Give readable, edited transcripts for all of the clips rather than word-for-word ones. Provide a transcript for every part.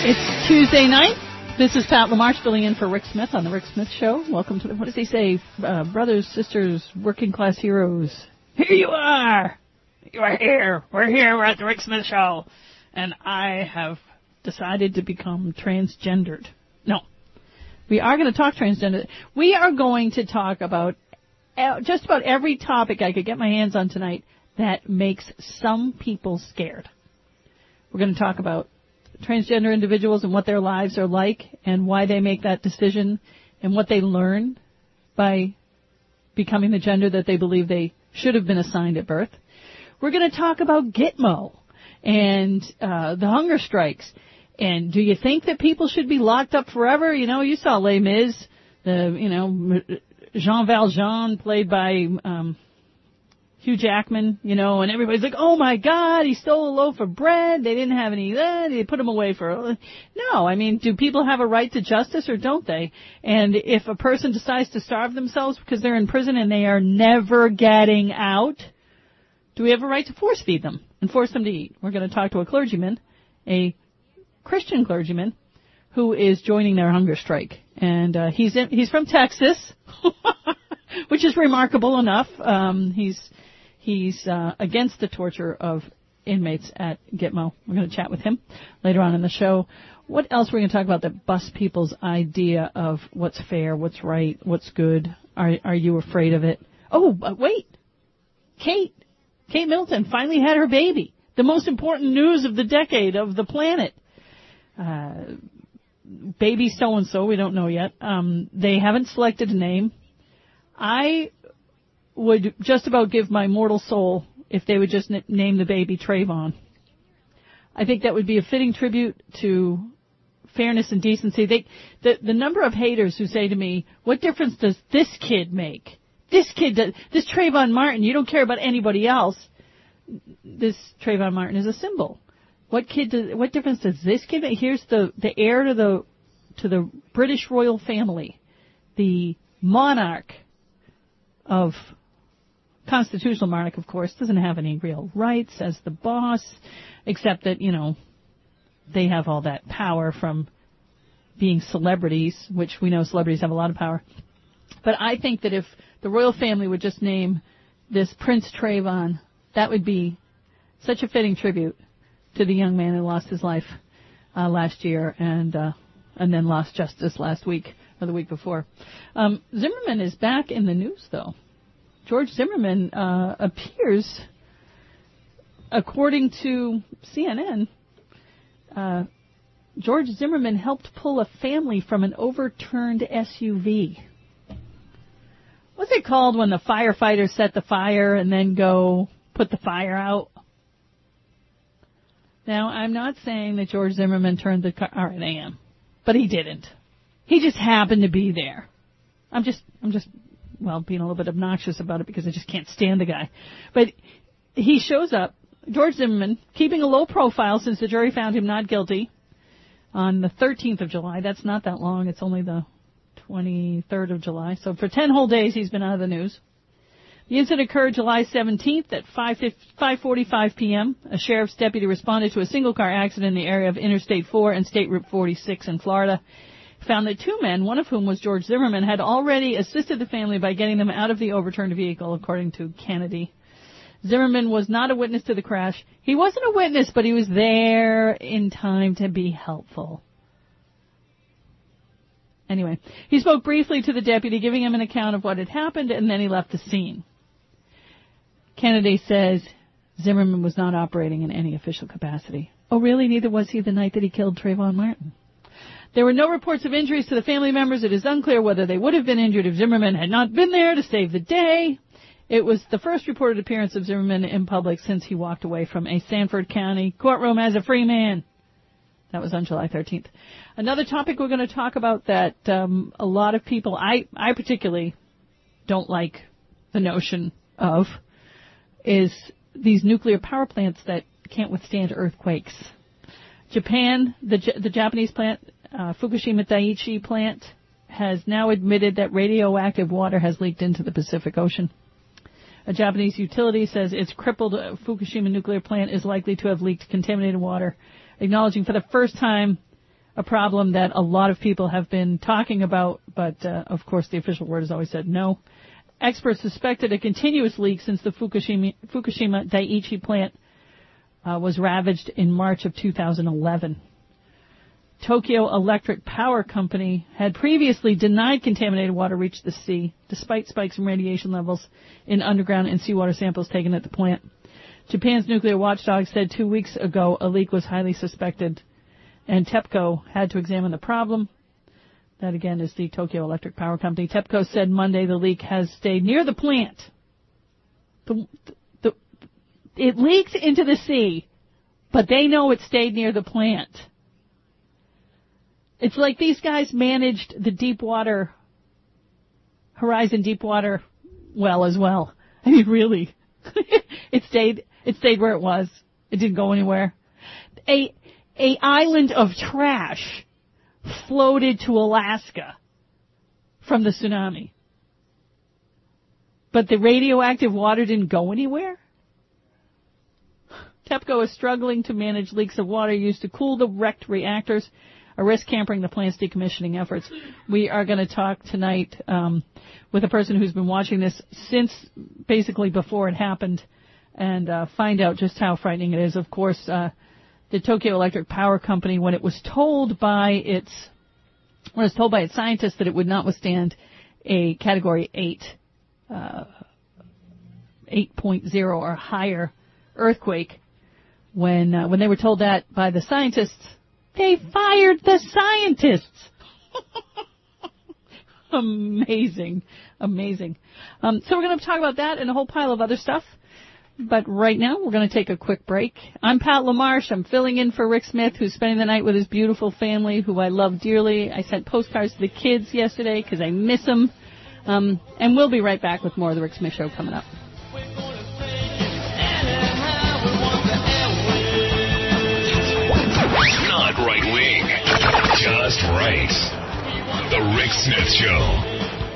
It's Tuesday night. This is Pat LaMarche filling in for Rick Smith on The Rick Smith Show. Welcome to what does he say? Brothers, sisters, working class heroes. Here you are. You are here. We're here. We're at The Rick Smith Show. And I have decided to become transgendered. No. We are going to talk transgender. We are going to talk about just about every topic I could get my hands on tonight that makes some people scared. We're going to talk about transgender individuals and what their lives are like and why they make that decision and what they learn by becoming the gender that they believe they should have been assigned at birth. We're going to talk about Gitmo and the hunger strikes. And do you think that people should be locked up forever? You know, you saw Les Mis, Jean Valjean played by Hugh Jackman, and everybody's like, oh, my God, he stole a loaf of bread. They didn't have any, they put him away for... No, I mean, do people have a right to justice or don't they? And if a person decides to starve themselves because they're in prison and they are never getting out, do we have a right to force feed them and force them to eat? We're going to talk to a clergyman, a Christian clergyman, who is joining their hunger strike. And he's from Texas, which is remarkable enough. He's against the torture of inmates at Gitmo. We're going to chat with him later on in the show. What else we're going to talk about that busts people's idea of what's fair, what's right, what's good? Are you afraid of it? Oh, wait. Kate Middleton finally had her baby. The most important news of the decade of the planet. Baby so-and-so, we don't know yet. They haven't selected a name. I would just about give my mortal soul if they would just name the baby Trayvon. I think that would be a fitting tribute to fairness and decency. The number of haters who say to me, what difference does this kid make? This Trayvon Martin, you don't care about anybody else. This Trayvon Martin is a symbol. What difference does this kid make? Here's the heir to the British royal family, the monarch of constitutional monarch, of course, doesn't have any real rights as the boss, except that, they have all that power from being celebrities, which we know celebrities have a lot of power. But I think that if the royal family would just name this Prince Trayvon, that would be such a fitting tribute to the young man who lost his life last year and then lost justice last week or the week before. Zimmerman is back in the news, though. George Zimmerman appears, according to CNN, George Zimmerman helped pull a family from an overturned SUV. What's it called when the firefighters set the fire and then go put the fire out? Now, I'm not saying that George Zimmerman turned the car. All right, I am. But he didn't. He just happened to be there. I'm just being a little bit obnoxious about it because I just can't stand the guy. But he shows up, George Zimmerman, keeping a low profile since the jury found him not guilty on the 13th of July. That's not that long. It's only the 23rd of July. So for 10 whole days, he's been out of the news. The incident occurred July 17th at 5:45 p.m. A sheriff's deputy responded to a single-car accident in the area of Interstate 4 and State Route 46 in Florida. Found that two men, one of whom was George Zimmerman, had already assisted the family by getting them out of the overturned vehicle, according to Kennedy. Zimmerman was not a witness to the crash. He wasn't a witness, but he was there in time to be helpful. Anyway, he spoke briefly to the deputy, giving him an account of what had happened, and then he left the scene. Kennedy says Zimmerman was not operating in any official capacity. Oh, really? Neither was he the night that he killed Trayvon Martin. There were no reports of injuries to the family members. It is unclear whether they would have been injured if Zimmerman had not been there to save the day. It was the first reported appearance of Zimmerman in public since he walked away from a Sanford County courtroom as a free man. That was on July 13th. Another topic we're going to talk about that a lot of people, I particularly don't like the notion of, is these nuclear power plants that can't withstand earthquakes. Japan, the Japanese plant, Fukushima Daiichi plant, has now admitted that radioactive water has leaked into the Pacific Ocean. A Japanese utility says its crippled Fukushima nuclear plant is likely to have leaked contaminated water, acknowledging for the first time a problem that a lot of people have been talking about, but of course the official word has always said no. Experts suspected a continuous leak since the Fukushima Daiichi plant was ravaged in March of 2011. Tokyo Electric Power Company had previously denied contaminated water reached the sea, despite spikes in radiation levels in underground and seawater samples taken at the plant. Japan's nuclear watchdog said 2 weeks ago a leak was highly suspected, and TEPCO had to examine the problem. That, again, is the Tokyo Electric Power Company. TEPCO said Monday the leak has stayed near the plant. It leaked into the sea, but they know it stayed near the plant. It's like these guys managed the Horizon Deepwater well as well. I mean, really. It stayed where it was. It didn't go anywhere. A island of trash floated to Alaska from the tsunami. But the radioactive water didn't go anywhere? TEPCO is struggling to manage leaks of water used to cool the wrecked reactors, a risk hampering the plant's decommissioning efforts. We are going to talk tonight with a person who's been watching this since basically before it happened and find out just how frightening it is. Of course, the Tokyo Electric Power Company, when it was told by its scientists that it would not withstand a Category 8, 8.0 or higher earthquake, when they were told that by the scientists, they fired the scientists. Amazing. So we're going to talk about that and a whole pile of other stuff. But right now, we're going to take a quick break. I'm Pat LaMarche. I'm filling in for Rick Smith, who's spending the night with his beautiful family, who I love dearly. I sent postcards to the kids yesterday because I miss them. And we'll be right back with more of the Rick Smith Show coming up. Not right wing, just right. The Rick Smith Show.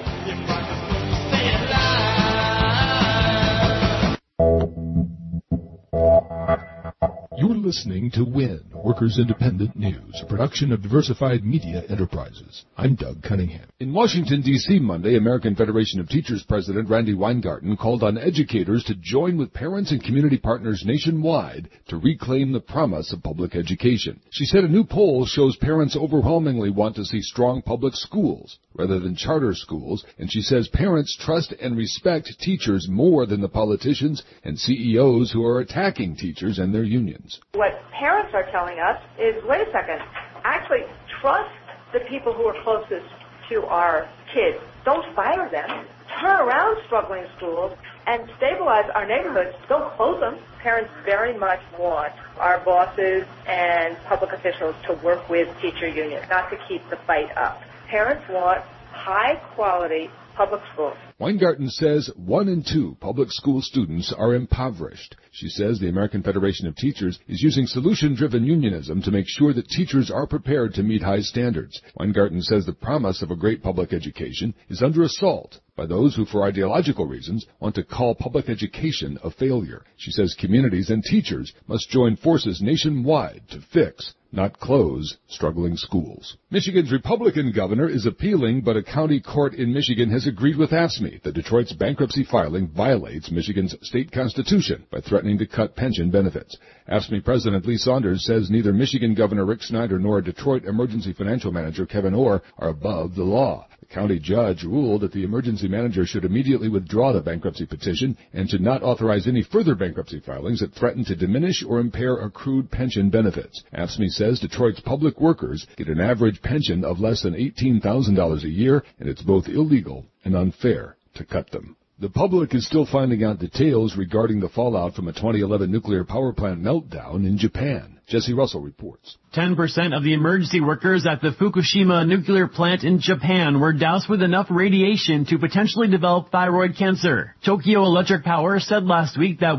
You're listening to WIN, Workers Independent News, a production of Diversified Media Enterprises. I'm Doug Cunningham. In Washington, D.C. Monday, American Federation of Teachers President Randi Weingarten called on educators to join with parents and community partners nationwide to reclaim the promise of public education. She said a new poll shows parents overwhelmingly want to see strong public schools rather than charter schools, and she says parents trust and respect teachers more than the politicians and CEOs who are attacking teachers and their unions. What parents are telling us is, wait a second, actually trust the people who are closest to our kids. Don't fire them. Turn around struggling schools and stabilize our neighborhoods. Don't close them. Parents very much want our bosses and public officials to work with teacher unions, not to keep the fight up. Parents want high-quality public schools. Weingarten says 1 in 2 public school students are impoverished. She says the American Federation of Teachers is using solution-driven unionism to make sure that teachers are prepared to meet high standards. Weingarten says the promise of a great public education is under assault by those who, for ideological reasons, want to call public education a failure. She says communities and teachers must join forces nationwide to fix, not close, struggling schools. Michigan's Republican governor is appealing, but a county court in Michigan has agreed with AFSCME that Detroit's bankruptcy filing violates Michigan's state constitution by threatening to cut pension benefits. AFSCME President Lee Saunders says neither Michigan Governor Rick Snyder nor Detroit Emergency Financial Manager Kevin Orr are above the law. The county judge ruled that the emergency manager should immediately withdraw the bankruptcy petition and should not authorize any further bankruptcy filings that threaten to diminish or impair accrued pension benefits. AFSCME says Detroit's public workers get an average pension of less than $18,000 a year, and it's both illegal and unfair to cut them. The public is still finding out details regarding the fallout from a 2011 nuclear power plant meltdown in Japan. Jesse Russell reports. 10% of the emergency workers at the Fukushima nuclear plant in Japan were doused with enough radiation to potentially develop thyroid cancer. Tokyo Electric Power said last week that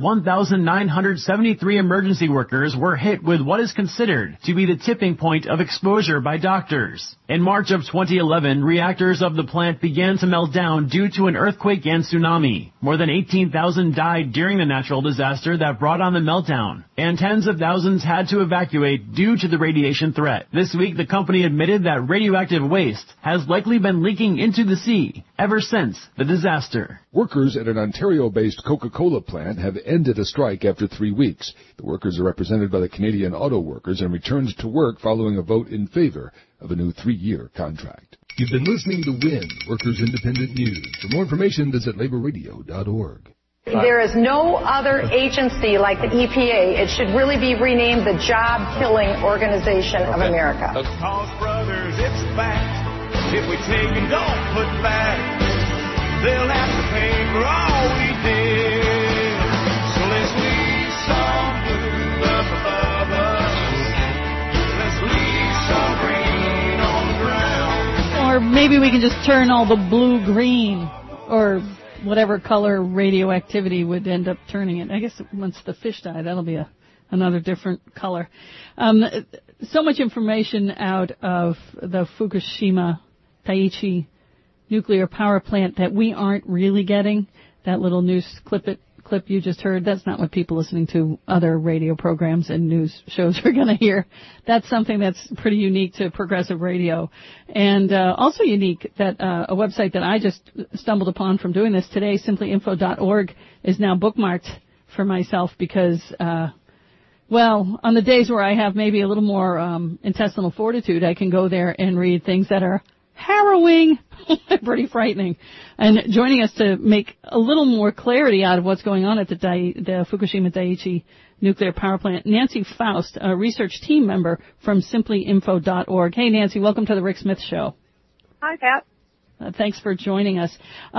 1,973 emergency workers were hit with what is considered to be the tipping point of exposure by doctors. In March of 2011, reactors of the plant began to melt down due to an earthquake and tsunami. More than 18,000 died during the natural disaster that brought on the meltdown, and tens of thousands had to evacuate due to the radiation threat. This week, the company admitted that radioactive waste has likely been leaking into the sea ever since the disaster. Workers at an Ontario-based Coca-Cola plant have ended a strike after 3 weeks. The workers are represented by the Canadian Auto Workers and returned to work following a vote in favor of a new 3-year contract. You've been listening to WIN, Workers Independent News. For more information, visit laborradio.org. There is no other agency like the EPA. It should really be renamed the Job-Killing Organization of America. Cause, brothers, it's a fact. If we take and don't put back, they'll have to pay for all we did. So let's leave some blue up above us. Let's leave some green on the ground. Or maybe we can just turn all the blue green, or whatever color radioactivity would end up turning it. I guess once the fish die, that'll be another different color. So much information out of the Fukushima Daiichi nuclear power plant that we aren't really getting. That little news clip you just heard, that's not what people listening to other radio programs and news shows are going to hear. That's something that's pretty unique to progressive radio. And also unique that a website that I just stumbled upon from doing this today, simplyinfo.org, is now bookmarked for myself because, well, on the days where I have maybe a little more intestinal fortitude, I can go there and read things that are harrowing, pretty frightening. And joining us to make a little more clarity out of what's going on at the Fukushima Daiichi nuclear power plant, Nancy Faust, a research team member from simplyinfo.org. Hey, Nancy, welcome to the Rick Smith Show. Hi, Pat. Thanks for joining us.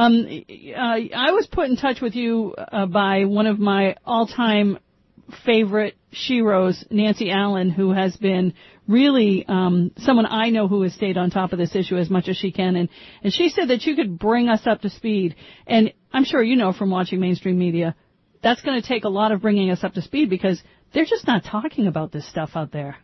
I was put in touch with you by one of my all-time favorite sheroes, Nancy Allen, who has been really someone I know who has stayed on top of this issue as much as she can. And she said that you could bring us up to speed. And I'm sure you know from watching mainstream media, that's going to take a lot of bringing us up to speed because they're just not talking about this stuff out there.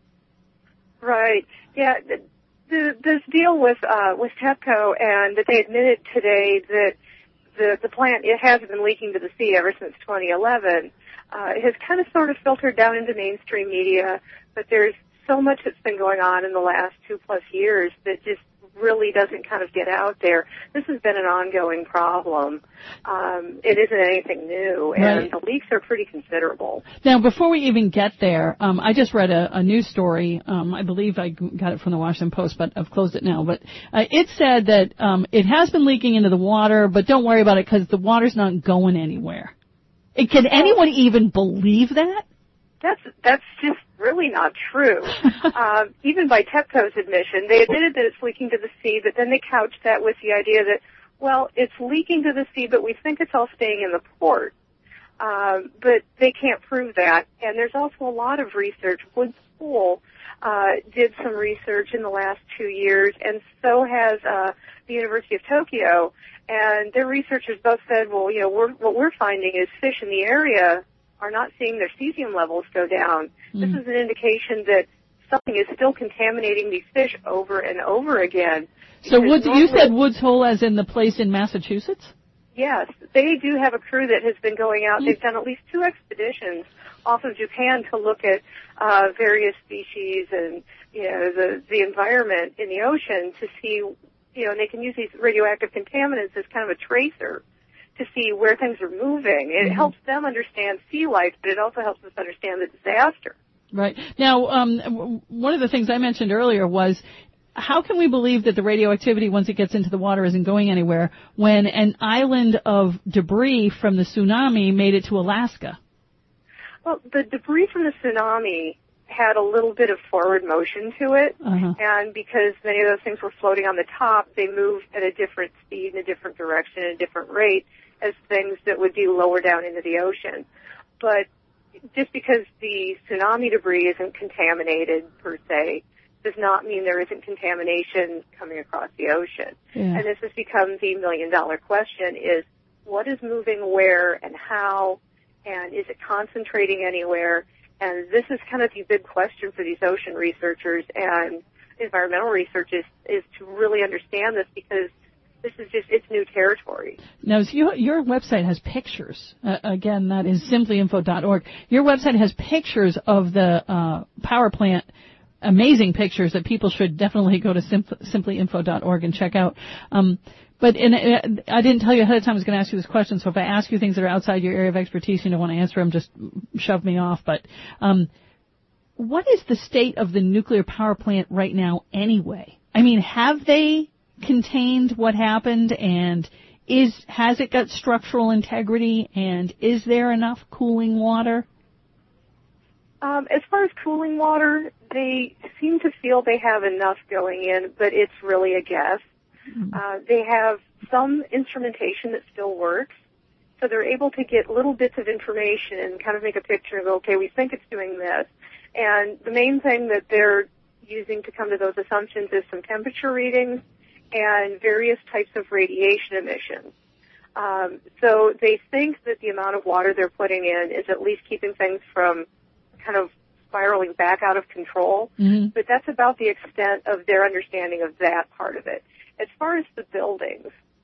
Right. Yeah. This deal with TEPCO, and that they admitted today that the plant, it has been leaking to the sea ever since 2011, has kind of sort of filtered down into mainstream media, but there's so much that's been going on in the last 2+ years that just really doesn't kind of get out there. This has been an ongoing problem. It isn't anything new, and right. The leaks are pretty considerable. Now, before we even get there, I just read a news story. I believe I got it from the Washington Post, but I've closed it now. But it said that it has been leaking into the water, but don't worry about it because the water's not going anywhere. Can anyone even believe that? That's just really not true. Even by TEPCO's admission, they admitted that it's leaking to the sea, but then they couched that with the idea that, well, it's leaking to the sea, but we think it's all staying in the port. But they can't prove that. And there's also a lot of research. Woods Hole did some research in the last 2 years, and so has the University of Tokyo. And their researchers both said, well, you know, what we're finding is fish in the area are not seeing their cesium levels go down. This is an indication that something is still contaminating these fish over and over again. So you said Woods Hole as in the place in Massachusetts? Yes. They do have a crew that has been going out. They've done at least 2 expeditions off of Japan to look at various species and, you know, the environment in the ocean to see, you know, and they can use these radioactive contaminants as kind of a tracer to see where things are moving. It helps them understand sea life, but it also helps us understand the disaster. Right. Now, one of the things I mentioned earlier was, how can we believe that the radioactivity, once it gets into the water, isn't going anywhere when an island of debris from the tsunami made it to Alaska? Well, the debris from the tsunami had a little bit of forward motion to it, and because many of those things were floating on the top, they moved at a different speed, in a different direction, at a different rate as things that would be lower down into the ocean. But just because the tsunami debris isn't contaminated per se does not mean there isn't contamination coming across the ocean. Yeah. And this has become the million-dollar question is, what is moving where and how, and is it concentrating anywhere? And this is kind of the big question for these ocean researchers and environmental researchers is to really understand this, because this is just, it's new territory. Now, so your website has pictures. Again, that is simplyinfo.org. Your website has pictures of the power plant, amazing pictures that people should definitely go to simplyinfo.org and check out. But I didn't tell you ahead of time I was going to ask you this question, so if I ask you things that are outside your area of expertise and you don't want to answer them, just shove me off. But what is the state of the nuclear power plant right now anyway? I mean, have they contained what happened, and has it got structural integrity, and is there enough cooling water? As far as cooling water, they seem to feel they have enough going in, but it's really a guess. They have some instrumentation that still works, so they're able to get little bits of information and kind of make a picture of, okay, we think it's doing this. And the main thing that they're using to come to those assumptions is some temperature readings and various types of radiation emissions. So they think that the amount of water they're putting in is at least keeping things from kind of spiraling back out of control, but that's about the extent of their understanding of that part of it. As far as the buildings,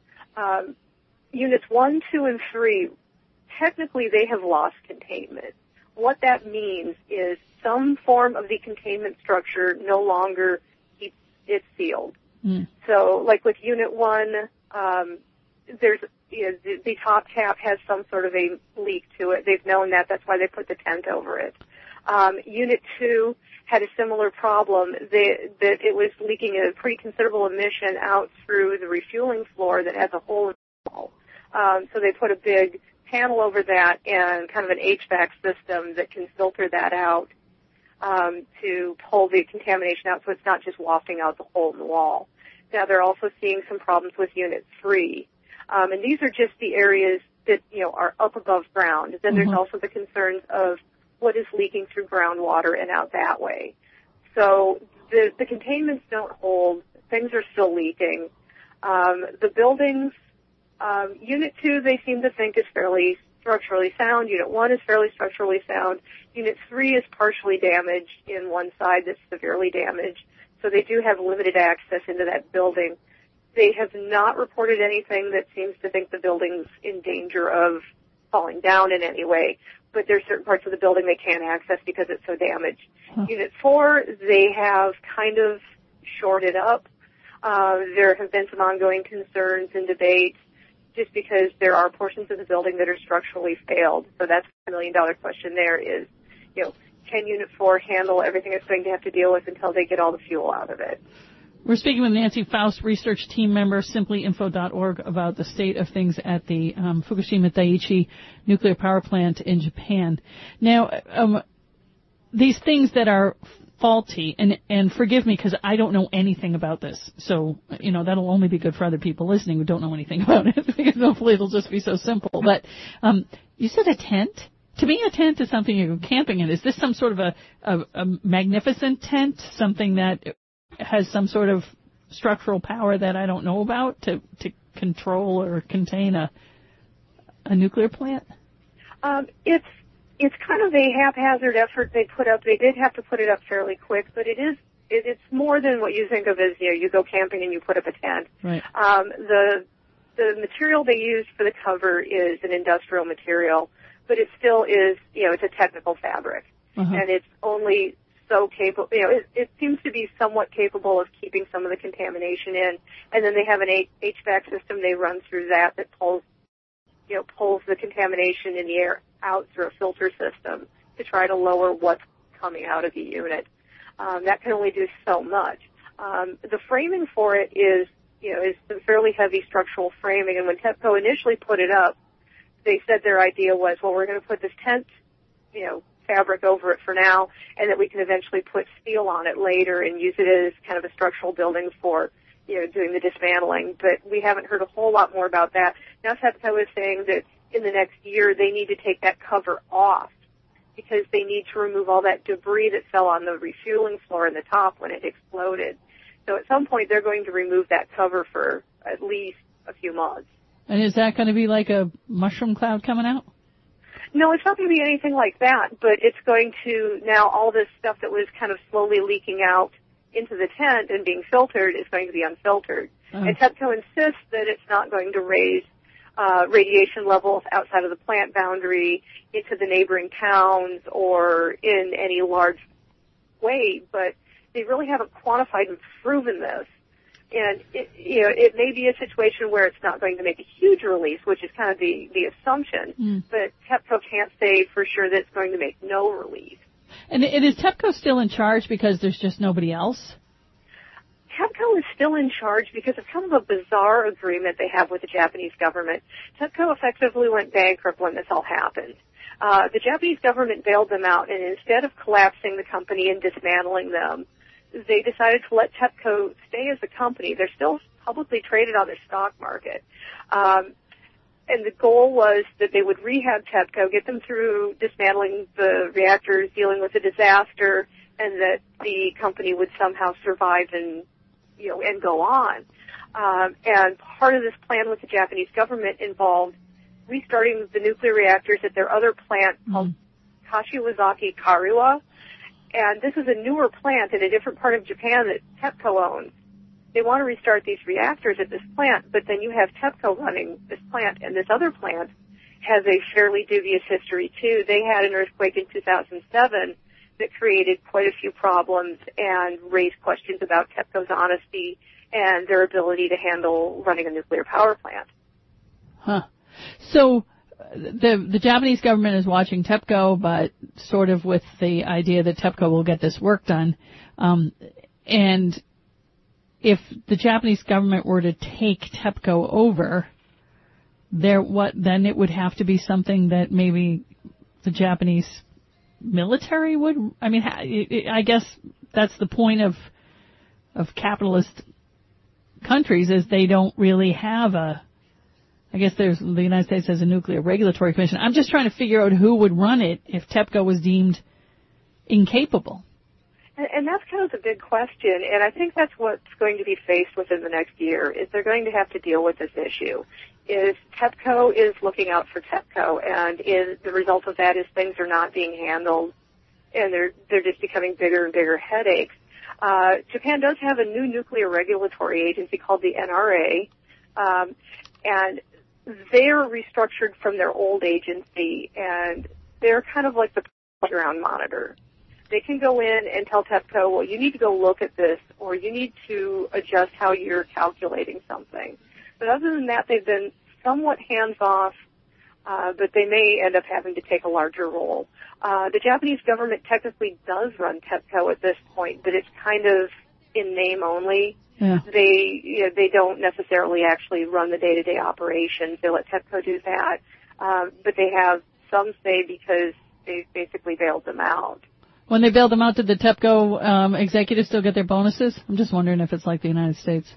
units 1, 2, and 3, technically they have lost containment. What that means is some form of the containment structure no longer keeps it sealed. So, like with Unit 1, there's the top cap has some sort of a leak to it. They've known that. That's why they put the tent over it. Unit 2 had a similar problem, that it was leaking a pretty considerable emission out through the refueling floor that has a hole in the wall. So they put a big panel over that and kind of an HVAC system that can filter that out to pull the contamination out so it's not just wafting out the hole in the wall. Now they're also seeing some problems with Unit 3. And these are just the areas that, are up above ground. Then there's also the concerns of what is leaking through groundwater and out that way. So the containments don't hold. Things are still leaking. The buildings, Unit 2, they seem to think is fairly structurally sound. Unit 1 is fairly structurally sound. Unit 3 is partially damaged in one side that's severely damaged. So they do have limited access into that building. They have not reported anything that seems to think the building's in danger of falling down in any way, but there's certain parts of the building they can't access because it's so damaged. Unit 4, they have kind of shorted up. There have been some ongoing concerns and debates just because there are portions of the building that are structurally failed. So that's the $1 million question there is, can Unit 4 handle everything it's going to have to deal with until they get all the fuel out of it? We're speaking with Nancy Faust, research team member, simplyinfo.org, about the state of things at the Fukushima Daiichi nuclear power plant in Japan. Now, these things that are faulty, and forgive me because I don't know anything about this, so, that'll only be good for other people listening who don't know anything about it, because hopefully it'll just be so simple. But you said a tent? To me, a tent is something you go camping in. Is this some sort of a magnificent tent, something that has some sort of structural power that I don't know about to control or contain a nuclear plant? It's kind of a haphazard effort they put up. They did have to put it up fairly quick, but it's more than what you think of as, you go camping and you put up a tent. Right. The material they used for the cover is an industrial material, but it still is, it's a technical fabric. And it's only so capable, it seems to be somewhat capable of keeping some of the contamination in. And then they have an HVAC system they run through that pulls the contamination in the air out through a filter system to try to lower what's coming out of the unit. That can only do so much. The framing for it is some fairly heavy structural framing. And when TEPCO initially put it up, they said their idea was, well, we're going to put this tent, fabric over it for now, and that we can eventually put steel on it later and use it as kind of a structural building for, doing the dismantling. But we haven't heard a whole lot more about that. Now TEPCO is saying that in the next year they need to take that cover off because they need to remove all that debris that fell on the refueling floor in the top when it exploded. So at some point they're going to remove that cover for at least a few months. And is that going to be like a mushroom cloud coming out? No, it's not going to be anything like that, but it's going to, now all this stuff that was kind of slowly leaking out into the tent and being filtered is going to be unfiltered. And TEPCO insists that it's not going to raise radiation levels outside of the plant boundary into the neighboring towns or in any large way, but they really haven't quantified and proven this. And it may be a situation where it's not going to make a huge release, which is kind of the assumption, but TEPCO can't say for sure that it's going to make no release. And is TEPCO still in charge because there's just nobody else? TEPCO is still in charge because of kind of a bizarre agreement they have with the Japanese government. TEPCO effectively went bankrupt when this all happened. The Japanese government bailed them out, and instead of collapsing the company and dismantling them, they decided to let TEPCO stay as a company. They're still publicly traded on the stock market. And the goal was that they would rehab TEPCO, get them through dismantling the reactors, dealing with the disaster, and that the company would somehow survive and go on. And part of this plan with the Japanese government involved restarting the nuclear reactors at their other plant called Kashiwazaki Kariwa. And this is a newer plant in a different part of Japan that TEPCO owns. They want to restart these reactors at this plant, but then you have TEPCO running this plant, and this other plant has a fairly dubious history too. They had an earthquake in 2007 that created quite a few problems and raised questions about TEPCO's honesty and their ability to handle running a nuclear power plant. Huh. So the Japanese government is watching TEPCO, but sort of with the idea that TEPCO will get this work done. And if the Japanese government were to take TEPCO over, then it would have to be something that maybe the Japanese military would. I mean, I guess that's the point of capitalist countries, is they don't really have I guess the United States has a nuclear regulatory commission. I'm just trying to figure out who would run it if TEPCO was deemed incapable. And that's kind of the big question, and I think that's what's going to be faced within the next year, is they're going to have to deal with this issue. Is TEPCO is looking out for TEPCO, and the result of that is things are not being handled, and they're just becoming bigger and bigger headaches. Japan does have a new nuclear regulatory agency called the NRA, and they're restructured from their old agency, and they're kind of like the playground monitor. They can go in and tell TEPCO, well, you need to go look at this, or you need to adjust how you're calculating something. But other than that, they've been somewhat hands-off, but they may end up having to take a larger role. The Japanese government technically does run TEPCO at this point, but it's kind of in name only. Yeah. They don't necessarily actually run the day-to-day operations. They let TEPCO do that, but they have some say because they basically bailed them out. When they bailed them out, did the TEPCO executives still get their bonuses? I'm just wondering if it's like the United States.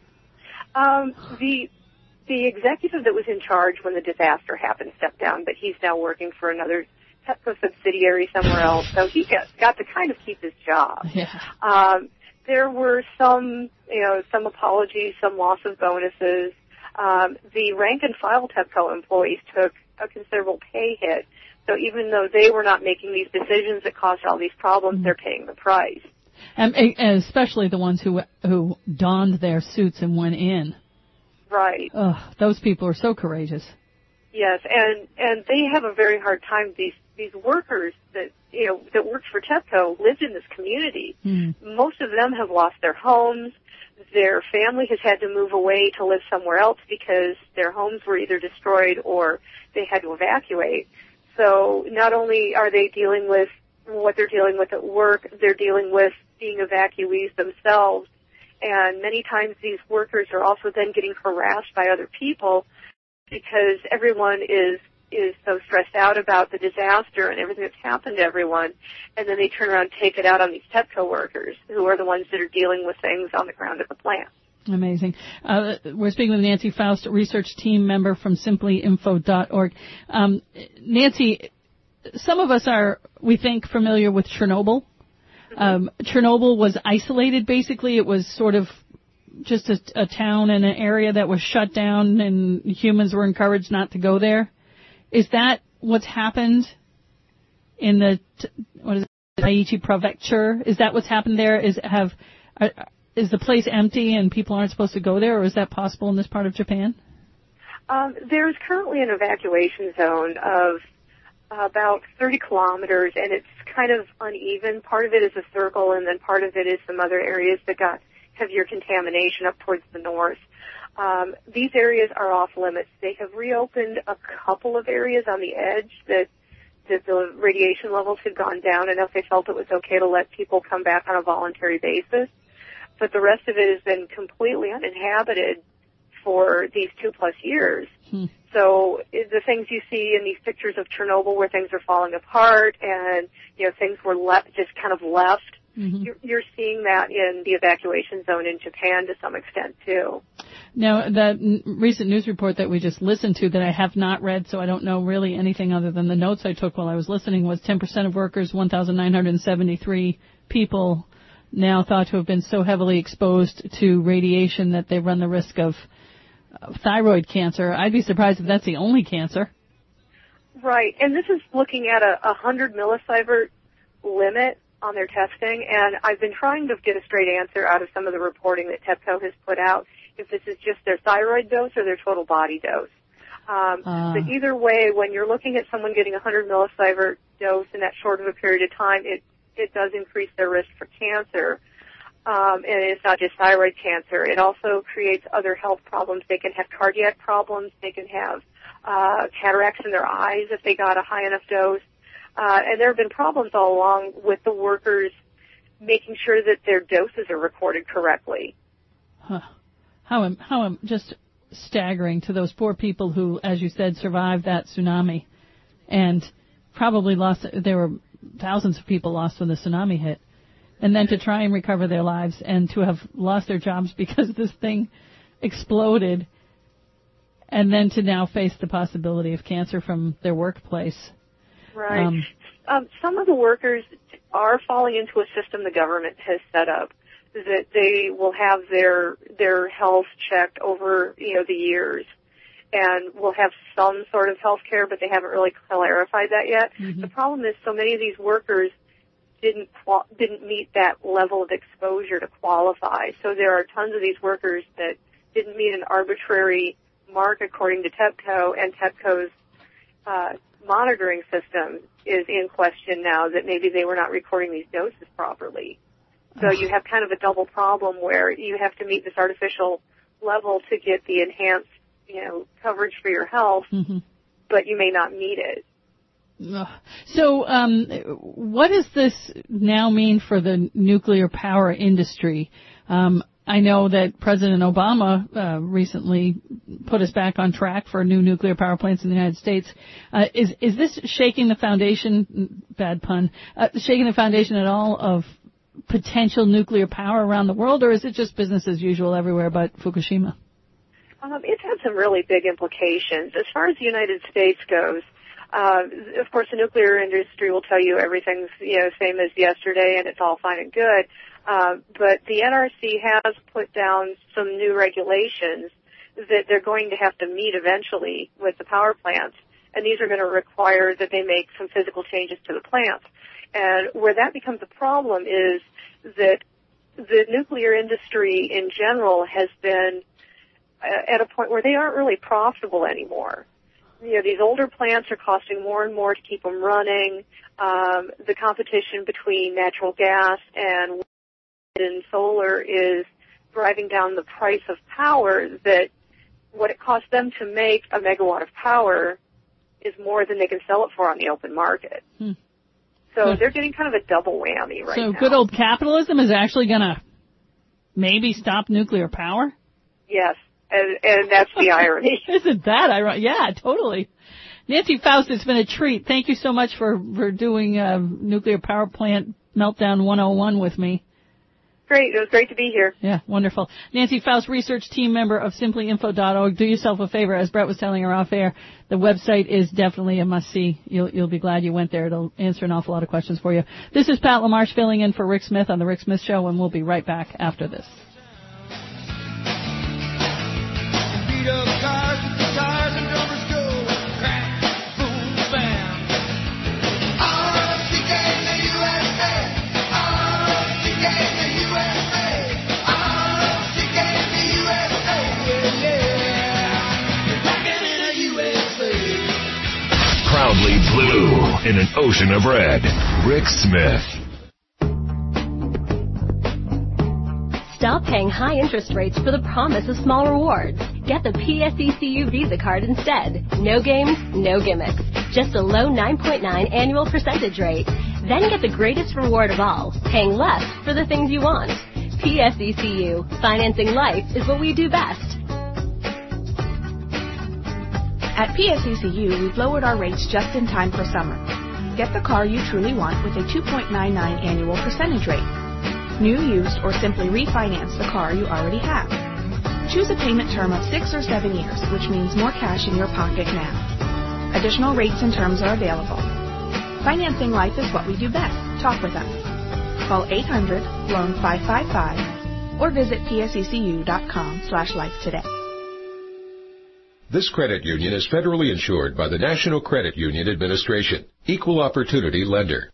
The executive that was in charge when the disaster happened stepped down, but he's now working for another TEPCO subsidiary somewhere else, so he got to kind of keep his job. Yeah. There were some apologies, some loss of bonuses. The rank and file TEPCO employees took a considerable pay hit. So even though they were not making these decisions that caused all these problems, they're paying the price. And especially the ones who donned their suits and went in. Right. Those people are so courageous. Yes, and they have a very hard time. These workers that worked for TEPCO lived in this community. Most of them have lost their homes. Their family has had to move away to live somewhere else because their homes were either destroyed or they had to evacuate. So not only are they dealing with what they're dealing with at work, they're dealing with being evacuees themselves. And many times these workers are also then getting harassed by other people because everyone is so stressed out about the disaster and everything that's happened to everyone. And then they turn around and take it out on these TEPCO workers who are the ones that are dealing with things on the ground at the plant. Amazing. We're speaking with Nancy Faust, research team member from simplyinfo.org. Nancy, some of us are, we think, familiar with Chernobyl. Chernobyl was isolated, basically. It was sort of just a town and an area that was shut down, and humans were encouraged not to go there. Is that what's happened in the Aichi Prefecture? Is that what's happened there? is the place empty and people aren't supposed to go there, or is that possible in this part of Japan? There's currently an evacuation zone of about 30 kilometers, and it's kind of uneven. Part of it is a circle, and then part of it is some other areas that got heavier contamination up towards the north. These areas are off limits. They have reopened a couple of areas on the edge that the radiation levels had gone down enough they felt it was okay to let people come back on a voluntary basis. But the rest of it has been completely uninhabited for these 2+ years. So the things you see in these pictures of Chernobyl where things are falling apart and, things were just kind of left, you're seeing that in the evacuation zone in Japan to some extent, too. Now, that recent news report that we just listened to that I have not read, so I don't know really anything other than the notes I took while I was listening, was 10% of workers, 1,973 people now thought to have been so heavily exposed to radiation that they run the risk of thyroid cancer. I'd be surprised if that's the only cancer. Right, and this is looking at a 100 millisievert limit on their testing, and I've been trying to get a straight answer out of some of the reporting that TEPCO has put out, if this is just their thyroid dose or their total body dose. But either way, when you're looking at someone getting a 100 millisievert dose in that short of a period of time, it does increase their risk for cancer. And it's not just thyroid cancer. It also creates other health problems. They can have cardiac problems. They can have cataracts in their eyes if they got a high enough dose. And there have been problems all along with the workers making sure that their doses are recorded correctly. Huh. How just staggering to those poor people who, as you said, survived that tsunami and probably lost. There were thousands of people lost when the tsunami hit. And then to try and recover their lives and to have lost their jobs because this thing exploded, and then to now face the possibility of cancer from their workplace. Right. Some of the workers are falling into a system the government has set up that they will have their health checked over, the years, and will have some sort of health care, but they haven't really clarified that yet. The problem is so many of these workers didn't meet that level of exposure to qualify. So there are tons of these workers that didn't meet an arbitrary mark according to TEPCO, and TEPCO's monitoring system is in question now that maybe they were not recording these doses properly. So you have kind of a double problem where you have to meet this artificial level to get the enhanced, coverage for your health, but you may not meet it. So, what does this now mean for the nuclear power industry? I know that President Obama recently put us back on track for new nuclear power plants in the United States. Is this shaking the foundation? Bad pun. Shaking the foundation at all of potential nuclear power around the world, or is it just business as usual everywhere but Fukushima? It's had some really big implications as far as the United States goes. Of course, the nuclear industry will tell you everything's, same as yesterday and it's all fine and good. But the NRC has put down some new regulations that they're going to have to meet eventually with the power plants. And these are going to require that they make some physical changes to the plants. And where that becomes a problem is that the nuclear industry in general has been at a point where they aren't really profitable anymore. These older plants are costing more and more to keep them running. The competition between natural gas and wind and solar is driving down the price of power, that what it costs them to make a megawatt of power is more than they can sell it for on the open market. So they're getting kind of a double whammy right now. So good old capitalism is actually going to maybe stop nuclear power? Yes. And that's the irony. Isn't that ironic? Yeah, totally. Nancy Faust, it's been a treat. Thank you so much for doing Nuclear Power Plant Meltdown 101 with me. Great. It was great to be here. Yeah, wonderful. Nancy Faust, research team member of simplyinfo.org. Do yourself a favor, as Brett was telling her off air, the website is definitely a must-see. You'll be glad you went there. It'll answer an awful lot of questions for you. This is Pat LaMarche filling in for Rick Smith on The Rick Smith Show, and we'll be right back after this. in an ocean of red. Rick Smith. Stop paying high interest rates for the promise of small rewards. Get the PSECU Visa card instead. No games, no gimmicks. Just a low 9.9 annual percentage rate. Then get the greatest reward of all, paying less for the things you want. PSECU. Financing life is what we do best. At PSECU, we've lowered our rates just in time for summer. Get the car you truly want with a 2.99 annual percentage rate. New, used, or simply refinance the car you already have. Choose a payment term of 6 or 7 years, which means more cash in your pocket now. Additional rates and terms are available. Financing life is what we do best. Talk with us. Call 800-LOAN-555 or visit psecu.com/life today. This credit union is federally insured by the National Credit Union Administration. Equal opportunity lender.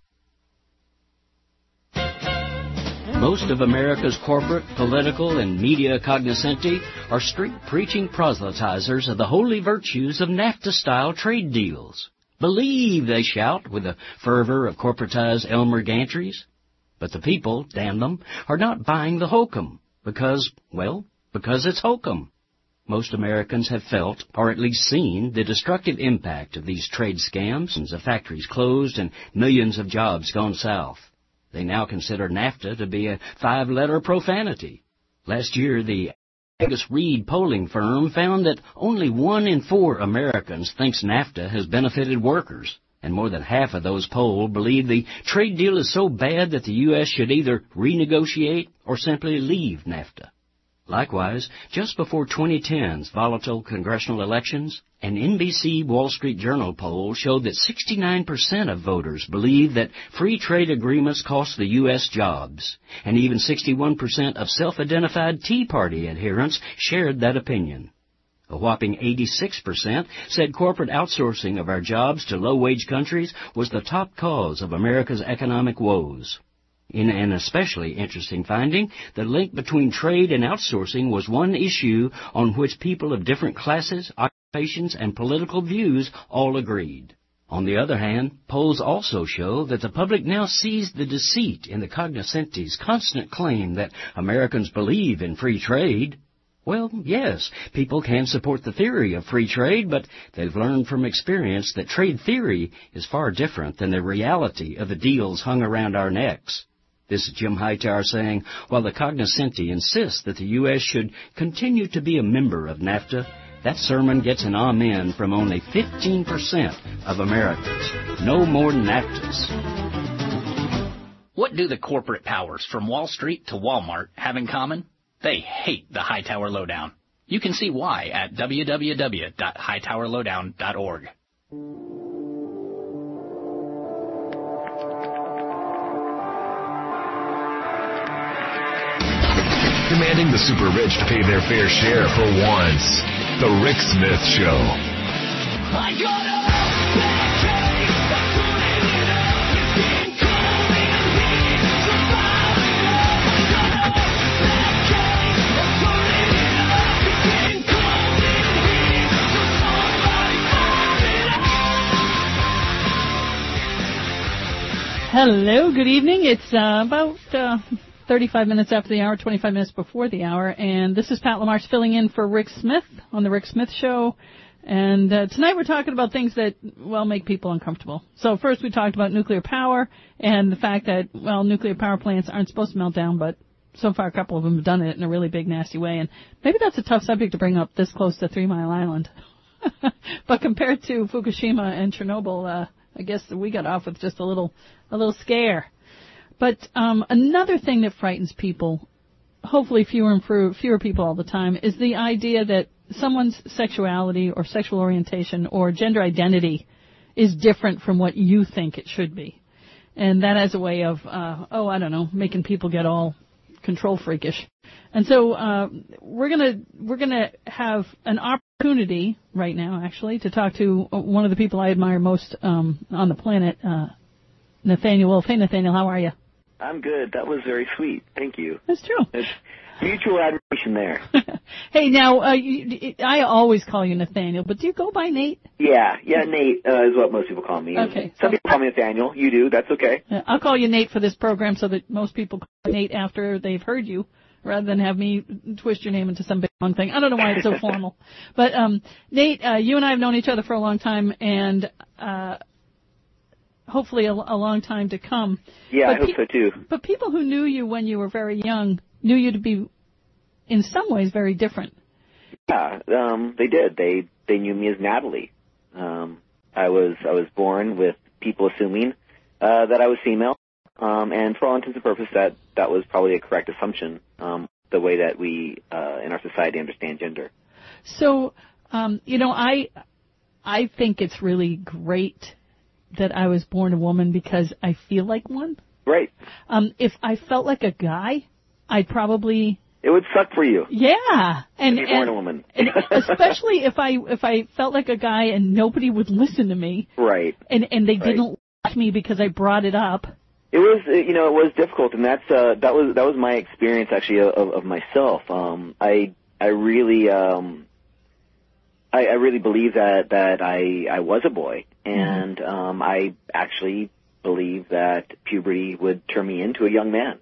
Most of America's corporate, political, and media cognoscenti are street-preaching proselytizers of the holy virtues of NAFTA-style trade deals. Believe, they shout with the fervor of corporatized Elmer Gantries. But the people, damn them, are not buying the hokum because it's hokum. Most Americans have felt, or at least seen, the destructive impact of these trade scams, of factories closed and millions of jobs gone south. They now consider NAFTA to be a 5-letter profanity. Last year, the Angus Reid polling firm found that only 1 in 4 Americans thinks NAFTA has benefited workers, and more than half of those polled believe the trade deal is so bad that the U.S. should either renegotiate or simply leave NAFTA. Likewise, just before 2010's volatile congressional elections, an NBC Wall Street Journal poll showed that 69% of voters believe that free trade agreements cost the U.S. jobs, and even 61% of self-identified Tea Party adherents shared that opinion. A whopping 86% said corporate outsourcing of our jobs to low-wage countries was the top cause of America's economic woes. In an especially interesting finding, the link between trade and outsourcing was one issue on which people of different classes, occupations, and political views all agreed. On the other hand, polls also show that the public now sees the deceit in the cognoscenti's constant claim that Americans believe in free trade. Well, yes, people can support the theory of free trade, but they've learned from experience that trade theory is far different than the reality of the deals hung around our necks. This is Jim Hightower saying, while the cognoscenti insists that the U.S. should continue to be a member of NAFTA, that sermon gets an amen from only 15% of Americans. No more NAFTAs. What do the corporate powers from Wall Street to Walmart have in common? They hate the Hightower Lowdown. You can see why at www.hightowerlowdown.org. Demanding the super rich to pay their fair share for once. The Rick Smith Show. I got Hello, good evening. It's about 35 minutes after the hour, 25 minutes before the hour, and this is Pat Lamarche filling in for Rick Smith on The Rick Smith Show. And tonight we're talking about things that, well, make people uncomfortable. So first we talked about nuclear power and the fact that, well, nuclear power plants aren't supposed to melt down, but so far a couple of them have done it in a really big, nasty way. And maybe that's a tough subject to bring up this close to 3 Mile Island. But compared to Fukushima and Chernobyl, I guess we got off with just a little scare. But another thing that frightens people, hopefully fewer people all the time, is the idea that someone's sexuality or sexual orientation or gender identity is different from what you think it should be. And that has a way of, making people get all control freakish. And so we're gonna have an opportunity right now, actually, to talk to one of the people I admire most on the planet, Nathaniel Wolf. Hey, Nathaniel, how are you? I'm good. That was very sweet. Thank you. That's true. It's mutual admiration there. Hey, now, I always call you Nathaniel, but do you go by Nate? Yeah, Nate is what most people call me. Okay. Some people call me Nathaniel. You do. That's okay. I'll call you Nate for this program so that most people call you Nate after they've heard you, rather than have me twist your name into some big long thing. I don't know why it's so formal. But, Nate, you and I have known each other for a long time, and hopefully a long time to come. Yeah, I hope so, too. But people who knew you when you were very young knew you to be, in some ways, very different. Yeah, they did. They knew me as Natalie. I was born with people assuming that I was female, and for all intents and purposes, that was probably a correct assumption, the way that we in our society understand gender. So, I think it's really great that I was born a woman because I feel like one. Right. If I felt like a guy, I'd probably... It would suck for you. Yeah. And you're born a woman. And especially if I felt like a guy and nobody would listen to me. Right. And they didn't like me because I brought it up. It was, it was difficult, and that was my experience actually of myself. I really believe that I was a boy, and I actually believe that puberty would turn me into a young man,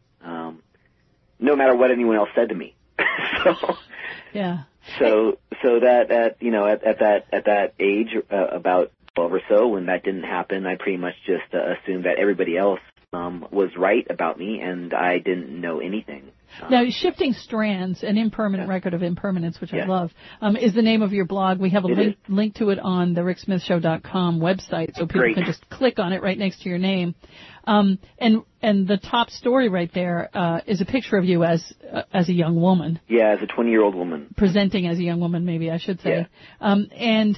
no matter what anyone else said to me. Yeah. So that at that age, about 12 or so, when that didn't happen, I pretty much just assumed that everybody else was right about me, and I didn't know anything. Now, Shifting Strands, an impermanent record of impermanence, which I love, is the name of your blog. We have a link to it on the ricksmithshow.com website, so people can just click on it right next to your name. And the top story right there is a picture of you as a young woman. Yeah, as a 20-year-old woman. Presenting as a young woman, maybe I should say. Yeah. And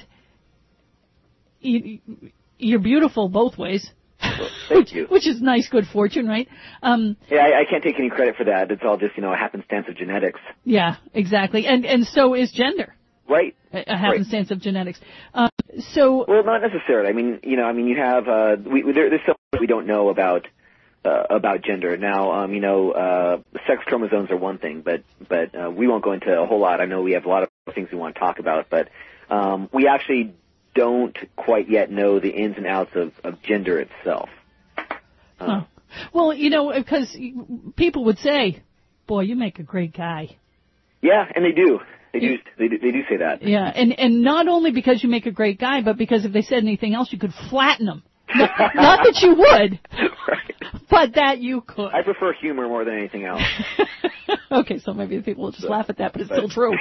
you're beautiful both ways. Well, thank you. Which is nice, good fortune, right? Yeah, I can't take any credit for that. It's all just, a happenstance of genetics. Yeah, exactly. And so is gender. Right. A happenstance of genetics. Well, not necessarily. I mean, you have, there's so much we don't know about gender. Now, sex chromosomes are one thing, but we won't go into a whole lot. I know we have a lot of things we want to talk about, but we actually don't quite yet know the ins and outs of gender itself. Well, because people would say, boy, you make a great guy. Yeah, and they do. They do say that. Yeah, and not only because you make a great guy, but because if they said anything else, you could flatten them. Not that you would, right. But that you could. I prefer humor more than anything else. Okay, so maybe people will just laugh at that, but it's still true.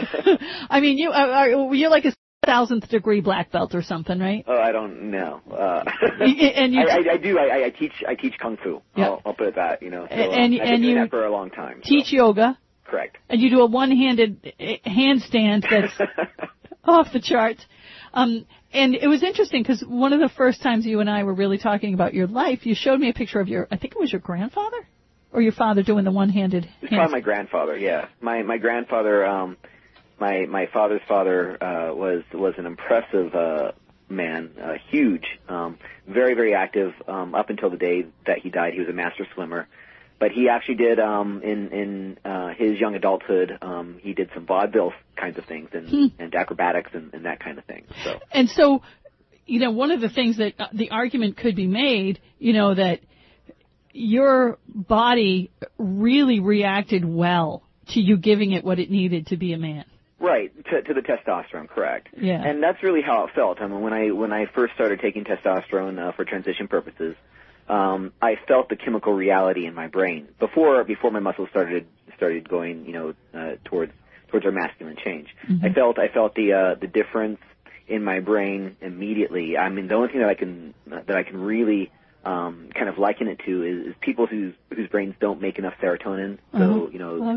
I mean, you're like a 1,000th degree black belt or something, right? Oh, I don't know. And you I teach kung fu. Yep. I'll put it that. So and I've been doing you that for a long time. Teach yoga. Correct. And you do a one-handed handstand that's off the charts. And it was interesting because one of the first times you and I were really talking about your life, you showed me a picture of I think it was your grandfather or your father doing the one-handed handstand. It's probably my grandfather. Yeah, my grandfather. My father's father was an impressive man, huge, very, very active up until the day that he died. He was a master swimmer. But he actually did, in his young adulthood, he did some vaudeville kinds of things and acrobatics and that kind of thing. So. And so, one of the things that the argument could be made, that your body really reacted well to you giving it what it needed to be a man. Right, to the testosterone, correct. Yeah. And that's really how it felt. I mean, when I first started taking testosterone for transition purposes, I felt the chemical reality in my brain before my muscles started going, towards our masculine change. Mm-hmm. I felt the difference in my brain immediately. I mean, the only thing that I can really kind of liken it to is people whose brains don't make enough serotonin. So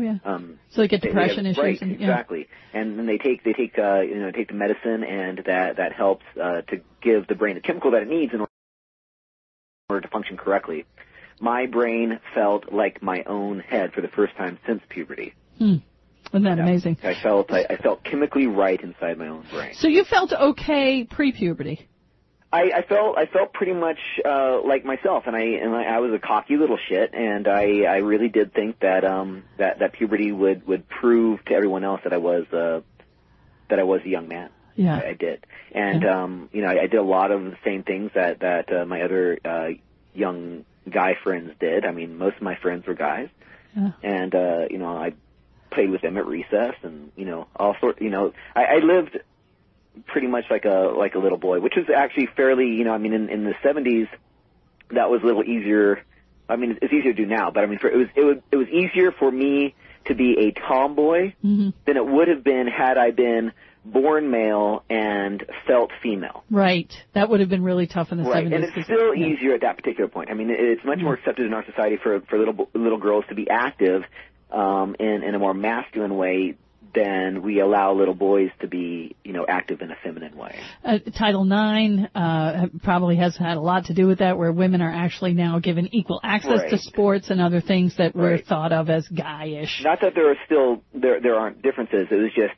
so they get depression issues. Right, exactly. And then they take the medicine, and that helps to give the brain the chemical that it needs in order to function correctly. My brain felt like my own head for the first time since puberty. Isn't that amazing? I felt chemically right inside my own brain. So you felt okay pre-puberty? I felt pretty much like myself, and I was a cocky little shit, and I really did think that that puberty would prove to everyone else that I was a young man. Yeah, I did, and I did a lot of the same things that my other young guy friends did. I mean, most of my friends were guys, and I played with them at recess, and all sorts. I lived pretty much like a little boy, which was actually fairly, in the 70s, that was a little easier. I mean, it's easier to do now, but I mean, it was easier for me to be a tomboy than it would have been had I been born male and felt female. Right. That would have been really tough in the 70s. And it's still easier at that particular point. I mean, it's much more accepted in our society for little girls to be active in a more masculine way than we allow little boys to be, active in a feminine way. Title IX probably has had a lot to do with that, where women are actually now given equal access to sports and other things that were thought of as guyish. Not that there aren't differences. It was just,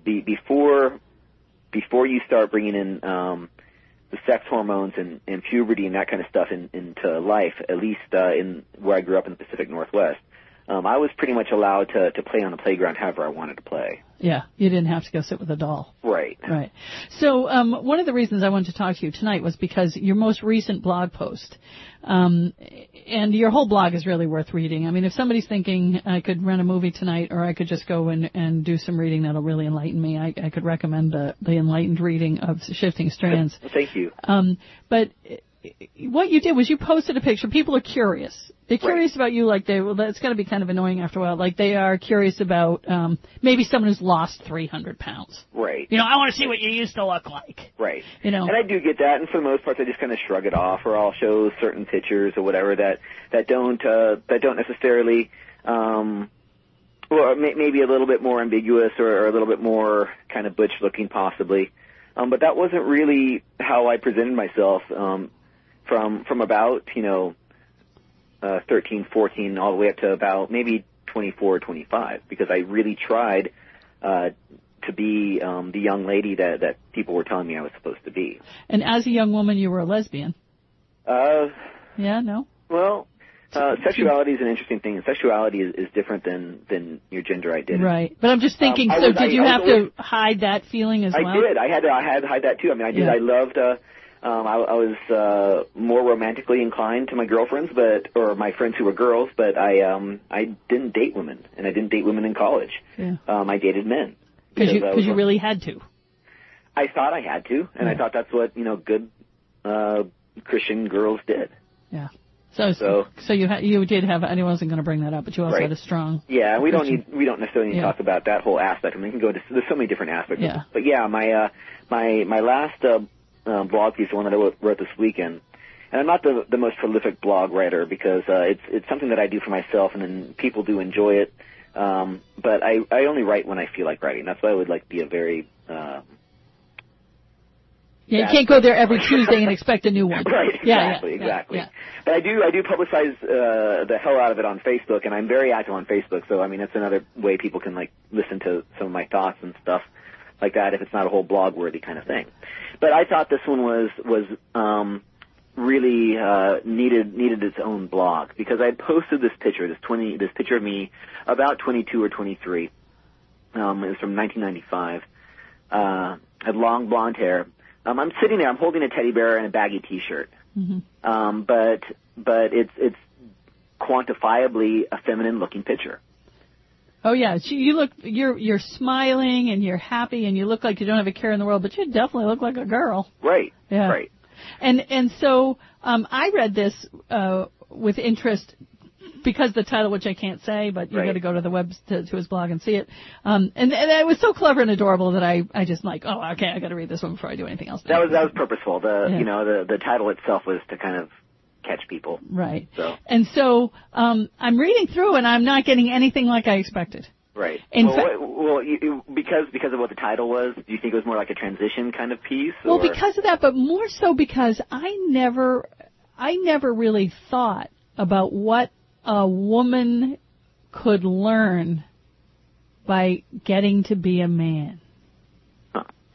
before you start bringing in the sex hormones and puberty and that kind of stuff into life, at least in where I grew up in the Pacific Northwest, I was pretty much allowed to play on the playground however I wanted to play. Yeah, you didn't have to go sit with a doll. Right. Right. So one of the reasons I wanted to talk to you tonight was because your most recent blog post, and your whole blog is really worth reading. I mean, if somebody's thinking I could rent a movie tonight or I could just go and do some reading that'll really enlighten me, I could recommend the enlightened reading of Shifting Strands. Thank you. But what you did was you posted a picture. People are curious. They're curious about you, like that's got to be kind of annoying after a while. Like they are curious about maybe someone who's lost 300 pounds. Right. I want to see what you used to look like. Right. And I do get that, and for the most part, I just kind of shrug it off, or I'll show certain pictures or whatever that don't necessarily, maybe a little bit more ambiguous or a little bit more kind of butch looking, possibly. But that wasn't really how I presented myself. From about 13, 14, all the way up to about maybe 24, 25, because I really tried to be the young lady that people were telling me I was supposed to be. And as a young woman, you were a lesbian. Yeah, no? Well, sexuality is an interesting thing. Sexuality is different than your gender identity. Right. But I'm just thinking, did you have to hide that feeling as well? I did. I had to hide that too. I mean, I did. Yeah. I loved... I was more romantically inclined to my girlfriends, or my friends who were girls, but I didn't date women, and I didn't date women in college. Yeah. I dated men because you really had to. I thought I had to, and I thought that's what good Christian girls did. Yeah. So you did have. I wasn't going to bring that up, but you also had a strong. Yeah, we don't necessarily need to talk about that whole aspect. I mean, we can go into there's so many different aspects. Yeah. But yeah, my last. Blog piece, the one that I wrote this weekend, and I'm not the most prolific blog writer because it's something that I do for myself, and then people do enjoy it. But I only write when I feel like writing. That's why I would like to be a very you can't go there every Tuesday and expect a new one. Right. Exactly. Yeah. But I do publicize the hell out of it on Facebook, and I'm very active on Facebook. So I mean, it's another way people can listen to some of my thoughts and stuff like that if it's not a whole blog worthy kind of thing. But I thought this one was really needed its own blog because I had posted this picture of me about 22 or 23. It was from 1995. Had long blonde hair. I'm sitting there. I'm holding a teddy bear and a baggy T-shirt. Mm-hmm. But it's quantifiably a feminine looking picture. Oh yeah, you're smiling and you're happy and you look like you don't have a care in the world, but you definitely look like a girl. Right. Yeah. Right. And so I read this with interest because the title, which I can't say, but you got to go to the web to his blog and see it. And it was so clever and adorable that I just I got to read this one before I do anything else. That was purposeful. The title itself was to kind of catch people. Right. So. And so I'm reading through and I'm not getting anything like I expected. Right. Well, because of what the title was, do you think it was more like a transition kind of piece? Well, because of that, but more so because I never really thought about what a woman could learn by getting to be a man.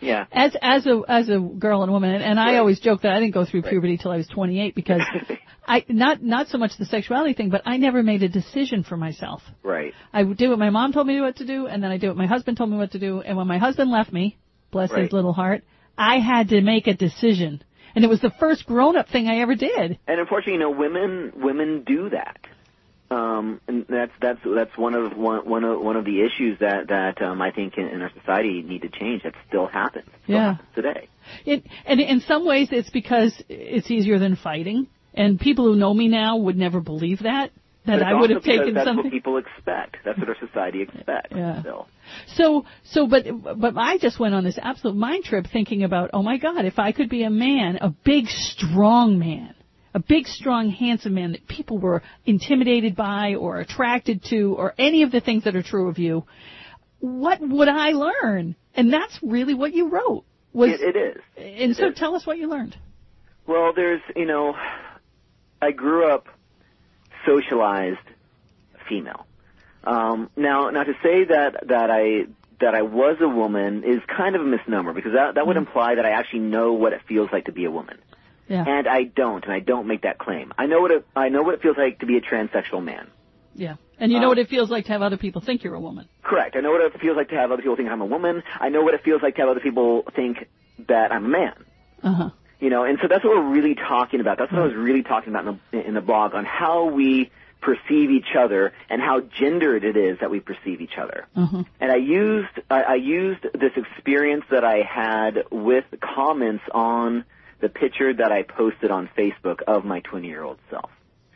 Yeah. As a girl and a woman, and I always joke that I didn't go through puberty till I was 28 because not so much the sexuality thing, but I never made a decision for myself. Right. I did what my mom told me what to do, and then I did what my husband told me what to do, and when my husband left me, bless his little heart, I had to make a decision. And it was the first grown-up thing I ever did. And unfortunately, women do that. And that's one of the issues that I think in our society need to change. That still happens. Today. And in some ways, it's because it's easier than fighting. And people who know me now would never believe that I would have taken that's something. That's what people expect. That's what our society expects. Yeah. Still. But I just went on this absolute mind trip thinking about, oh my God, if I could be a man, a big, strong man, a big, strong, handsome man that people were intimidated by or attracted to or any of the things that are true of you, what would I learn? And that's really what you wrote. It is. And so tell us what you learned. Well, I grew up socialized female. Now to say that I was a woman is kind of a misnomer because that would imply that I actually know what it feels like to be a woman. Yeah. And I don't make that claim. I know what it feels like to be a transsexual man. Yeah. And you know what it feels like to have other people think you're a woman. Correct. I know what it feels like to have other people think I'm a woman. I know what it feels like to have other people think that I'm a man. Uh-huh. And so that's what we're really talking about. That's what I was really talking about in the blog, on how we perceive each other and how gendered it is that we perceive each other. Uh-huh. And I used this experience that I had with comments on the picture that I posted on Facebook of my 20-year-old self.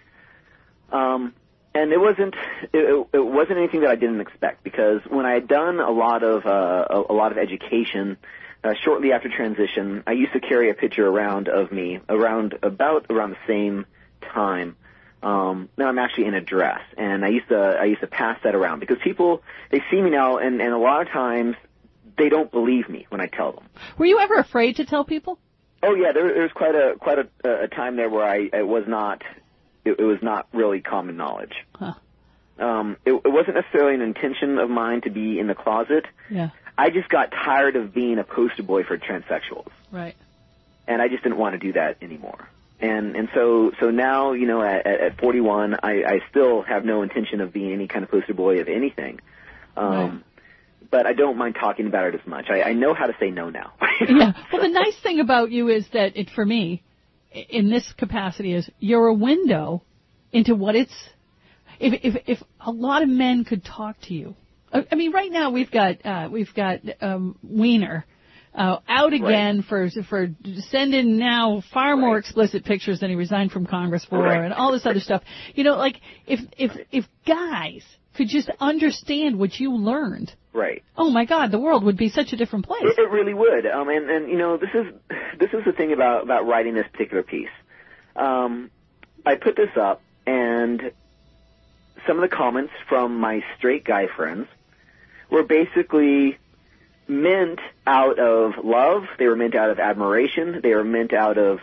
And it wasn't anything that I didn't expect, because when I had done a lot of education shortly after transition, I used to carry a picture around of me around the same time. Now I'm actually in a dress, and I used to pass that around because people, they see me now, and a lot of times they don't believe me when I tell them. Were you ever afraid to tell people? Oh yeah, there's quite a time there where it was not really common knowledge. Huh. It wasn't necessarily an intention of mine to be in the closet. Yeah. I just got tired of being a poster boy for transsexuals. Right. And I just didn't want to do that anymore. And so now, at 41, I still have no intention of being any kind of poster boy of anything. Right. But I don't mind talking about it as much. I know how to say no now. Yeah. Well, the nice thing about you is that for me, in this capacity, is you're a window into what it's. If a lot of men could talk to you, I mean, right now we've got Wiener out again for sending now far more explicit pictures than he resigned from Congress for, and all this other stuff. If guys could just understand what you learned. Right. Oh my God, the world would be such a different place. It really would. This is the thing about writing this particular piece. I put this up, and some of the comments from my straight guy friends were basically meant out of love. They were meant out of admiration. They were meant out of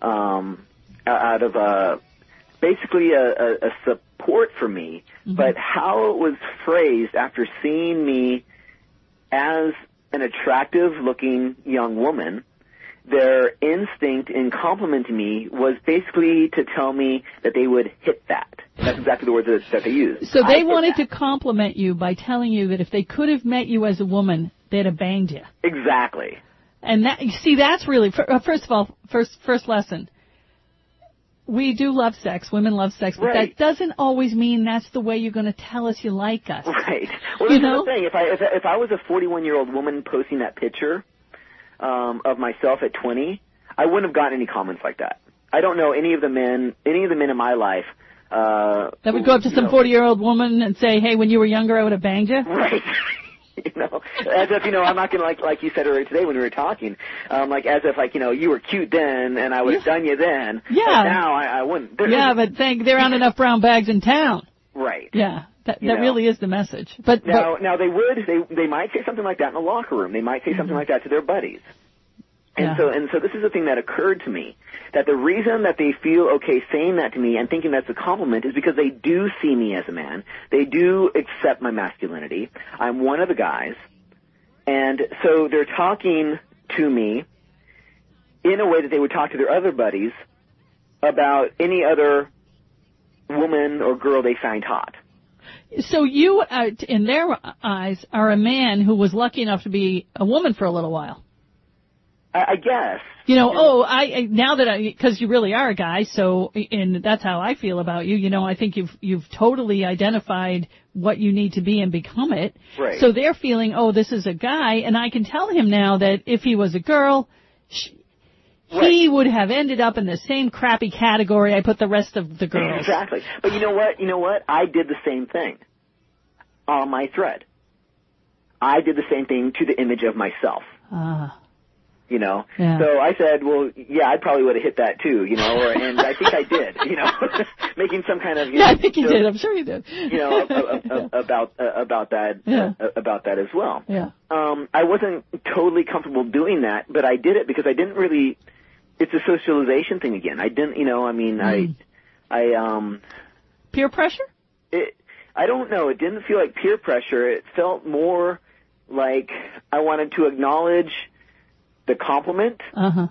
basically a support for me. Mm-hmm. But how it was phrased after seeing me as an attractive-looking young woman, their instinct in complimenting me was basically to tell me that they would hit that. That's exactly the words that they used. So they wanted to compliment you by telling you that if they could have met you as a woman, they'd have banged you. Exactly. And that's really, first of all, first lesson. We do love sex. Women love sex. But that doesn't always mean that's the way you're going to tell us you like us. Right. Well, that's the thing. If I was a 41-year-old woman posting that picture of myself at 20, I wouldn't have gotten any comments like that. I don't know any of the men in my life that would go up to some 40-year-old woman and say, "Hey, when you were younger, I would have banged you." Right. As if, I'm not going to, like you said earlier today when we were talking, as if, you were cute then and I would have done you then. Yeah. But now I wouldn't. But there aren't enough brown bags in town. Right. Yeah. That really is the message. But now they might say something like that in the locker room. They might say something like that to their buddies. And so this is the thing that occurred to me, that the reason that they feel okay saying that to me and thinking that's a compliment is because they do see me as a man. They do accept my masculinity. I'm one of the guys. And so they're talking to me in a way that they would talk to their other buddies about any other woman or girl they find hot. So you, in their eyes, are a man who was lucky enough to be a woman for a little while. I guess. You know, because you really are a guy, so, and that's how I feel about you. You know, I think you've totally identified what you need to be and become it. Right. So they're feeling, this is a guy, and I can tell him now that if he was a girl, he would have ended up in the same crappy category I put the rest of the girls. Exactly. But you know what? I did the same thing on my thread. I did the same thing to the image of myself. You know, yeah. So I said, well, yeah, I probably would have hit that too, you know, and I think I did, you know, making some kind of, I think you did. I'm sure you did. You know, about that, about that as well. Yeah. I wasn't totally comfortable doing that, but I did it because I didn't really. It's a socialization thing again. I didn't, you know, I mean, peer pressure? I don't know. It didn't feel like peer pressure. It felt more like I wanted to acknowledge the compliment, and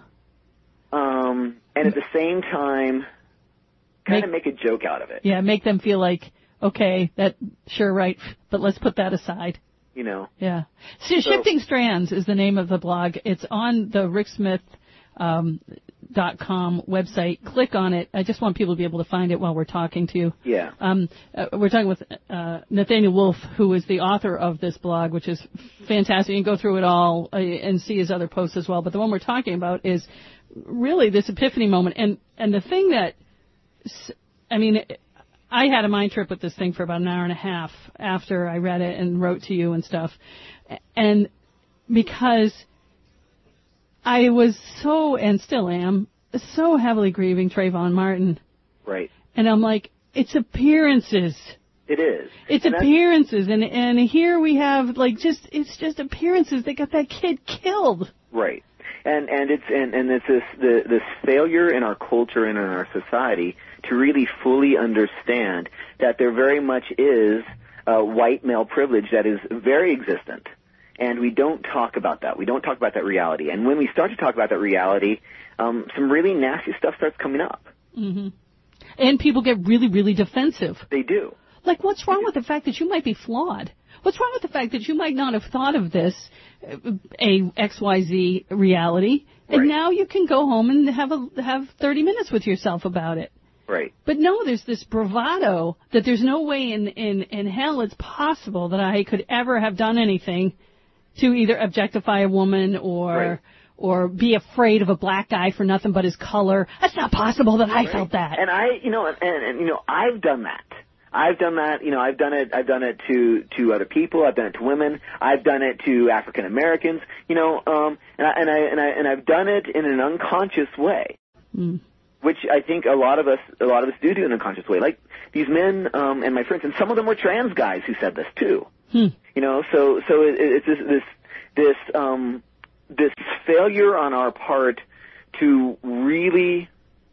at the same time, kind of make a joke out of it. Yeah, make them feel like, okay, right, but let's put that aside. You know. Yeah. So, Shifting Strands is the name of the blog. It's on the ricksmith.com website. Click on it. I just want people to be able to find it while we're talking to you. Yeah. We're talking with Nathaniel Wolf, who is the author of this blog, which is fantastic. You can go through it all and see his other posts as well. But the one we're talking about is really this epiphany moment. And the thing that, I mean, I had a mind trip with this thing for about an hour and a half after I read it and wrote to you and stuff. And because I was so, and still am, so heavily grieving Trayvon Martin. Right. And I'm like, it's appearances. It is. It's appearances. And here we have, it's just appearances. They got that kid killed. Right. And it's this failure in our culture and in our society to really fully understand that there very much is white male privilege that is very existent. And we don't talk about that. We don't talk about that reality. And when we start to talk about that reality, some really nasty stuff starts coming up. Mm-hmm. And people get really, really defensive. They do. Like, what's wrong with the fact that you might be flawed? What's wrong with the fact that you might not have thought of this, a XYZ reality, and now you can go home and have 30 minutes with yourself about it? Right. But no, there's this bravado that there's no way in hell it's possible that I could ever have done anything to either objectify a woman or be afraid of a black guy for nothing but his color. That's not possible that I felt that. And I've done that. I've done that, I've done it to other people, I've done it to women, I've done it to African Americans, and I've done it in an unconscious way. Which I think a lot of us do in an unconscious way. Like these men, and my friends, and some of them were trans guys who said this too. So it's this failure on our part to really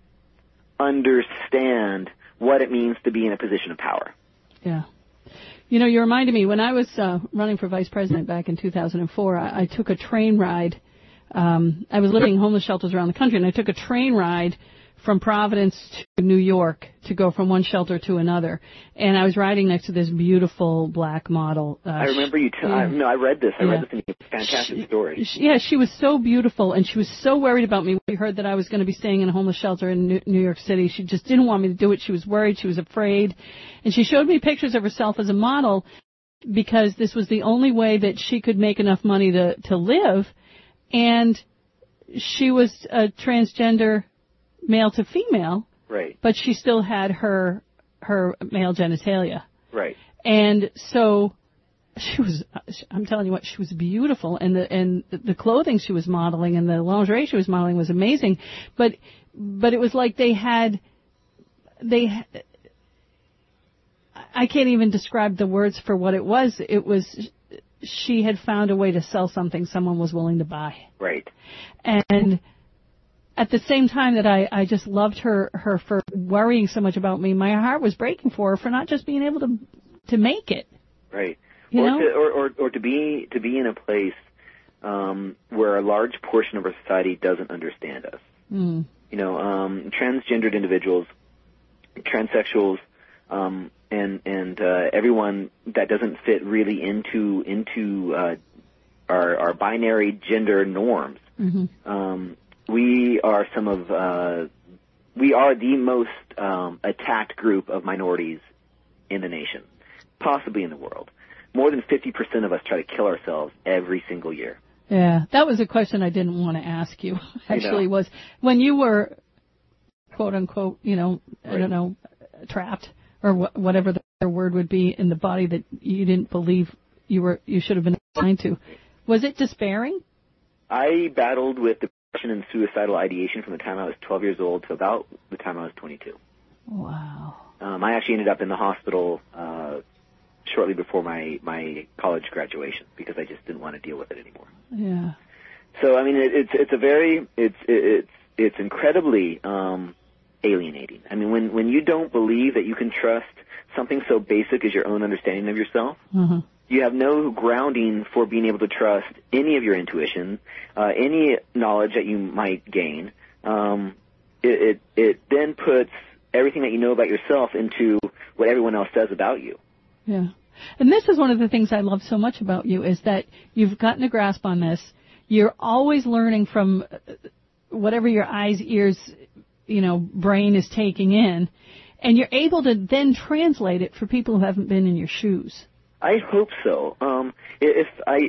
understand what it means to be in a position of power. Yeah. You reminded me, when I was running for vice president back in 2004, I took a train ride. I was living in homeless shelters around the country, and I took a train ride from Providence to New York to go from one shelter to another. And I was riding next to this beautiful black model. I remember you. I read this. I read this in your fantastic story. She was so beautiful, and she was so worried about me when she heard that I was going to be staying in a homeless shelter in New York City. She just didn't want me to do it. She was worried. She was afraid. And she showed me pictures of herself as a model because this was the only way that she could make enough money to live. And she was a transgender male to female, right? But she still had her male genitalia, right? And so she was. I'm telling you what, she was beautiful, and the clothing she was modeling and the lingerie she was modeling was amazing. But it was like they had. I can't even describe the words for what it was. It was. She had found a way to sell something someone was willing to buy, right? And at the same time that I just loved her for worrying so much about me, my heart was breaking for her for not just being able to make it. Right. Or to be in a place where a large portion of our society doesn't understand us. Mm. You know, transgendered individuals, transsexuals, and everyone that doesn't fit really into our binary gender norms. Mm-hmm. We are the most attacked group of minorities in the nation, possibly in the world. More than 50% of us try to kill ourselves every single year. Yeah, that was a question I didn't want to ask you, actually, was when you were, quote unquote, you know, I don't know, trapped, or whatever the other word would be, in the body that you didn't believe you should have been assigned to. Was it despairing? I battled with depression and suicidal ideation from the time I was 12 years old to about the time I was 22. Wow. I actually ended up in the hospital shortly before my college graduation because I just didn't want to deal with it anymore. Yeah. So I mean, it's incredibly alienating. I mean, when you don't believe that you can trust something so basic as your own understanding of yourself, mm-hmm. you have no grounding for being able to trust any of your intuition, any knowledge that you might gain. It then puts everything that you know about yourself into what everyone else says about you. Yeah. And this is one of the things I love so much about you, is that you've gotten a grasp on this. You're always learning from whatever your eyes, ears, brain is taking in, and you're able to then translate it for people who haven't been in your shoes. I hope so. If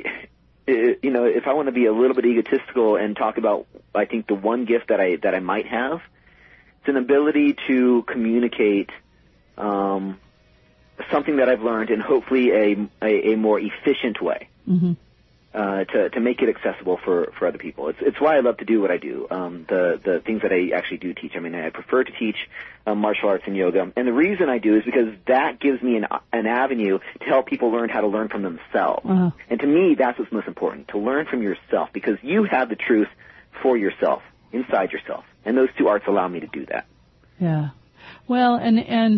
I want to be a little bit egotistical and talk about, I think the one gift that I might have, it's an ability to communicate something that I've learned in hopefully a more efficient way. Mm-hmm. To make it accessible for other people. It's why I love to do what I do. The things that I actually do teach. I mean, I prefer to teach martial arts and yoga, and the reason I do is because that gives me an avenue to help people learn how to learn from themselves. Uh-huh. And to me, that's what's most important: to learn from yourself, because you have the truth for yourself, inside yourself, and those two arts allow me to do that. Yeah. Well, and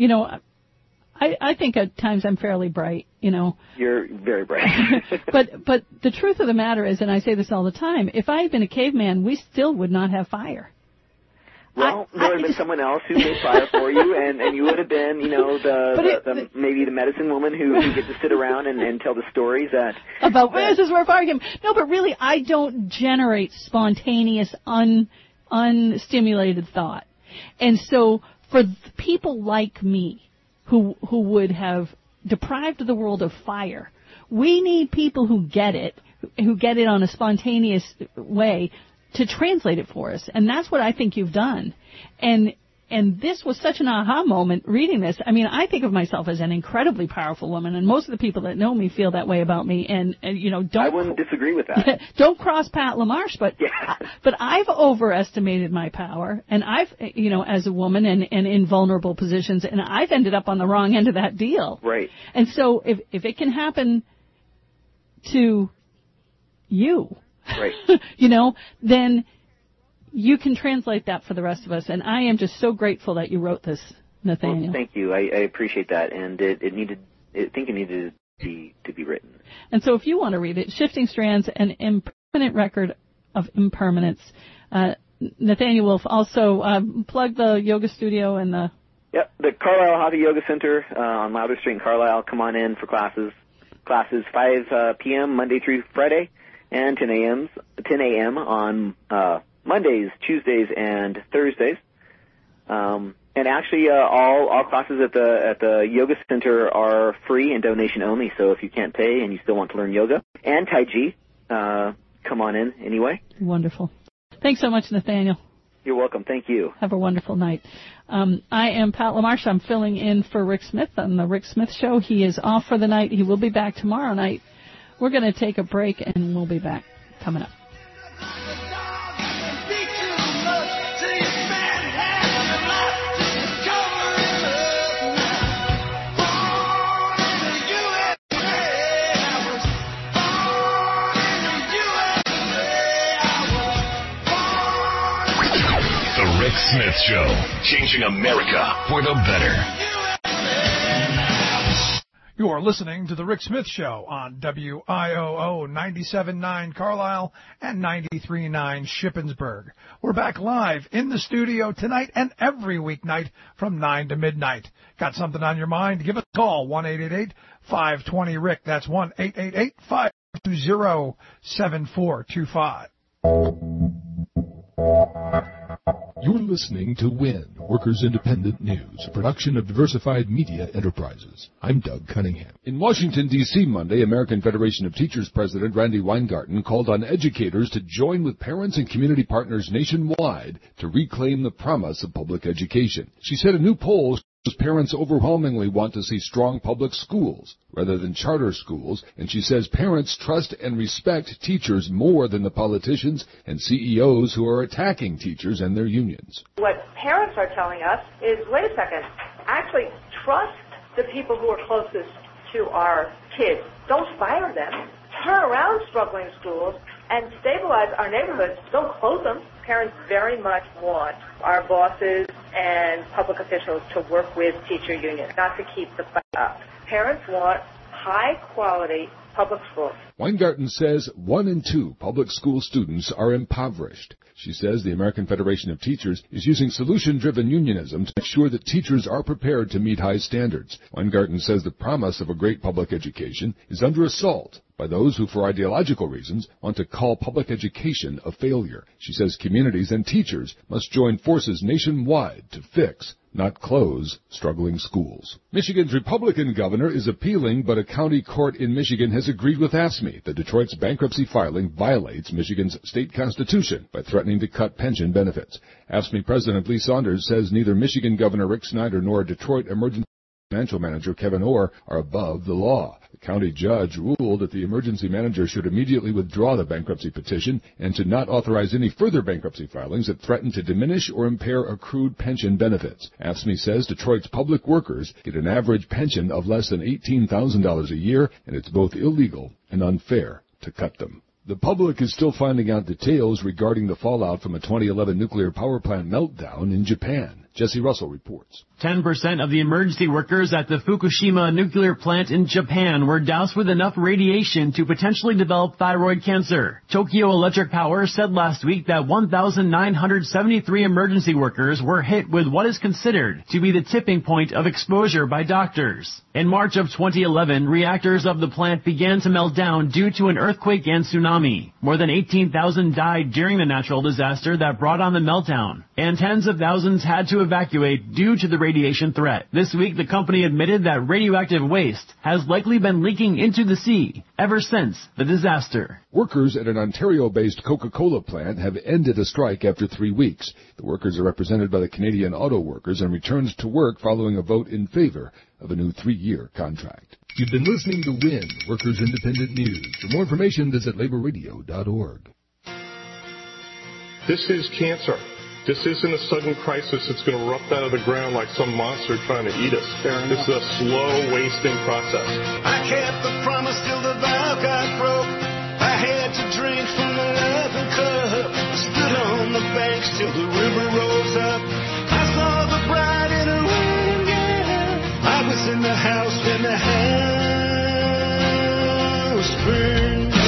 I think at times I'm fairly bright, You're very bright. But the truth of the matter is, and I say this all the time, if I had been a caveman, we still would not have fire. Well, there would have been someone else who made fire for you, and you would have been, maybe the medicine woman who gets to sit around and tell the stories about this is where fire came. No, but really, I don't generate spontaneous, unstimulated thought, and so for people like me, who would have deprived the world of fire, we need people who get it on a spontaneous way to translate it for us. And that's what I think you've done. And this was such an aha moment reading this. I mean, I think of myself as an incredibly powerful woman, and most of the people that know me feel that way about me. And don't. I wouldn't disagree with that. Don't cross Pat LaMarche, but I've overestimated my power, and I've, as a woman and in vulnerable positions, and I've ended up on the wrong end of that deal. Right. And so if it can happen to you, right, then you can translate that for the rest of us, and I am just so grateful that you wrote this, Nathaniel. Well, thank you. I appreciate that, and I think it needed to be written. And so if you want to read it, Shifting Strands, an Impermanent Record of Impermanence. Nathaniel Wolf, also plug the yoga studio and the... Yep, the Carlisle Hatha Yoga Center on Louder Street in Carlisle. Come on in for classes. Classes 5 p.m. Monday through Friday, and 10 a.m. on Mondays, Tuesdays, and Thursdays. And actually, all classes at the yoga center are free and donation only. So if you can't pay and you still want to learn yoga and Tai Chi, come on in anyway. Wonderful. Thanks so much, Nathaniel. You're welcome. Thank you. Have a wonderful night. I am Pat LaMarche. I'm filling in for Rick Smith on the Rick Smith Show. He is off for the night. He will be back tomorrow night. We're going to take a break, and we'll be back coming up. Rick Smith Show, changing America for the better. You're listening to The Rick Smith Show on WIOO 97.9 Carlisle and 93.9 Shippensburg. We're back live in the studio tonight and every weeknight from 9 to midnight. Got something on your mind? Give us a call, 1-888-520-RICK. That's 1-888-520-7425. You're listening to WIN, Workers Independent News, a production of Diversified Media Enterprises. I'm Doug Cunningham. In Washington, D.C. Monday, American Federation of Teachers President Randi Weingarten called on educators to join with parents and community partners nationwide to reclaim the promise of public education. She said a new poll shows parents overwhelmingly want to see strong public schools rather than charter schools, and she says parents trust and respect teachers more than the politicians and CEOs who are attacking teachers and their unions. What parents are telling us is, wait a second, actually trust the people who are closest to our kids. Don't fire them. Turn around struggling schools and stabilize our neighborhoods. Don't close them. Parents very much want our bosses and public officials to work with teacher unions, not to keep the fight up. Parents want high-quality public schools. Weingarten says 1 in 2 public school students are impoverished. She says the American Federation of Teachers is using solution-driven unionism to make sure that teachers are prepared to meet high standards. Weingarten says the promise of a great public education is under assault by those who, for ideological reasons, want to call public education a failure. She says communities and teachers must join forces nationwide to fix, not close, struggling schools. Michigan's Republican governor is appealing, but a county court in Michigan has agreed with AFSCME that Detroit's bankruptcy filing violates Michigan's state constitution by threatening to cut pension benefits. AFSCME President Lee Saunders says neither Michigan Governor Rick Snyder nor Detroit Emergency Financial Manager Kevin Orr are above the law. The county judge ruled that the emergency manager should immediately withdraw the bankruptcy petition and to not authorize any further bankruptcy filings that threaten to diminish or impair accrued pension benefits. AFSCME says Detroit's public workers get an average pension of less than $18,000 a year, and it's both illegal and unfair to cut them. The public is still finding out details regarding the fallout from a 2011 nuclear power plant meltdown in Japan. Jesse Russell reports. 10% of the emergency workers at the Fukushima nuclear plant in Japan were doused with enough radiation to potentially develop thyroid cancer. Tokyo Electric Power said last week that 1,973 emergency workers were hit with what is considered to be the tipping point of exposure by doctors. In March of 2011, reactors of the plant began to melt down due to an earthquake and tsunami. More than 18,000 died during the natural disaster that brought on the meltdown, and tens of thousands had to evacuate due to the radiation threat. This week, the company admitted that radioactive waste has likely been leaking into the sea ever since the disaster. Workers at an Ontario-based Coca-Cola plant have ended a strike after 3 weeks. The workers are represented by the Canadian Auto Workers and returned to work following a vote in favor of a new 3-year contract. You've been listening to WIN, Workers Independent News. For more information, visit laborradio.org. This is cancer. This isn't a sudden crisis that's going to erupt out of the ground like some monster trying to eat us. This is a slow wasting process. I kept the promise till the valve got broke. I had to drink from the loving cup. Stood on the banks till the river rose up. I saw the bride in her wedding gown. I was in the house when the house burned down.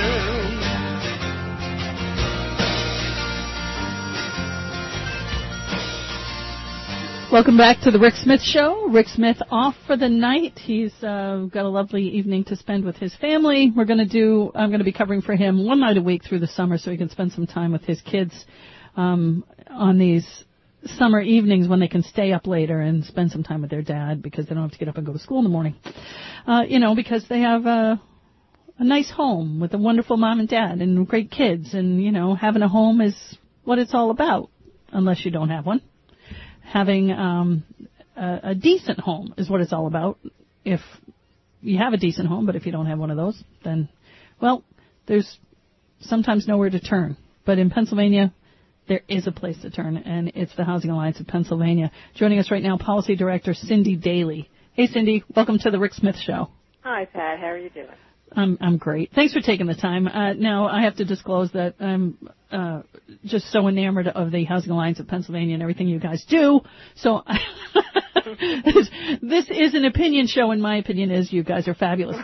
Welcome back to the Rick Smith Show. Rick Smith off for the night. He's got a lovely evening to spend with his family. I'm going to be covering for him one night a week through the summer so he can spend some time with his kids on these summer evenings when they can stay up later and spend some time with their dad because they don't have to get up and go to school in the morning. Because they have a nice home with a wonderful mom and dad and great kids. And, having a home is what it's all about, unless you don't have one. Having a decent home is what it's all about. If you have a decent home, but if you don't have one of those, then, there's sometimes nowhere to turn. But in Pennsylvania, there is a place to turn, and it's the Housing Alliance of Pennsylvania. Joining us right now, Policy Director Cindy Daly. Hey, Cindy. Welcome to the Rick Smith Show. Hi, Pat. How are you doing? I'm great. Thanks for taking the time. Now, I have to disclose that I'm just so enamored of the Housing Alliance of Pennsylvania and everything you guys do. So This is an opinion show, and my opinion is you guys are fabulous.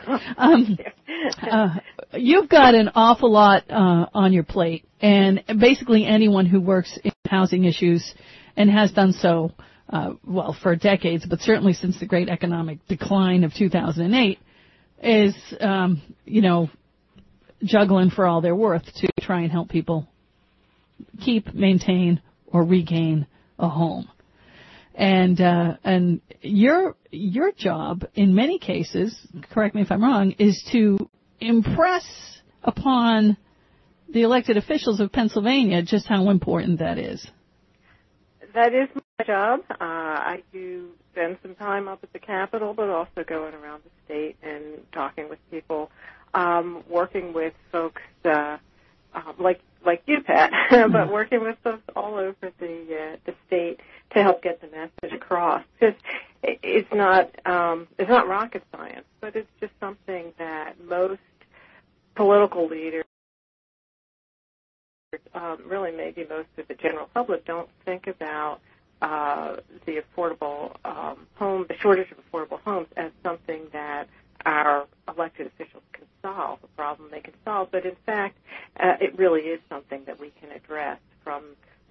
You've got an awful lot on your plate, and basically anyone who works in housing issues and has done so, for decades, but certainly since the great economic decline of 2008, is, juggling for all they're worth to try and help people keep, maintain, or regain a home. And your job, in many cases, correct me if I'm wrong, is to impress upon the elected officials of Pennsylvania just how important that is. That is my job. I do spend some time up at the Capitol, but also going around the state and talking with people, working with folks like you, Pat, but working with folks all over the state to help get the message across. Because it's not rocket science, but it's just something that most political leaders, really maybe most of the general public, don't think about the affordable the shortage of affordable homes as something that our elected officials can solve, a problem they can solve. But in fact, it really is something that we can address from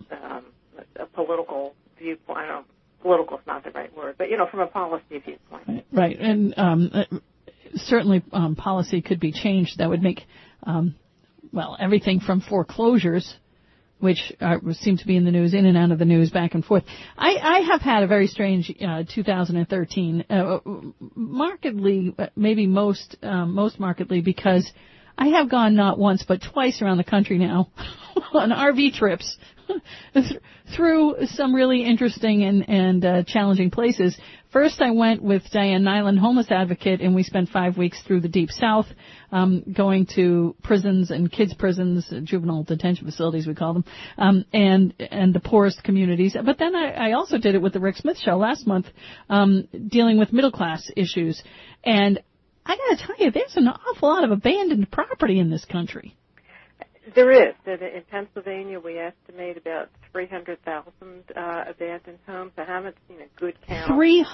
a political viewpoint. I don't know, political is not the right word, but from a policy viewpoint. Right, and certainly policy could be changed that would make everything from foreclosures, which seem to be in the news, in and out of the news, back and forth. I have had a very strange 2013, markedly, maybe most markedly, because I have gone not once but twice around the country now on RV trips through some really interesting and challenging places. First, I went with Diane Nyland, homeless advocate, and we spent 5 weeks through the Deep South, going to prisons and kids' prisons, juvenile detention facilities, we call them, and the poorest communities. But then I also did it with the Rick Smith Show last month, dealing with middle-class issues. And I got to tell you, there's an awful lot of abandoned property in this country. There is. In Pennsylvania, we estimate about 300,000 abandoned homes. I haven't seen a good count.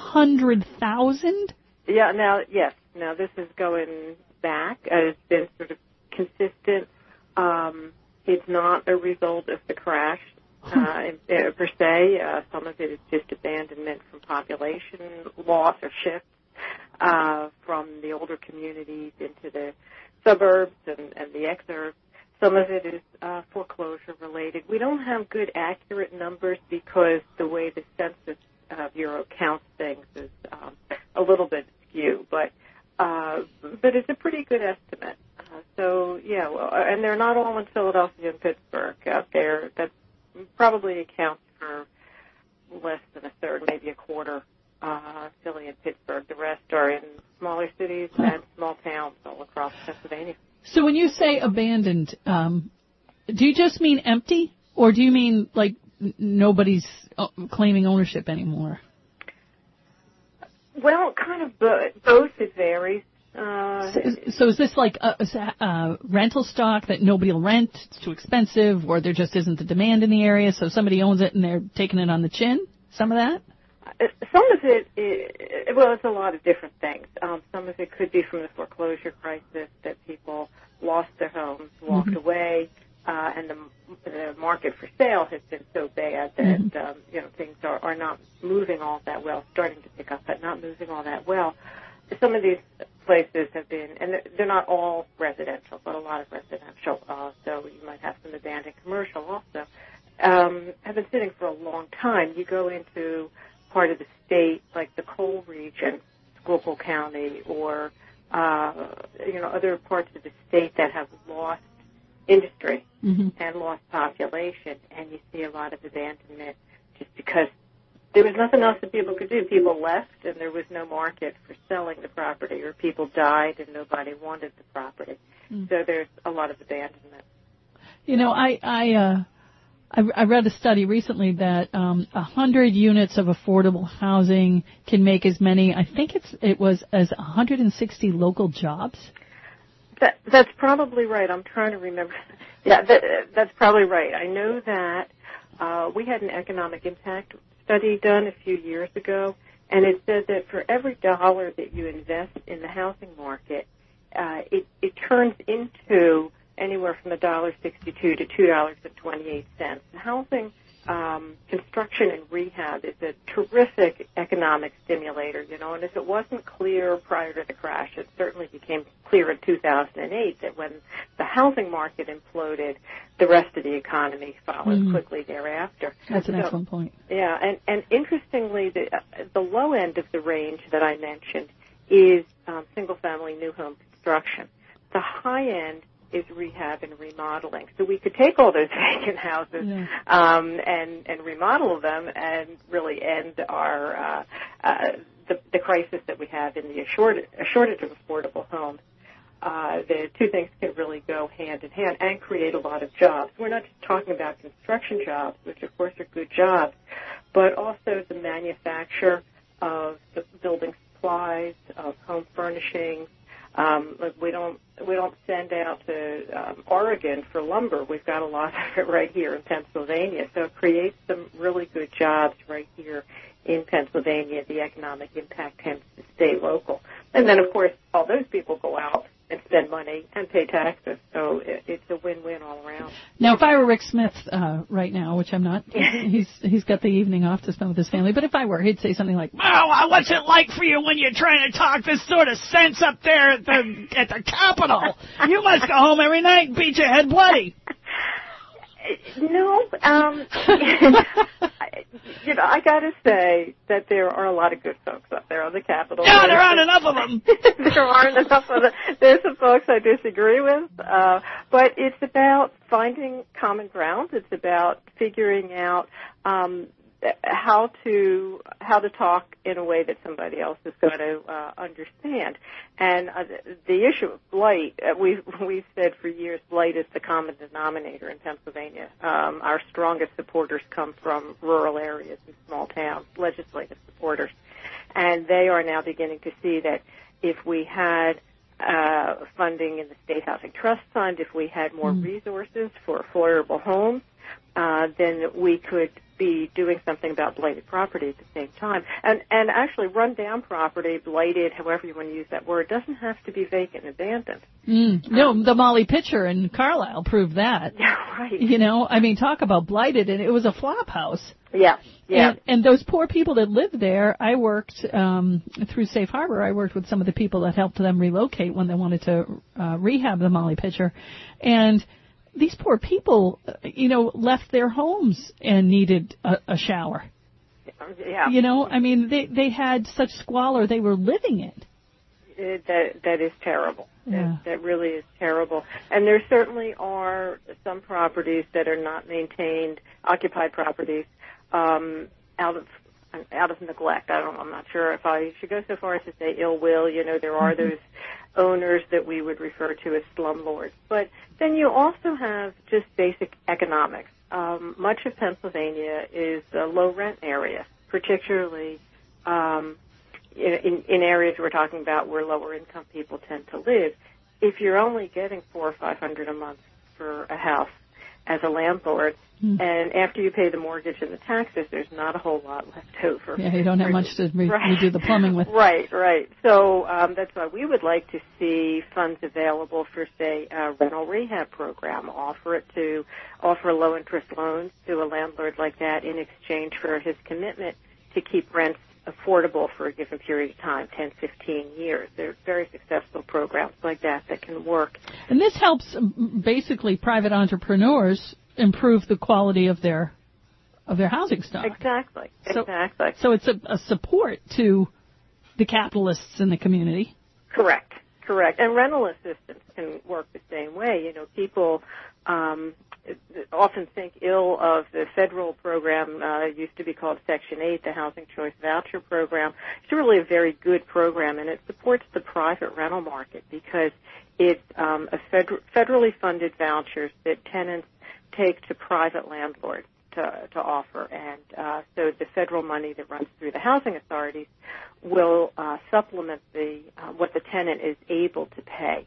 300,000? Yeah. Now, yes. Now, this is going back. It's been sort of consistent. It's not a result of the crash per se. Some of it is just abandonment from population loss or shifts from the older communities into the suburbs and the exurbs. Some of it is foreclosure related. We don't have good, accurate numbers because the way the Census Bureau counts things is a little bit skewed, but it's a pretty good estimate. And they're not all in Philadelphia and Pittsburgh out there. That probably accounts for less than a third, maybe a quarter. Philly and Pittsburgh. The rest are in smaller cities and small towns all across Pennsylvania. So when you say abandoned, do you just mean empty, or do you mean like nobody's claiming ownership anymore? Well, kind of both. It varies. So is this like a rental stock that nobody will rent, it's too expensive, or there just isn't the demand in the area, so somebody owns it and they're taking it on the chin? Some of that? Some of it, it's a lot of different things. Some of it could be from the foreclosure crisis, that people lost their homes, walked away, and the market for sale has been so bad that things are not moving all that well, starting to pick up, but not moving all that well. Some of these places have been, and they're not all residential, but a lot of residential, so you might have some abandoned commercial also, have been sitting for a long time. You go into part of the state, like the coal region, Schuylkill County, or other parts of the state that have lost industry and lost population, and you see a lot of abandonment just because there was nothing else that people could do. People left, and there was no market for selling the property, or people died and nobody wanted the property. So there's a lot of abandonment. I read a study recently that 100 units of affordable housing can make as many, I think it was as 160 local jobs. That's probably right. I'm trying to remember. Yeah, that's probably right. I know that we had an economic impact study done a few years ago, And it said that for every dollar that you invest in the housing market, it turns into anywhere from $1.62 to $2.28. Housing construction and rehab is a terrific economic stimulator, and if it wasn't clear prior to the crash, it certainly became clear in 2008 that when the housing market imploded, the rest of the economy followed quickly thereafter. That's an excellent point. Yeah, and interestingly, the low end of the range that I mentioned is single-family new home construction. The high end is rehab and remodeling. So we could take all those vacant houses and remodel them and really end our the crisis that we have in the shortage of affordable homes. The two things can really go hand in hand and create a lot of jobs. We're not just talking about construction jobs, which of course are good jobs, but also the manufacture of the building supplies, of home furnishings. We don't send out to Oregon for lumber. We've got a lot of it right here in Pennsylvania. So it creates some really good jobs right here in Pennsylvania. The economic impact tends to stay local. And then, of course, all those people go out and spend money and pay taxes. So it's a win-win all around. Now, if I were Rick Smith right now, which I'm not, he's got the evening off to spend with his family, but if I were, he'd say something like, "Oh, what's it like for you when you're trying to talk this sort of sense up there at the Capitol? You must go home every night and beat your head bloody." No, I got to say that there are a lot of good folks up there on the Capitol. No, there aren't enough of them. There aren't enough of them. There's some folks I disagree with, but it's about finding common ground. It's about figuring out how to talk in a way that somebody else is going to understand. And the issue of blight, we've said for years, blight is the common denominator in Pennsylvania. Our strongest supporters come from rural areas and small towns, legislative supporters, and they are now beginning to see that if we had funding in the State Housing Trust Fund, if we had more resources for affordable homes, then we could be doing something about blighted property at the same time. And actually, run-down property, blighted, however you want to use that word, doesn't have to be vacant and abandoned. No, the Molly Pitcher in Carlisle proved that. Yeah, right. I mean, talk about blighted, and it was a flop house. Yeah. And those poor people that lived there, I worked through Safe Harbor. I worked with some of the people that helped them relocate when they wanted to rehab the Molly Pitcher. And these poor people, left their homes and needed a shower. Yeah. I mean, they had such squalor, they were living it. That is terrible. Yeah. That really is terrible. And there certainly are some properties that are not maintained, occupied properties, out of neglect. I'm not sure if I should go so far as to say ill will. There are those owners that we would refer to as slumlords. But then you also have just basic economics. Much of Pennsylvania is a low rent area, particularly in areas we're talking about where lower income people tend to live. If you're only getting $400 or $500 a month for a house as a landlord, and after you pay the mortgage and the taxes, there's not a whole lot left over. Yeah, you don't have much to redo the plumbing with. Right. So that's why we would like to see funds available for, say, a rental rehab program. Offer low-interest loans to a landlord like that in exchange for his commitment to keep rents affordable for a given period of time, 10, 15 years. There are very successful programs like that can work. And this helps basically private entrepreneurs improve the quality of their housing stock. Exactly. So it's a support to the capitalists in the community. Correct. And rental assistance can work the same way. People often think ill of the federal program, used to be called Section 8, the Housing Choice Voucher Program. It's really a very good program, and it supports the private rental market because it's a federally funded vouchers that tenants take to private landlords to offer. And so the federal money that runs through the housing authorities will supplement what the tenant is able to pay.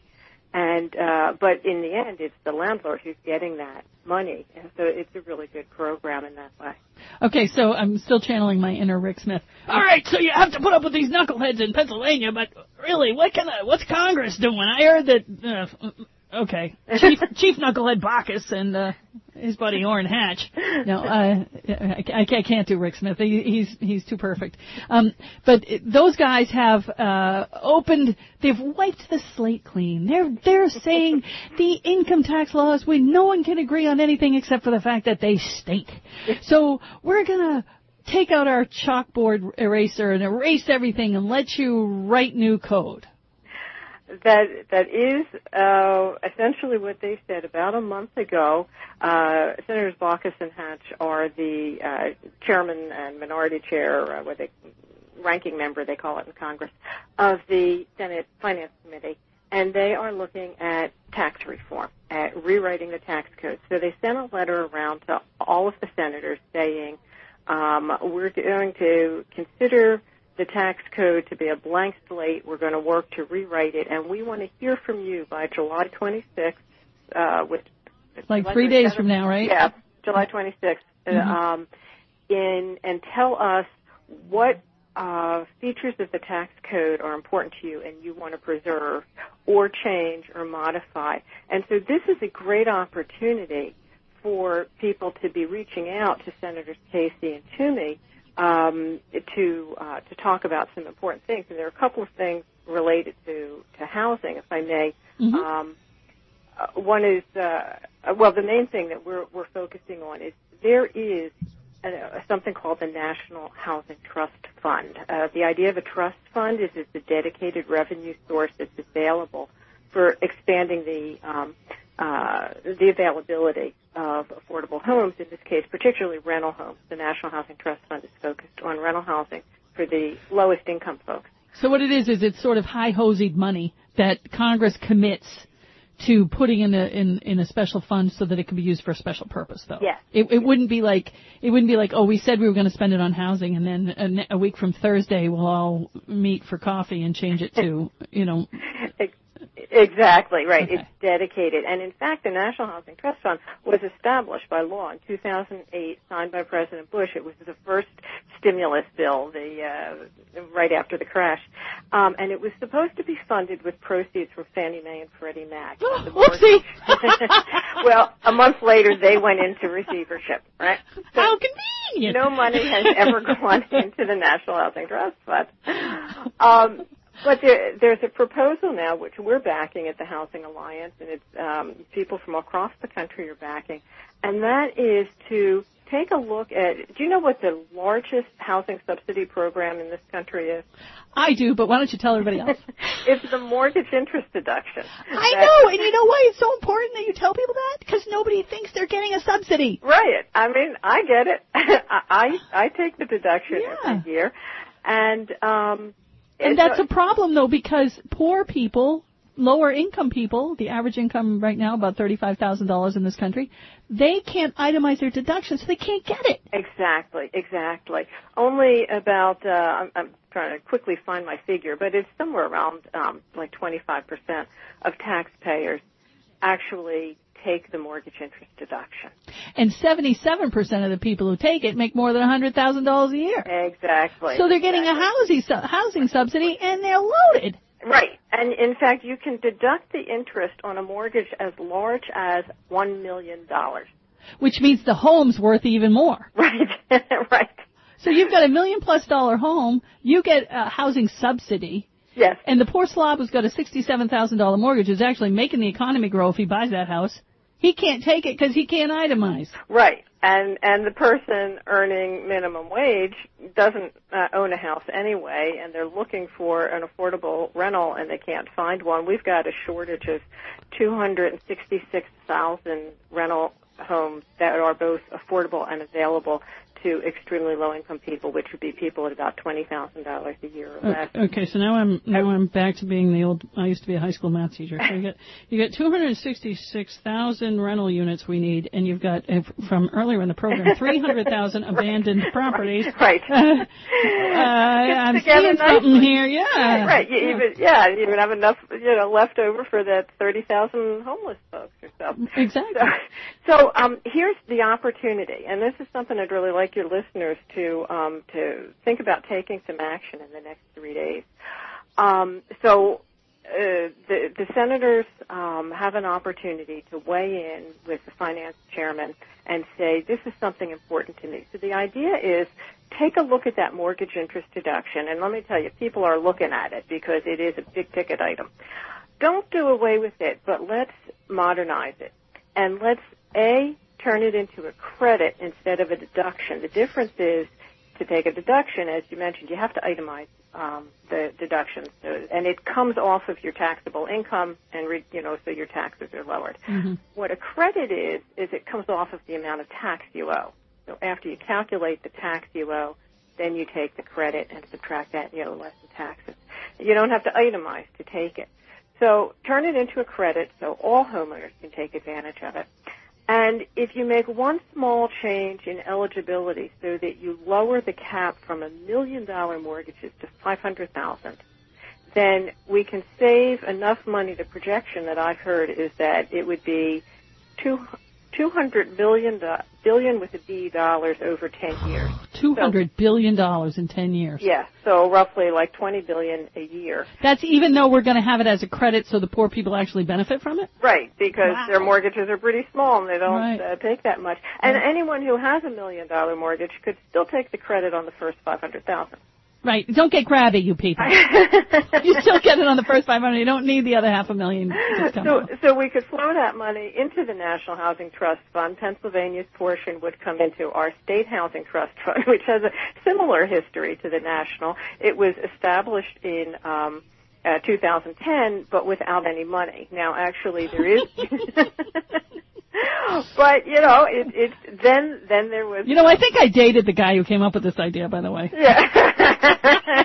And but in the end, it's the landlord who's getting that money, and so it's a really good program in that way. Okay, so I'm still channeling my inner Rick Smith. All right, so you have to put up with these knuckleheads in Pennsylvania, but really, what's Congress doing? I heard that. Okay, Chief Knucklehead Bacchus and his buddy Orrin Hatch. No, I can't do Rick Smith. He's too perfect. But those guys have they've wiped the slate clean. They're saying the income tax laws, no one can agree on anything except for the fact that they stink. So we're gonna take out our chalkboard eraser and erase everything and let you write new code. That is essentially what they said about a month ago. Senators Bacchus and Hatch are the chairman and minority chair, ranking member, they call it in Congress, of the Senate Finance Committee, and they are looking at tax reform, at rewriting the tax code. So they sent a letter around to all of the senators saying, we're going to consider the tax code to be a blank slate. We're going to work to rewrite it, and we want to hear from you by July 26th. Like 3 days from now, right? Yeah, July 26th. And tell us what features of the tax code are important to you and you want to preserve or change or modify. And so this is a great opportunity for people to be reaching out to Senators Casey and Toomey to talk about some important things. And there are a couple of things related to housing, if I may. One is, the main thing that we're focusing on is there is something called the National Housing Trust Fund. The idea of a trust fund is it's a dedicated revenue source that's available for expanding the availability of affordable homes, in this case, particularly rental homes. The National Housing Trust Fund is focused on rental housing for the lowest income folks. So what it is it's sort of high-hosied money that Congress commits to putting in a special fund so that it can be used for a special purpose, though. Yes. It wouldn't be like, oh, we said we were going to spend it on housing, and then a week from Thursday we'll all meet for coffee and change it to, Exactly, right. Okay. It's dedicated. And in fact, the National Housing Trust Fund was established by law in 2008, signed by President Bush. It was the first stimulus bill, right after the crash. And it was supposed to be funded with proceeds from Fannie Mae and Freddie Mac. Whoopsie! Well, a month later, they went into receivership, right? So how convenient! No money has ever gone into the National Housing Trust Fund. But there's a proposal now, which we're backing at the Housing Alliance, and it's people from across the country are backing, and that is to take a look at, do you know what the largest housing subsidy program in this country is? I do, but why don't you tell everybody else? It's the mortgage interest deduction. I know, and you know why it's so important that you tell people that? Because nobody thinks they're getting a subsidy. Right. I mean, I get it. I take the deduction every year, and that's a problem, though, because poor people, lower income people, the average income right now about $35,000 in this country, they can't itemize their deductions, so they can't get it. Exactly. Only about, I'm trying to quickly find my figure, but it's somewhere around like 25% of taxpayers actually take the mortgage interest deduction. And 77% of the people who take it make more than $100,000 a year. Exactly. So they're getting a housing subsidy, and they're loaded. Right. And, in fact, you can deduct the interest on a mortgage as large as $1 million. Which means the home's worth even more. Right. Right. So you've got $1 million+ home, you get a housing subsidy. Yes. And the poor slob who's got a $67,000 mortgage is actually making the economy grow if he buys that house. He can't take it because he can't itemize. Right. And the person earning minimum wage doesn't own a house anyway, and they're looking for an affordable rental, and they can't find one. We've got a shortage of 266,000 rental homes that are both affordable and available to extremely low-income people, which would be people at about $20,000 a year or less. Okay, so now I'm back to being the old. I used to be a high school math teacher. So you get 266,000 rental units we need, and you've got from earlier in the program 300,000 abandoned properties. Right. I'm seeing something here. Yeah. Right. You even have enough left over for that 30,000 homeless folks or so. Exactly. So here's the opportunity, and this is something I'd really like your listeners to think about taking some action in the next 3 days. The senators have an opportunity to weigh in with the finance chairman and say, this is something important to me. So the idea is, take a look at that mortgage interest deduction, and let me tell you, people are looking at it because it is a big-ticket item. Don't do away with it, but let's modernize it. And let's, turn it into a credit instead of a deduction. The difference is, to take a deduction, as you mentioned, you have to itemize the deductions, and it comes off of your taxable income, and so your taxes are lowered. Mm-hmm. What a credit is it comes off of the amount of tax you owe. So after you calculate the tax you owe, then you take the credit and subtract that, and you owe less in taxes. You don't have to itemize to take it. So turn it into a credit so all homeowners can take advantage of it. And if you make one small change in eligibility so that you lower the cap from $1 million mortgages to $500,000, then we can save enough money. The projection that I've heard is that it would be $200 billion with a B dollars over 10 years. $200 billion in 10 years. Yeah, so roughly like $20 billion a year. That's even though we're going to have it as a credit so the poor people actually benefit from it? Right, because Wow. their mortgages are pretty small and they don't Right. take that much. And anyone who has $1 million mortgage could still take the credit on the first $500,000. Right. Don't get grabby, you people. You still get it on the first 500. You don't need the other $500,000. So we could flow that money into the National Housing Trust Fund. Pennsylvania's portion would come into our State Housing Trust Fund, which has a similar history to the national. It was established in 2010, but without any money. Now, actually, there is. But it's then there was. I think I dated the guy who came up with this idea, by the way. Yeah.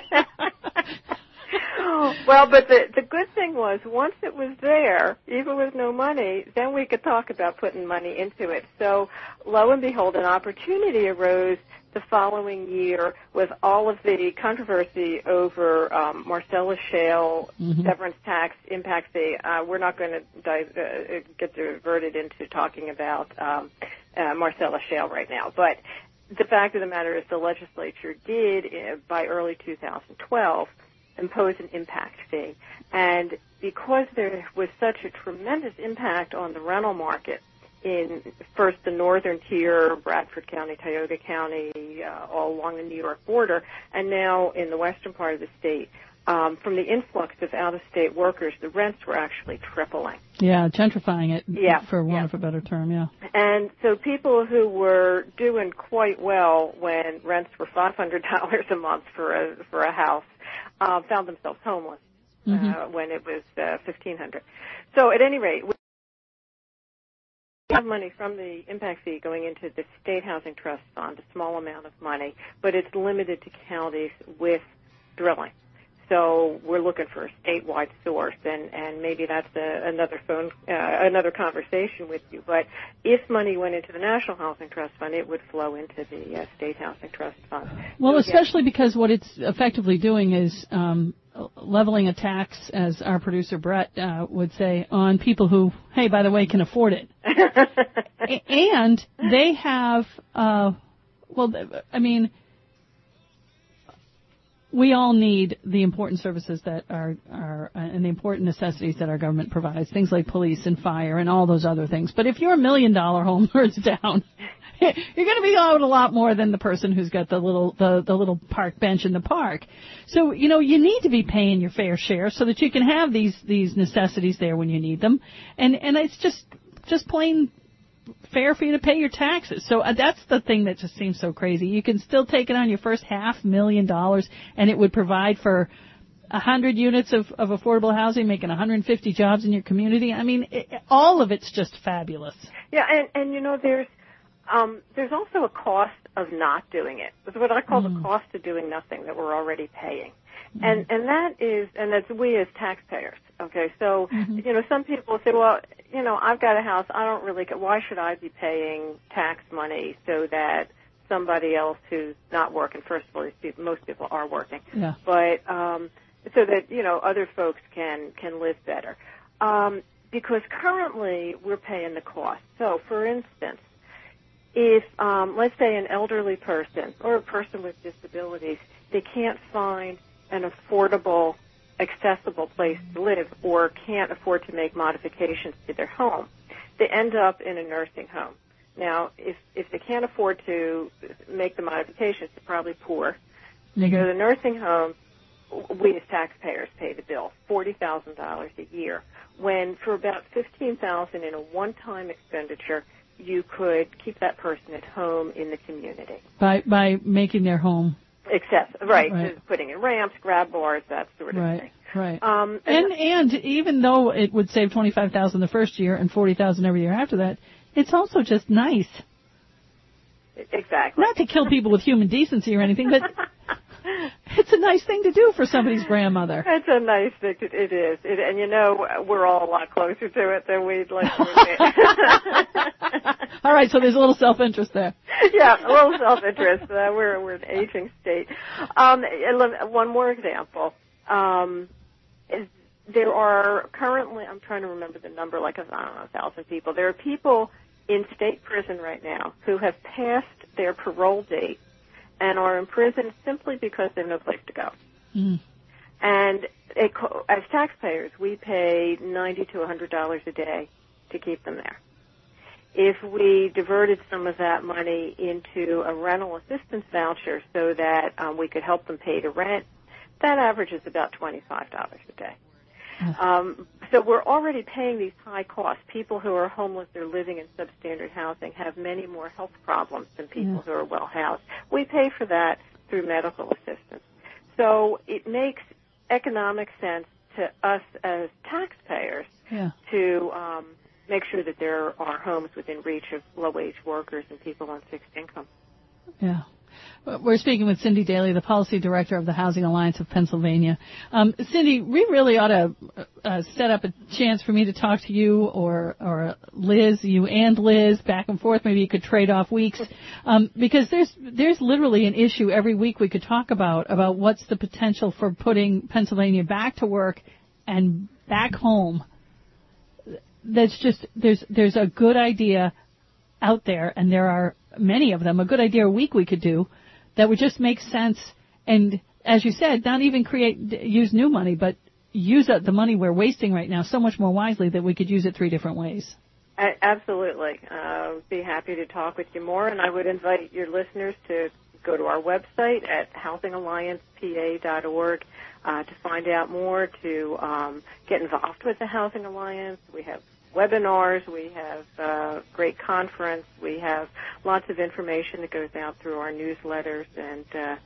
Well, but the good thing was, once it was there, even with no money, then we could talk about putting money into it. So, lo and behold, an opportunity arose the following year with all of the controversy over Marcellus Shale, severance tax, impact fee. We're not going to get diverted into talking about Marcellus Shale right now, but the fact of the matter is the legislature did, by early 2012, impose an impact fee. And because there was such a tremendous impact on the rental market in first the northern tier, Bradford County, Tioga County, all along the New York border, and now in the western part of the state, from the influx of out-of-state workers, the rents were actually tripling. Yeah, gentrifying it, for want of a better term, yeah. And so people who were doing quite well when rents were $500 a month for a house found themselves homeless when it was $1,500. So at any rate, we have money from the impact fee going into the State Housing Trust Fund, a small amount of money, but it's limited to counties with drilling. So we're looking for a statewide source, and maybe that's another conversation with you. But if money went into the National Housing Trust Fund, it would flow into the State Housing Trust Fund. Well, especially because what it's effectively doing is leveling a tax, as our producer Brett would say, on people who, hey, by the way, can afford it. And they have, we all need the important services that are and the important necessities that our government provides, things like police and fire and all those other things. But if your $1 million home burns down, you're going to be out a lot more than the person who's got the little park bench in the park. So, you need to be paying your fair share so that you can have these necessities there when you need them. And it's just plain fair for you to pay your taxes. So that's the thing that just seems so crazy. You can still take it on your first $500,000 and it would provide for 100 units of affordable housing, making 150 jobs in your community. I mean, all of it's just fabulous. Yeah, and there's There's also a cost of not doing it. It's what I call the cost of doing nothing that we're already paying. And that's we as taxpayers. Okay, so, some people say, well, I've got a house, I don't really why should I be paying tax money so that somebody else who's not working, first of all, most people are working, but, so that, other folks can live better. Because currently we're paying the cost. So, for instance, if, let's say an elderly person or a person with disabilities, they can't find an affordable, accessible place to live or can't afford to make modifications to their home, they end up in a nursing home. Now, if they can't afford to make the modifications, they're probably poor. They go to the nursing home, we as taxpayers pay the bill, $40,000 a year, when for about $15,000 in a one-time expenditure, you could keep that person at home in the community. By making their home accessible, right. Putting in ramps, grab bars, that sort of thing. Right. And even though it would save $25,000 the first year and $40,000 every year after that, it's also just nice. Exactly. Not to kill people with human decency or anything, but it's a nice thing to do for somebody's grandmother. It's a nice thing. It is. And we're all a lot closer to it than we'd like to admit. All right, so there's a little self-interest there. Yeah, a little self-interest. We're an aging state. One more example. There are currently, I'm trying to remember the number, 1,000 people. There are people in state prison right now who have passed their parole date and are in prison simply because they have no place to go. And as taxpayers, we pay $90 to $100 a day to keep them there. If we diverted some of that money into a rental assistance voucher so that we could help them pay the rent, that averages about $25 a day. So we're already paying these high costs. People who are homeless or living in substandard housing have many more health problems than people who are well housed. We pay for that through medical assistance. So it makes economic sense to us as taxpayers to make sure that there are homes within reach of low-wage workers and people on fixed income. Yeah. We're speaking with Cindy Daly, the Policy Director of the Housing Alliance of Pennsylvania. Cindy, we really ought to set up a chance for me to talk to you or Liz, you and Liz, back and forth. Maybe you could trade off weeks, because there's literally an issue every week we could talk about what's the potential for putting Pennsylvania back to work and back home. That's just there's a good idea out there, and there are many of them. A good idea a week we could do that would just make sense, and as you said, not even use new money, but use the money we're wasting right now so much more wisely that we could use it 3 different ways. Absolutely. Be happy to talk with you more, and I would invite your listeners to go to our website at housingalliancepa.org to find out more, to get involved with the Housing Alliance. We have webinars, we have a great conference, we have lots of information that goes out through our newsletters and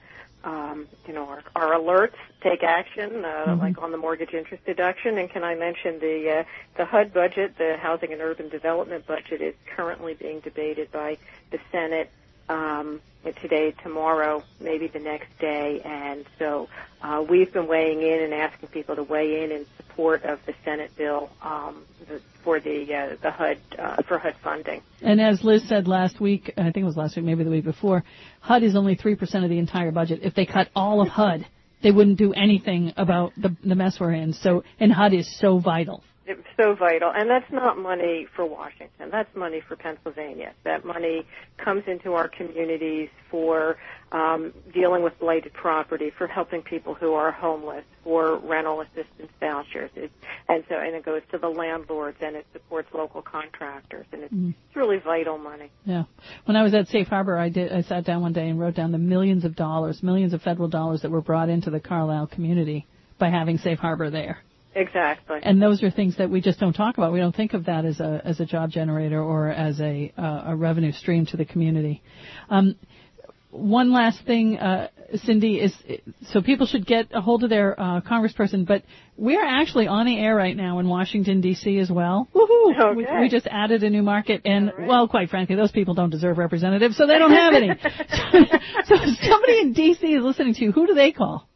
our alerts, take action, like on the mortgage interest deduction. And can I mention the HUD budget, the Housing and Urban Development budget, is currently being debated by the Senate today, tomorrow, maybe the next day. And so we've been weighing in and asking people to weigh in support of the Senate bill for the HUD for HUD funding. And as Liz said last week, I think it was last week, maybe the week before, HUD is only 3% of the entire budget. If they cut all of HUD, they wouldn't do anything about the mess we're in. And HUD is so vital. It's so vital. And that's not money for Washington. That's money for Pennsylvania. That money comes into our communities for dealing with blighted property, for helping people who are homeless, for rental assistance vouchers. And it goes to the landlords, and it supports local contractors. And it's really vital money. Yeah. When I was at Safe Harbor, I sat down one day and wrote down the millions of federal dollars that were brought into the Carlisle community by having Safe Harbor there. Exactly. And those are things that we just don't talk about. We don't think of that as a job generator or as a revenue stream to the community. one last thing, Cindy, is so people should get a hold of their congressperson, but we're actually on the air right now in Washington, D.C. as well. Woohoo! Okay. We just added a new market, and, well, quite frankly, those people don't deserve representatives, so they don't have any. So if somebody in D.C. is listening to you, who do they call?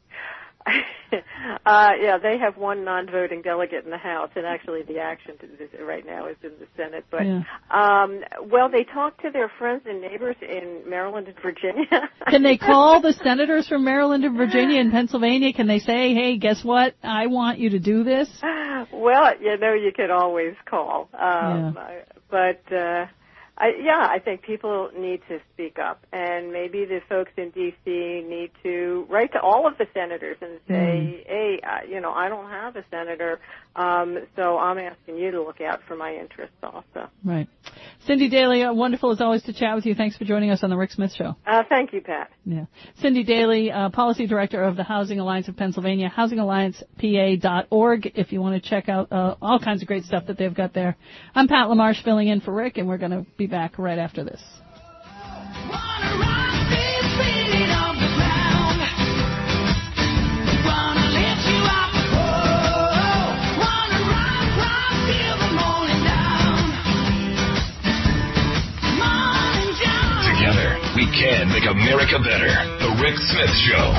Yeah, they have one non-voting delegate in the House, and actually the action right now is in the Senate. But well, they talk to their friends and neighbors in Maryland and Virginia. Can they call the senators from Maryland and Virginia and Pennsylvania? Can they say, hey, guess what? I want you to do this? Well, you could always call. But I think people need to speak up, and maybe the folks in D.C. need to write to all of the senators and say, hey, I don't have a senator, so I'm asking you to look out for my interests also. Right. Cindy Daly, wonderful as always to chat with you. Thanks for joining us on the Rick Smith Show. Thank you, Pat. Yeah. Cindy Daly, Policy Director of the Housing Alliance of Pennsylvania, housingalliancepa.org, if you want to check out all kinds of great stuff that they've got there. I'm Pat LaMarche filling in for Rick, and we're going to be back right after this. Together, we can make America better. The Rick Smith Show.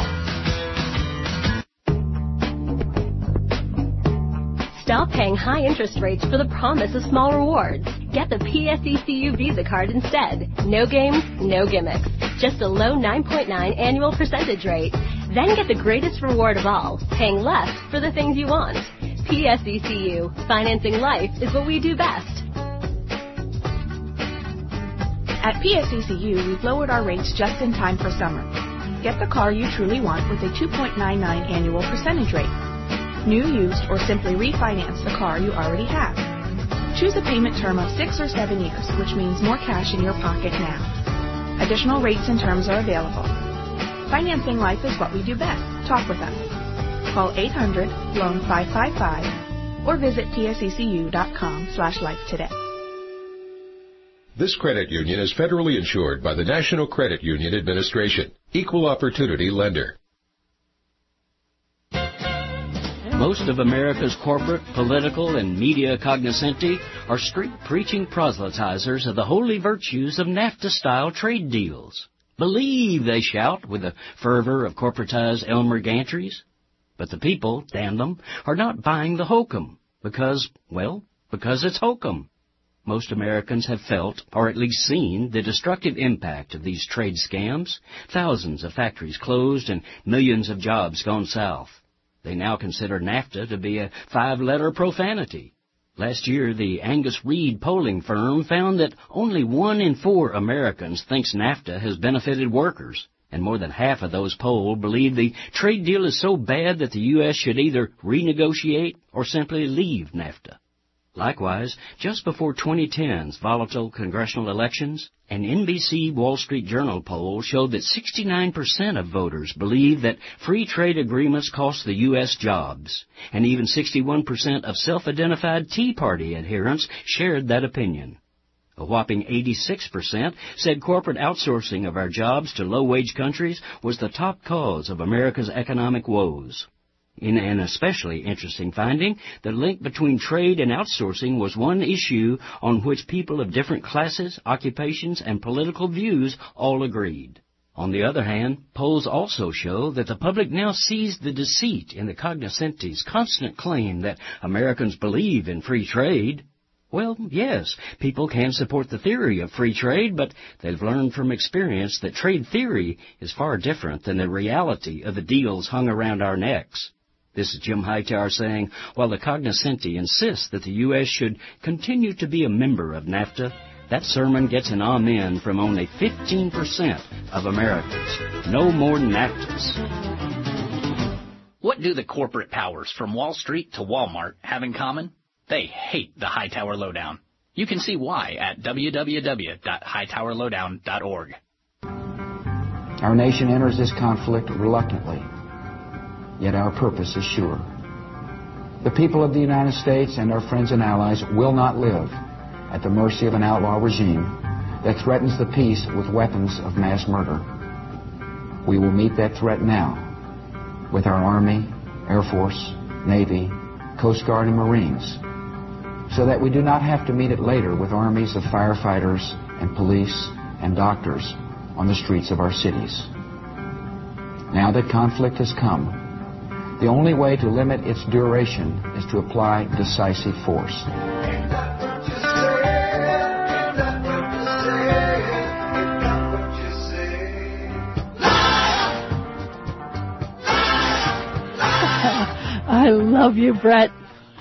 Stop paying high interest rates for the promise of small rewards. Get the PSECU Visa card instead. No games, no gimmicks. Just a low 9.9 annual percentage rate. Then get the greatest reward of all, paying less for the things you want. PSECU. Financing life is what we do best. At PSECU, we've lowered our rates just in time for summer. Get the car you truly want with a 2.99 annual percentage rate. New, used, or simply refinance the car you already have. Choose a payment term of 6 or 7 years, which means more cash in your pocket now. Additional rates and terms are available. Financing life is what we do best. Talk with us. Call 800-LOAN-555 or visit psecu.com/life today. This credit union is federally insured by the National Credit Union Administration. Equal opportunity lender. Most of America's corporate, political, and media cognoscenti are street-preaching proselytizers of the holy virtues of NAFTA-style trade deals. Believe, they shout with the fervor of corporatized Elmer Gantries. But the people, damn them, are not buying the hokum because it's hokum. Most Americans have felt, or at least seen, the destructive impact of these trade scams. Thousands of factories closed and millions of jobs gone south. They now consider NAFTA to be a 5-letter profanity. Last year, the Angus Reid polling firm found that only 1 in 4 Americans thinks NAFTA has benefited workers, and more than half of those polled believe the trade deal is so bad that the U.S. should either renegotiate or simply leave NAFTA. Likewise, just before 2010's volatile congressional elections, an NBC Wall Street Journal poll showed that 69% of voters believe that free trade agreements cost the U.S. jobs, and even 61% of self-identified Tea Party adherents shared that opinion. A whopping 86% said corporate outsourcing of our jobs to low-wage countries was the top cause of America's economic woes. In an especially interesting finding, the link between trade and outsourcing was one issue on which people of different classes, occupations, and political views all agreed. On the other hand, polls also show that the public now sees the deceit in the cognoscenti's constant claim that Americans believe in free trade. Well, yes, people can support the theory of free trade, but they've learned from experience that trade theory is far different than the reality of the deals hung around our necks. This is Jim Hightower saying, while the cognoscenti insists that the U.S. should continue to be a member of NAFTA, that sermon gets an amen from only 15% of Americans. No more NAFTAs. What do the corporate powers from Wall Street to Walmart have in common? They hate the Hightower Lowdown. You can see why at www.hightowerlowdown.org. Our nation enters this conflict reluctantly, yet our purpose is sure. The people of the United States and our friends and allies will not live at the mercy of an outlaw regime that threatens the peace with weapons of mass murder. We will meet that threat now with our Army, Air Force, Navy, Coast Guard, and Marines, so that we do not have to meet it later with armies of firefighters and police and doctors on the streets of our cities. Now that conflict has come, the only way to limit its duration is to apply decisive force. I love you, Brett.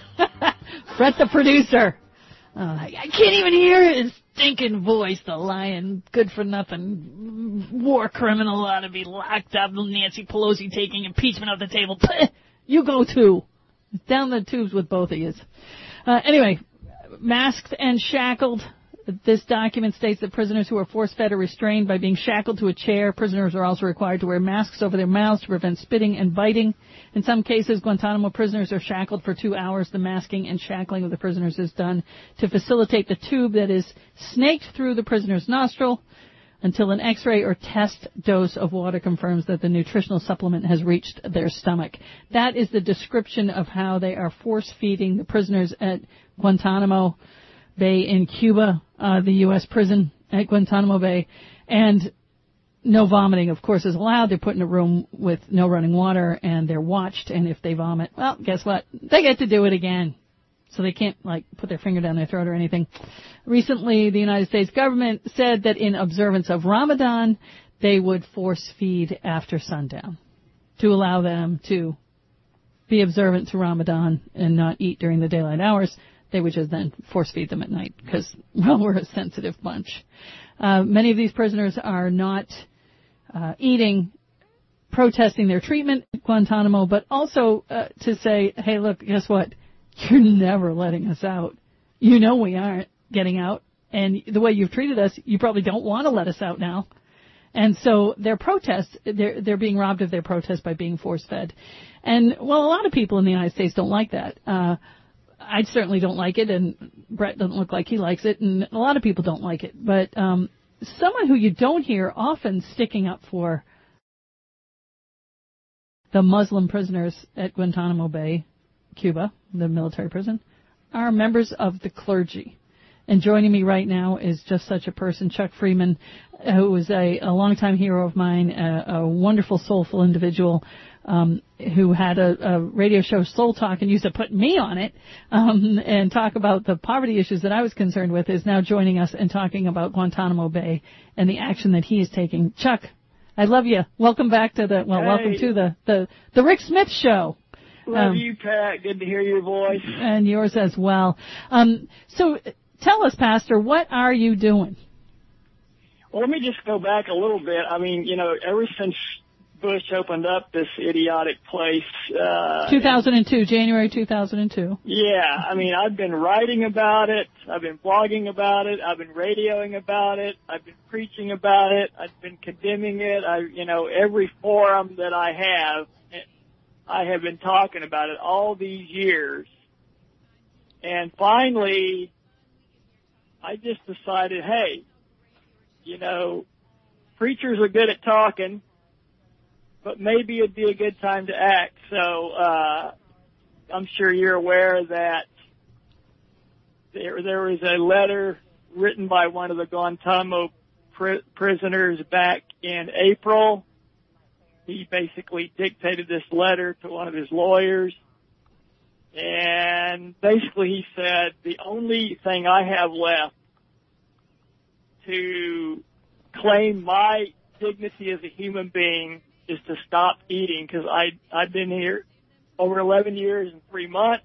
Brett, the producer. I can't even hear his stinking voice, the lying, good-for-nothing war criminal ought to be locked up. Nancy Pelosi taking impeachment off the table. You go, too. Down the tubes with both of you. Anyway, masked and shackled. This document states that prisoners who are force-fed or restrained by being shackled to a chair. Prisoners are also required to wear masks over their mouths to prevent spitting and biting. In some cases, Guantanamo prisoners are shackled for 2 hours. The masking and shackling of the prisoners is done to facilitate the tube that is snaked through the prisoner's nostril until an X-ray or test dose of water confirms that the nutritional supplement has reached their stomach. That is the description of how they are force-feeding the prisoners at Guantanamo Bay in Cuba, the U.S. prison at Guantanamo Bay. And no vomiting, of course, is allowed. They're put in a room with no running water, and they're watched. And if they vomit, well, guess what? They get to do it again. So they can't, put their finger down their throat or anything. Recently, the United States government said that in observance of Ramadan, they would force feed after sundown to allow them to be observant to Ramadan and not eat during the daylight hours. They would just then force feed them at night because, well, we're a sensitive bunch. Many of these prisoners are not eating, protesting their treatment at Guantanamo, but also to say, hey, look, guess what? You're never letting us out. You know we aren't getting out. And the way you've treated us, you probably don't want to let us out now. And so their protests, they're being robbed of their protest by being force-fed. And, well, a lot of people in the United States don't like that. I certainly don't like it, and Brett doesn't look like he likes it, and a lot of people don't like it. But someone who you don't hear often sticking up for the Muslim prisoners at Guantanamo Bay, Cuba, the military prison, are members of the clergy. And joining me right now is just such a person, Chuck Freeman, who was a longtime hero of mine, a wonderful, soulful individual, who had a radio show, Soul Talk, and used to put me on it and talk about the poverty issues that I was concerned with, is now joining us and talking about Guantanamo Bay and the action that he is taking. Chuck, I love you. Welcome back to welcome to the Rick Smith Show. Love you, Pat. Good to hear your voice. And yours as well. So tell us, Pastor, what are you doing? Well, let me just go back a little bit. I mean, ever since Bush opened up this idiotic place. 2002, January 2002. Yeah, I mean, I've been writing about it. I've been blogging about it. I've been radioing about it. I've been preaching about it. I've been condemning it. Every forum that I have been talking about it all these years. And finally, I just decided, hey, preachers are good at talking, but maybe it'd be a good time to act. So I'm sure you're aware that there was a letter written by one of the Guantanamo prisoners back in April. He basically dictated this letter to one of his lawyers. And basically he said, the only thing I have left to claim my dignity as a human being is to stop eating, because I've been here over 11 years and 3 months.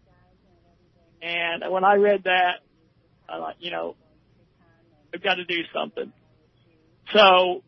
And when I read that, I thought, I've got to do something. So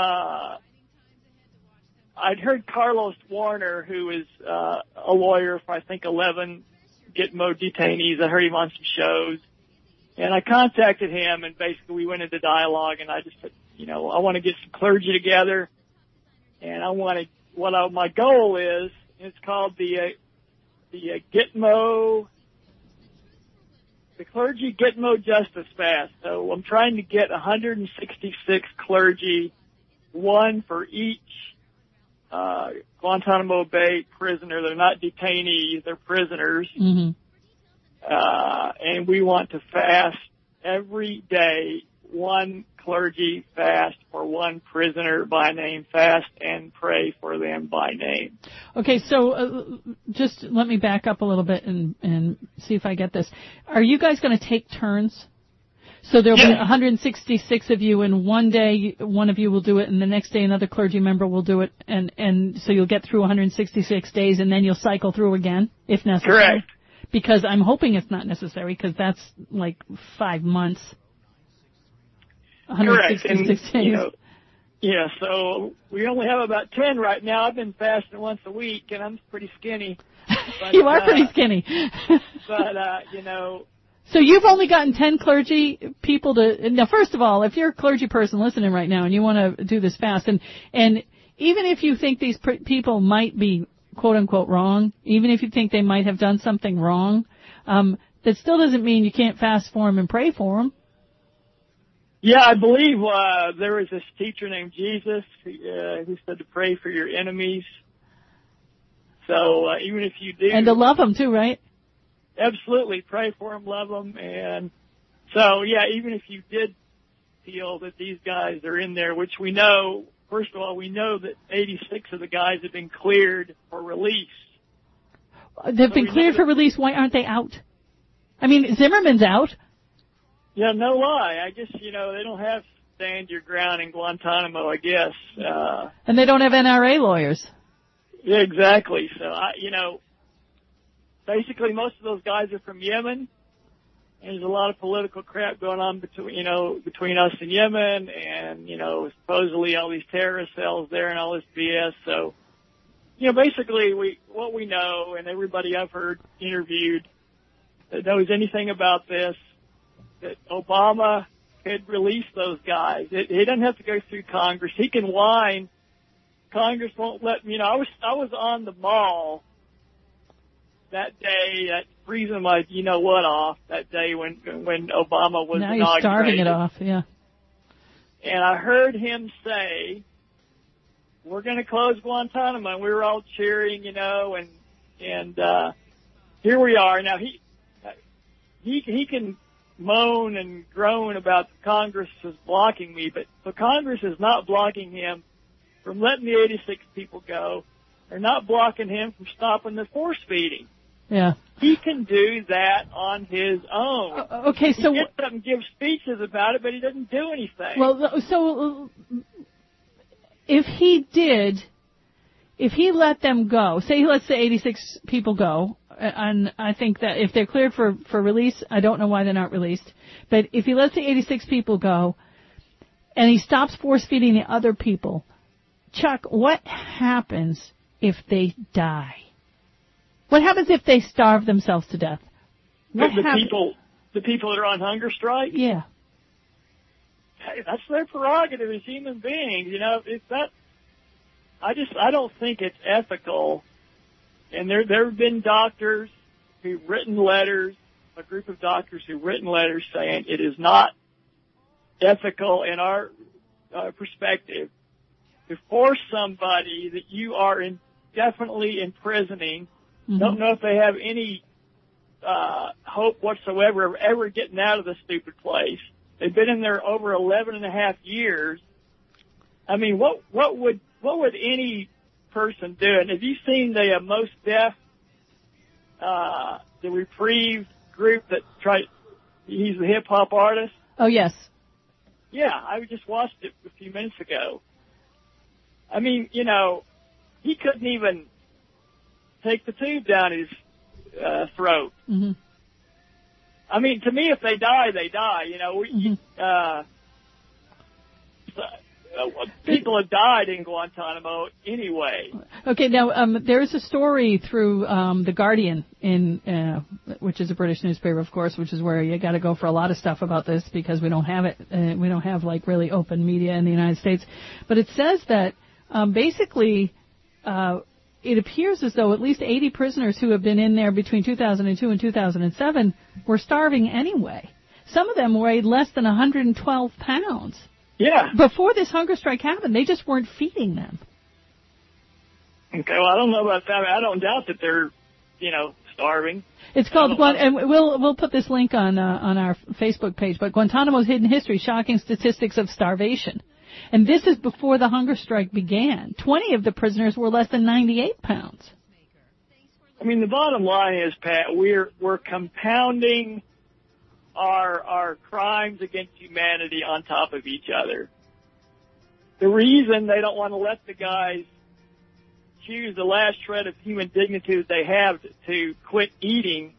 I'd heard Carlos Warner, who is a lawyer for, I think, 11 Gitmo detainees. I heard him on some shows. And I contacted him, and basically we went into dialogue, and I just said, I want to get some clergy together, and my goal is, it's called the Gitmo, the Clergy Gitmo Justice Fast. So I'm trying to get 166 clergy one for each Guantanamo Bay prisoner. They're not detainees, they're prisoners. Mm-hmm. And we want to fast every day, one clergy fast for one prisoner by name, fast and pray for them by name. Okay, so just let me back up a little bit and see if I get this. Are you guys going to take turns? So there'll be 166 of you, and one day one of you will do it, and the next day another clergy member will do it, and so you'll get through 166 days, and then you'll cycle through again, if necessary. Correct. Because I'm hoping it's not necessary, because that's like 5 months. 166 days. You know, yeah, so we only have about 10 right now. I've been fasting once a week, and I'm pretty skinny. But, you are pretty skinny. But, you know... So you've only gotten 10 clergy people to... Now, first of all, if you're a clergy person listening right now and you want to do this fast, and even if you think these people might be, quote-unquote, wrong, even if you think they might have done something wrong, that still doesn't mean you can't fast for them and pray for them. Yeah, I believe there was this teacher named Jesus who said to pray for your enemies. So even if you do... And to love them, too, right? Absolutely. Pray for them, love them. And so, yeah, even if you did feel that these guys are in there, which we know, first of all, we know that 86 of the guys have been cleared for release. They've been cleared for release. Why aren't they out? I mean, Zimmerman's out. Yeah, no lie. I guess, you know, they don't have stand your ground in Guantanamo, I guess. And they don't have NRA lawyers. Yeah, exactly. So, you know, basically most of those guys are from Yemen. And there's a lot of political crap going on between us and Yemen, and, you know, supposedly all these terrorist cells there and all this BS. So, you know, basically what we know, and everybody I've heard interviewed that knows anything about this, that Obama could release those guys. He doesn't have to go through Congress. He can whine. Congress won't let me. You know, I was on the mall that day, freezing my you know what off that day when Obama was inaugurated. Now you're starving it off, yeah. And I heard him say, "We're going to close Guantanamo," and we were all cheering, you know, and here we are now. He can moan and groan about Congress is blocking me, but Congress is not blocking him from letting the 86 people go. They're not blocking him from stopping the force feeding. Yeah. He can do that on his own. Okay, so... He gets up and gives speeches about it, but he doesn't do anything. Well, so if he let them go, say he lets the 86 people go, and I think that if they're cleared for release, I don't know why they're not released, but if he lets the 86 people go, and he stops force-feeding the other people, Chuck, what happens if they die? What happens if they starve themselves to death? The people that are on hunger strike? Yeah. That's their prerogative as human beings. You know, it's that. I don't think it's ethical. And there have been doctors who've written letters, a group of doctors who've written letters saying it is not ethical in our perspective to force somebody that you are indefinitely imprisoning. Mm-hmm. Don't know if they have any hope whatsoever of ever getting out of this stupid place. They've been in there over 11 and a half years. I mean, what would any person do? And have you seen the Most Def, the Reprieve group that he's a hip hop artist? Oh, yes. Yeah, I just watched it a few minutes ago. I mean, you know, he couldn't even take the tube down his throat. Mm-hmm. I mean, to me, if they die, they die. You know, people have died in Guantanamo anyway. Okay, now there is a story through The Guardian, which is a British newspaper, of course, which is where you got to go for a lot of stuff about this because we don't have it. We don't have like really open media in the United States. But it says that basically it appears as though at least 80 prisoners who have been in there between 2002 and 2007 were starving anyway. Some of them weighed less than 112 pounds. Yeah. Before this hunger strike happened, they just weren't feeding them. Okay, well, I don't know about that. I don't doubt that they're, starving. It's called, and we'll put this link on our Facebook page, but Guantanamo's Hidden History, Shocking Statistics of Starvation. And this is before the hunger strike began. 20 of the prisoners were less than 98 pounds. I mean, the bottom line is, Pat, we're compounding our crimes against humanity on top of each other. The reason they don't want to let the guys choose the last shred of human dignity that they have to quit eating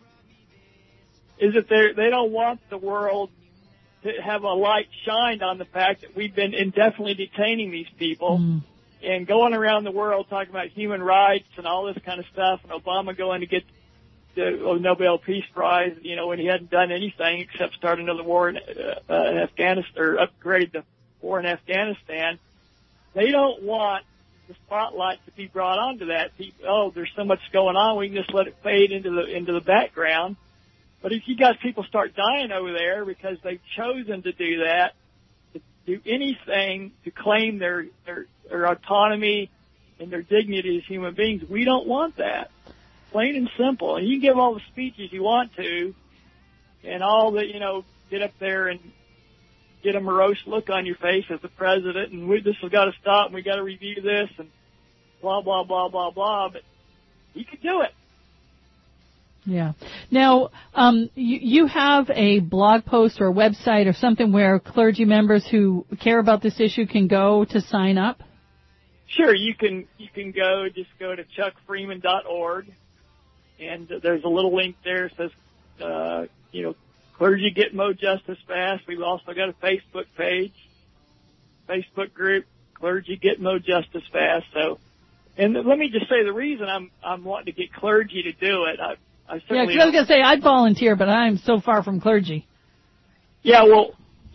is that they don't want the world to have a light shined on the fact that we've been indefinitely detaining these people and going around the world talking about human rights and all this kind of stuff, and Obama going to get the Nobel Peace Prize, when he hadn't done anything except start another war in Afghanistan or upgrade the war in Afghanistan. They don't want the spotlight to be brought onto that. There's so much going on, we can just let it fade into the background. But if you got people start dying over there because they've chosen to do that, to do anything to claim their autonomy and their dignity as human beings, we don't want that. Plain and simple. And you can give all the speeches you want to, and all the, get up there and get a morose look on your face as the president, and this has got to stop, and we got to review this, and blah, blah, blah, blah, blah, but you could do it. Yeah. Now, you have a blog post or a website or something where clergy members who care about this issue can go to sign up? Sure, you can go to chuckfreeman.org, and there's a little link there that says, Clergy Get Mo Justice Fast. We've also got a Facebook page, Facebook group, Clergy Get Mo Justice Fast. So, and let me just say the reason I'm wanting to get clergy to do it. I certainly. Yeah, 'cause I was gonna say I'd volunteer, but I'm so far from clergy. Yeah, well,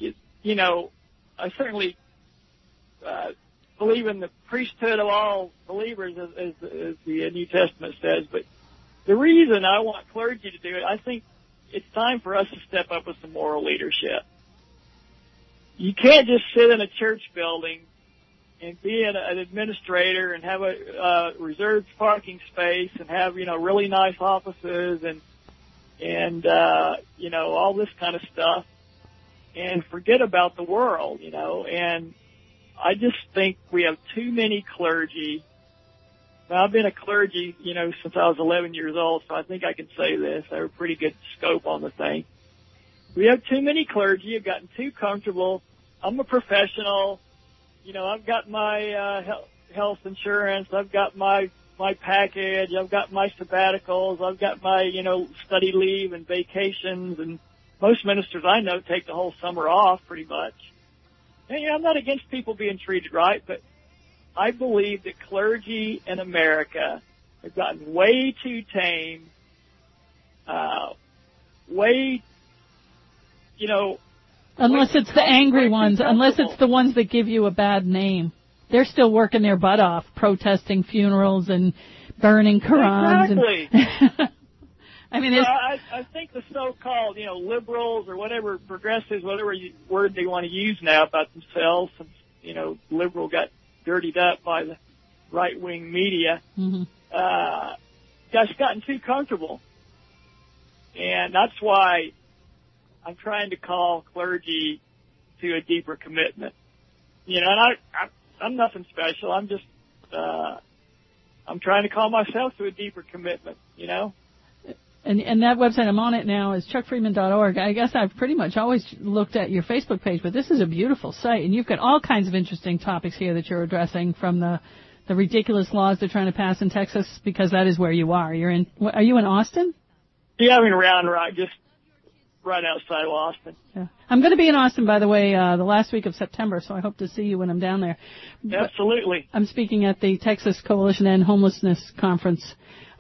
I certainly believe in the priesthood of all believers, as the New Testament says. But the reason I want clergy to do it, I think it's time for us to step up with some moral leadership. You can't just sit in a church building and be an administrator and have a reserved parking space and have, really nice offices and all this kind of stuff and forget about the world, and I just think we have too many clergy. Now, I've been a clergy, since I was 11 years old, so I think I can say this. I have a pretty good scope on the thing. We have too many clergy have gotten too comfortable. I'm a professional. I've got my health insurance. I've got my package. I've got my sabbaticals. I've got my, study leave and vacations. And most ministers I know take the whole summer off pretty much. And, I'm not against people being treated right, but I believe that clergy in America have gotten way too tame, Unless it's the angry ones, unless it's the ones that give you a bad name. They're still working their butt off, protesting funerals and burning Qurans. Exactly. I mean, I think the so-called, liberals or whatever, progressives, whatever word they want to use now about themselves, since, liberal got dirtied up by the right-wing media, just gotten too comfortable. And that's why I'm trying to call clergy to a deeper commitment. And I'm nothing special. I'm just, I'm trying to call myself to a deeper commitment, And that website, I'm on it now, is chuckfreeman.org. I guess I've pretty much always looked at your Facebook page, but this is a beautiful site, and you've got all kinds of interesting topics here that you're addressing, from the ridiculous laws they're trying to pass in Texas, because that is where you are. Are you in Austin? Yeah, I'm in Round Rock, just right outside of Austin. Yeah. I'm going to be in Austin, by the way, the last week of September, so I hope to see you when I'm down there. Absolutely. I'm speaking at the Texas Coalition to End Homelessness Conference.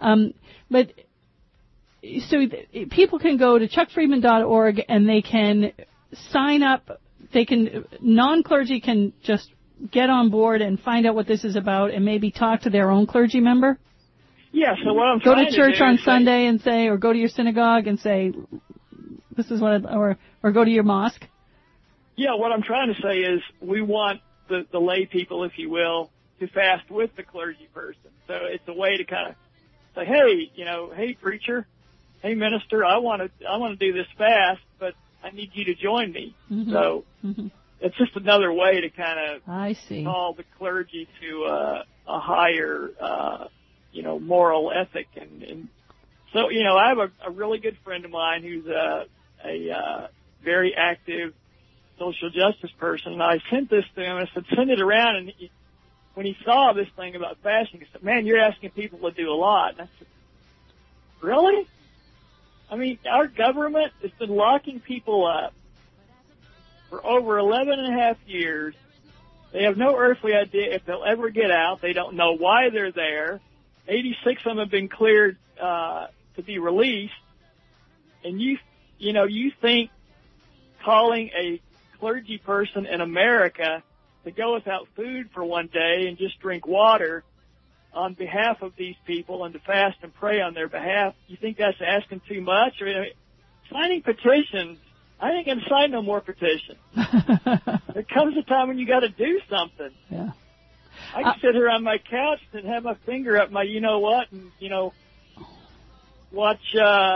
So people can go to chuckfreeman.org and they can sign up. Non-clergy can just get on board and find out what this is about and maybe talk to their own clergy member. Yeah, so what I'm go trying to church do on is Sunday and say, or go to your synagogue and say, this is what, or go to your mosque. Yeah, what I'm trying to say is we want the lay people, if you will, to fast with the clergy person. So it's a way to kind of say, hey, hey preacher, hey minister, I want to do this fast, but I need you to join me. Mm-hmm. So it's just another way to kind of call the clergy to a higher, moral ethic. And so, I have a really good friend of mine who's a very active social justice person, and I sent this to him, and I said, send it around, and when he saw this thing about fasting, he said, man, you're asking people to do a lot. And I said, really? I mean, our government has been locking people up for over 11 and a half years. They have no earthly idea if they'll ever get out. They don't know why they're there. 86 of them have been cleared to be released. And you think calling a clergy person in America to go without food for one day and just drink water on behalf of these people and to fast and pray on their behalf, you think that's asking too much? Signing petitions, I ain't going to sign no more petitions. There comes a time when you got to do something. Yeah. I can sit here on my couch and have my finger up my you-know-what and, watch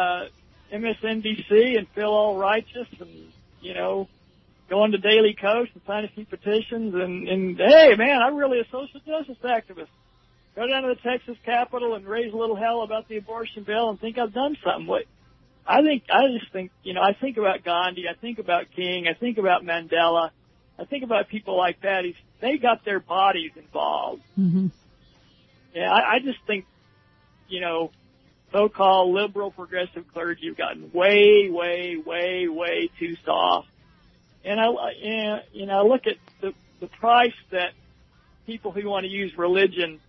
MSNBC and feel all righteous and, go on to Daily Coast and sign a few petitions and hey, man, I'm really a social justice activist. Go down to the Texas Capitol and raise a little hell about the abortion bill and think I've done something. I just think, I think about Gandhi, I think about King, I think about Mandela, I think about people like that. They got their bodies involved. Mm-hmm. Yeah, I just think, so-called liberal progressive clergy have gotten way, way, way, way too soft. And I look at the price that people who want to use religion,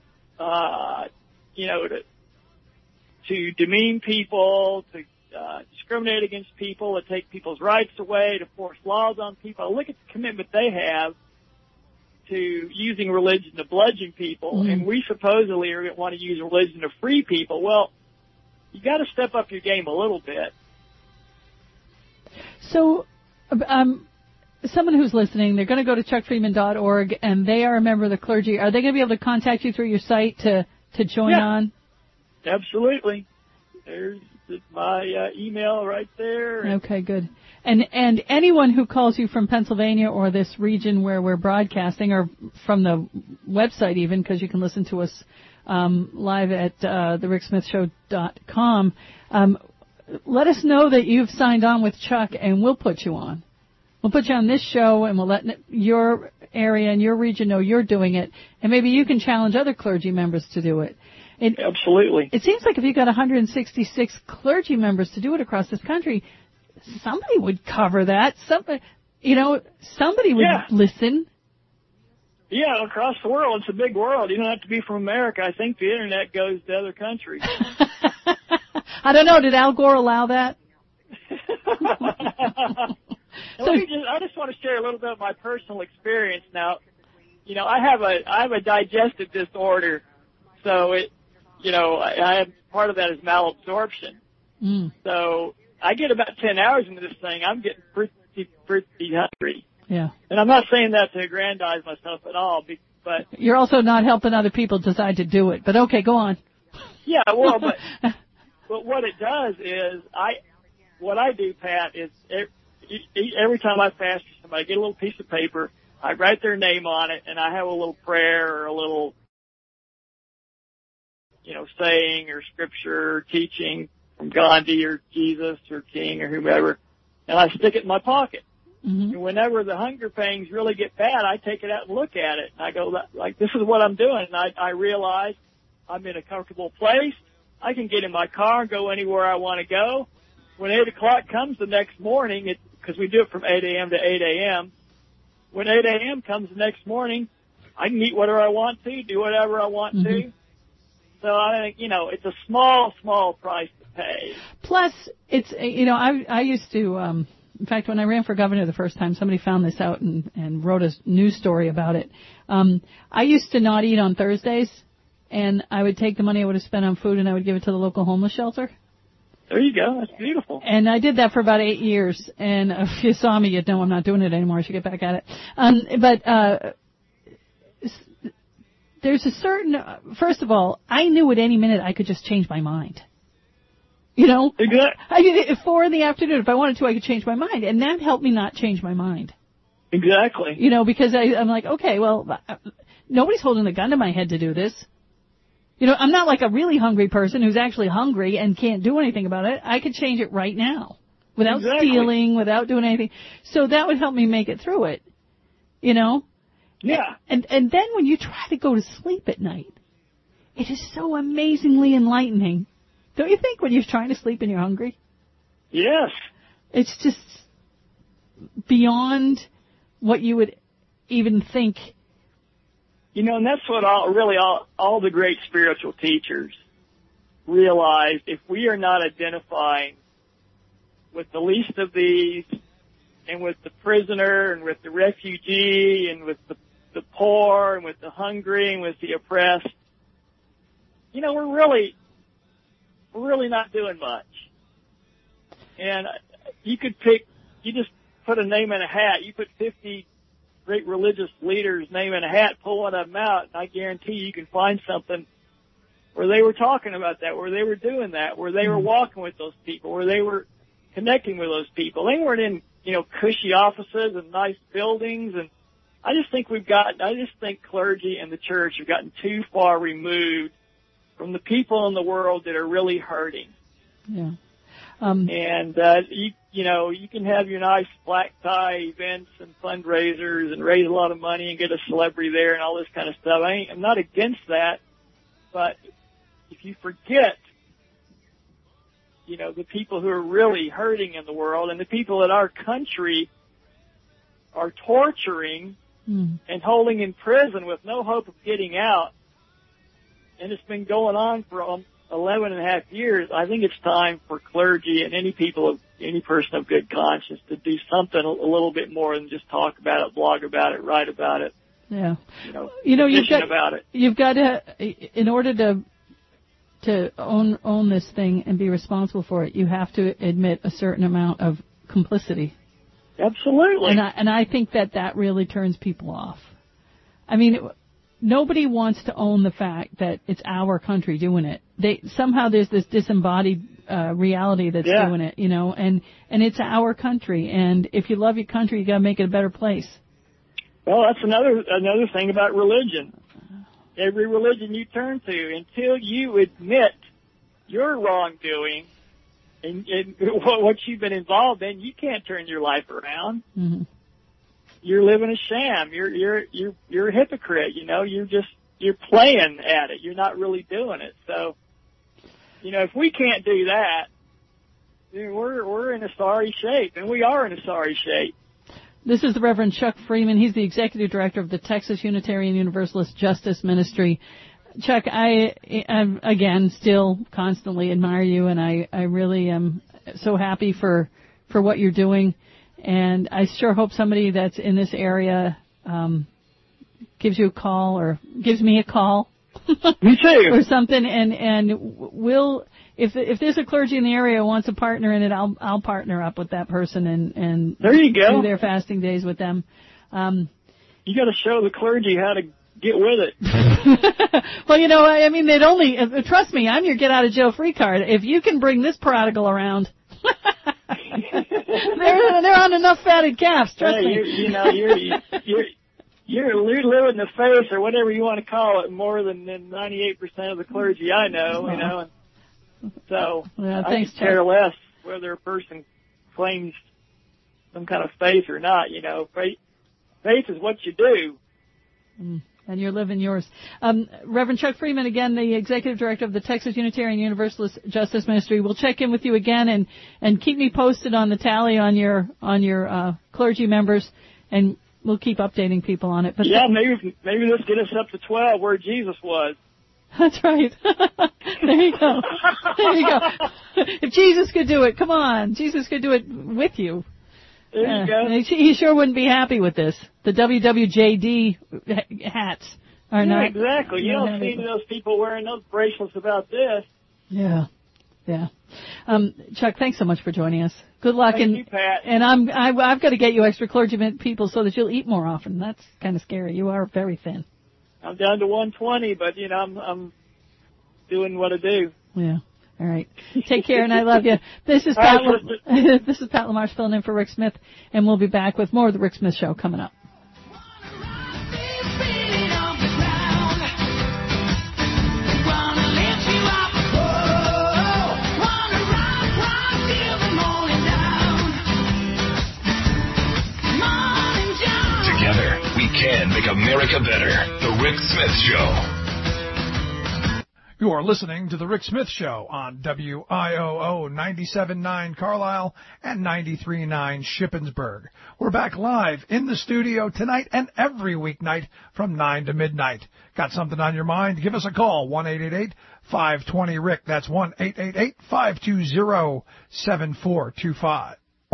to demean people, to discriminate against people, to take people's rights away, to force laws on people. I look at the commitment they have to using religion to bludgeon people, and we supposedly are going to want to use religion to free people. Well, you got to step up your game a little bit. So, someone who's listening, they're going to go to chuckfreeman.org, and they are a member of the clergy. Are they going to be able to contact you through your site to join on? Absolutely. There's my email right there. Okay, good. And anyone who calls you from Pennsylvania or this region where we're broadcasting, or from the website even, because you can listen to us live at thericksmithshow.com, let us know that you've signed on with Chuck, and we'll put you on. We'll put you on this show, and we'll let your area and your region know you're doing it, and maybe you can challenge other clergy members to do it. Absolutely. It seems like if you got 166 clergy members to do it across this country, somebody would cover that. Somebody would listen. Yeah, across the world. It's a big world. You don't have to be from America. I think the Internet goes to other countries. I don't know. Did Al Gore allow that? I just want to share a little bit of my personal experience now. I have a digestive disorder, so I have part of that is malabsorption. So I get about 10 hours into this thing. I'm getting pretty hungry. Yeah. And I'm not saying that to aggrandize myself at all, but you're also not helping other people decide to do it. But okay, go on. Yeah, well, but what it does is what I do, Pat, is every time I fast for somebody, I get a little piece of paper, I write their name on it, and I have a little prayer or a little, saying or scripture or teaching from Gandhi or Jesus or King or whomever, and I stick it in my pocket. Mm-hmm. And whenever the hunger pangs really get bad, I take it out and look at it, and I go, this is what I'm doing. And I realize I'm in a comfortable place. I can get in my car and go anywhere I want to go. When 8 o'clock comes the next morning, because we do it from 8 a.m. to 8 a.m., when 8 a.m. comes the next morning, I can eat whatever I want to, do whatever I want to. So I think, it's a small price to pay. Plus, it's, I used to, in fact, when I ran for governor the first time, somebody found this out and wrote a news story about it. I used to not eat on Thursdays, and I would take the money I would have spent on food and I would give it to the local homeless shelter. There you go. That's beautiful. And I did that for about 8 years. And if you saw me, you'd know I'm not doing it anymore. I should get back at it. But there's a certain, first of all, I knew at any minute I could just change my mind. You know? Exactly. I did it at 4 PM. If I wanted to, I could change my mind. And that helped me not change my mind. Exactly. You know, because I'm like, okay, well, nobody's holding a gun to my head to do this. You know, I'm not like a really hungry person who's actually hungry and can't do anything about it. I could change it right now without stealing, without doing anything. So that would help me make it through it. You know? Yeah. And then when you try to go to sleep at night, it is so amazingly enlightening. Don't you think, when you're trying to sleep and you're hungry? Yes. It's just beyond what you would even think. You know, and that's what all the great spiritual teachers realized. If we are not identifying with the least of these, and with the prisoner, and with the refugee, and with the poor, and with the hungry, and with the oppressed, you know, we're really not doing much. And you just put a name in a hat. You put 50 great religious leaders' name in a hat, pull one of them out, and I guarantee you can find something where they were talking about that, where they were doing that, where they were walking with those people, where they were connecting with those people. They weren't in, you know, cushy offices and nice buildings. And I just think clergy and the church have gotten too far removed from the people in the world that are really hurting. Yeah. You know, you can have your nice black tie events and fundraisers and raise a lot of money and get a celebrity there and all this kind of stuff. I'm not against that, but if you forget, you know, the people who are really hurting in the world and the people that our country are torturing and holding in prison with no hope of getting out, and it's been going on for 11 and a half years, I think it's time for clergy and any person of good conscience to do something a little bit more than just talk about it, blog about it, write about it. Yeah. You've got to, in order to own this thing and be responsible for it, you have to admit a certain amount of complicity. Absolutely. And I think that really turns people off. I mean, nobody wants to own the fact that it's our country doing it. Somehow there's this disembodied reality that's doing it, you know, and it's our country. And if you love your country, you got to make it a better place. Well, that's another thing about religion. Every religion you turn to, until you admit your wrongdoing and what you've been involved in, you can't turn your life around. Mm-hmm. You're living a sham. You're a hypocrite. You know, you're playing at it. You're not really doing it. So, you know, if we can't do that, then we're in a sorry shape, and we are in a sorry shape. This is the Reverend Chuck Freeman. He's the executive director of the Texas Unitarian Universalist Justice Ministry. Chuck, I again still constantly admire you, and I really am so happy for what you're doing. And I sure hope somebody that's in this area gives you a call or gives me a call. Me too. Or something, and we'll if there's a clergy in the area who wants a partner in it, I'll partner up with that person and there you go. Do their fasting days with them. You got to show the clergy how to get with it. Well, you know, I mean, they'd only trust me. I'm your get out of jail free card. If you can bring this prodigal around. They're on enough fatted calves, trust me. You're living the faith, or whatever you want to call it, more than 98% of the clergy I know, you know. And so I care less whether a person claims some kind of faith or not. You know, faith is what you do. And you're living yours. Reverend Chuck Freeman, again, the executive director of the Texas Unitarian Universalist Justice Ministry. We'll check in with you again and keep me posted on the tally on your clergy members, and we'll keep updating people on it. But maybe let's get us up to 12 where Jesus was. That's right. There you go. There you go. If Jesus could do it, come on. Jesus could do it with you. There you go. He sure wouldn't be happy with this. The WWJD hats are not. Exactly. You don't see those people wearing those bracelets about this. Yeah. Yeah. Chuck, thanks so much for joining us. Good luck. Thank you, Pat. And I've got to get you extra clergyman people so that you'll eat more often. That's kind of scary. You are very thin. I'm down to 120, but, you know, I'm doing what I do. Yeah. All right. Take care, and I love you. This is Pat. This is Pat LaMarche filling in for Rick Smith, and we'll be back with more of the Rick Smith Show coming up. Together, we can make America better. The Rick Smith Show. You are listening to The Rick Smith Show on WIOO 97.9 Carlisle and 93.9 Shippensburg. We're back live in the studio tonight and every weeknight from 9 to midnight. Got something on your mind? Give us a call, 1-888-520-RICK. That's 1-888-520-7425.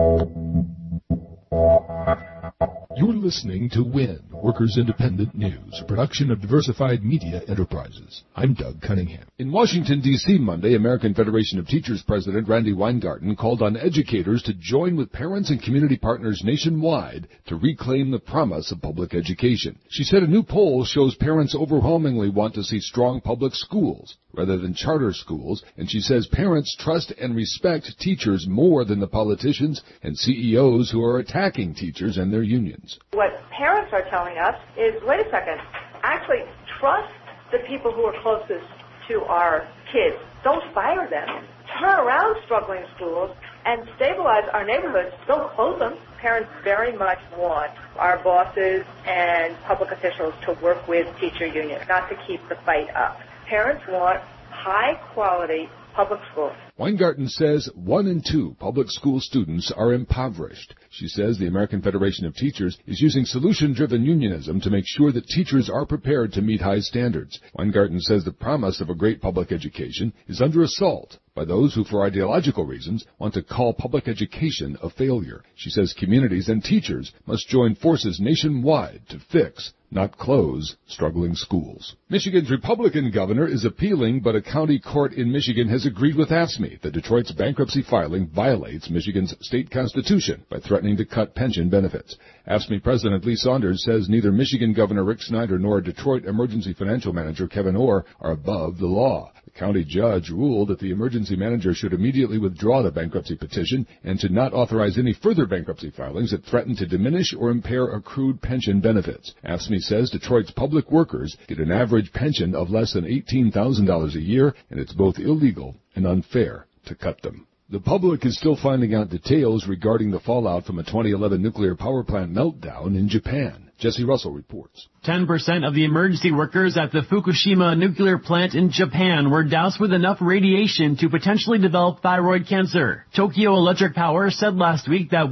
You're listening to WIN, Workers Independent News, a production of Diversified Media Enterprises. I'm Doug Cunningham. In Washington, D.C. Monday, American Federation of Teachers President Randi Weingarten called on educators to join with parents and community partners nationwide to reclaim the promise of public education. She said a new poll shows parents overwhelmingly want to see strong public schools rather than charter schools, and she says parents trust and respect teachers more than the politicians and CEOs who are attacking teachers and their unions. What parents are telling us is, wait a second, actually trust the people who are closest to our kids. Don't fire them. Turn around struggling schools and stabilize our neighborhoods. Don't close them. Parents very much want our bosses and public officials to work with teacher unions, not to keep the fight up. Parents want high-quality public schools. Weingarten says 1 in 2 public school students are impoverished. She says the American Federation of Teachers is using solution-driven unionism to make sure that teachers are prepared to meet high standards. Weingarten says the promise of a great public education is under assault by those who, for ideological reasons, want to call public education a failure. She says communities and teachers must join forces nationwide to fix, not close, struggling schools. Michigan's Republican governor is appealing, but a county court in Michigan has agreed with AFSCME that Detroit's bankruptcy filing violates Michigan's state constitution by threatening to cut pension benefits. AFSCME President Lee Saunders says neither Michigan Governor Rick Snyder nor Detroit Emergency Financial Manager Kevin Orr are above the law. The county judge ruled that the emergency manager should immediately withdraw the bankruptcy petition and to not authorize any further bankruptcy filings that threaten to diminish or impair accrued pension benefits. AFSCME says Detroit's public workers get an average pension of less than $18,000 a year, and it's both illegal and unfair to cut them. The public is still finding out details regarding the fallout from a 2011 nuclear power plant meltdown in Japan. Jesse Russell reports. 10% of the emergency workers at the Fukushima nuclear plant in Japan were doused with enough radiation to potentially develop thyroid cancer. Tokyo Electric Power said last week that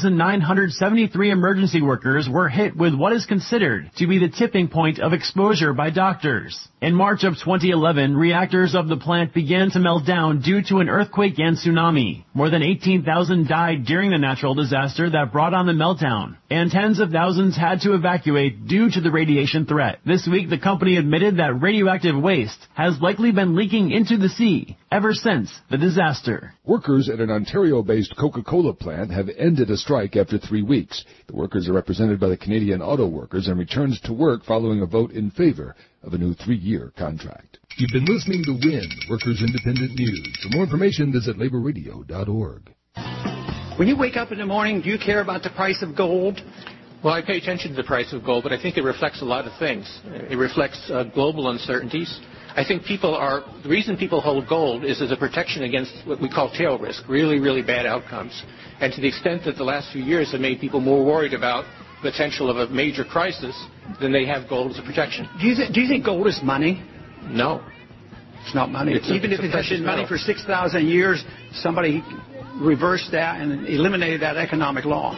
1,973 emergency workers were hit with what is considered to be the tipping point of exposure by doctors. In March of 2011, reactors of the plant began to melt down due to an earthquake and tsunami. More than 18,000 died during the natural disaster that brought on the meltdown, and tens of thousands had to evacuate due to the radiation threat. This week, the company admitted that radioactive waste has likely been leaking into the sea ever since the disaster. Workers at an Ontario-based Coca-Cola plant have ended a strike after 3 weeks. The workers are represented by the Canadian Auto Workers and returned to work following a vote in favor of a new 3-year contract. You've been listening to WIN, Workers Independent News. For more information, visit laborradio.org. When you wake up in the morning, do you care about the price of gold? Well, I pay attention to the price of gold, but I think it reflects a lot of things. It reflects global uncertainties. I think the reason people hold gold is as a protection against what we call tail risk, really, really bad outcomes. And to the extent that the last few years have made people more worried about the potential of a major crisis, then they have gold as a protection. Do you think gold is money? No. It's not money. Even if it has been money for 6,000 years, somebody reversed that and eliminated that economic law.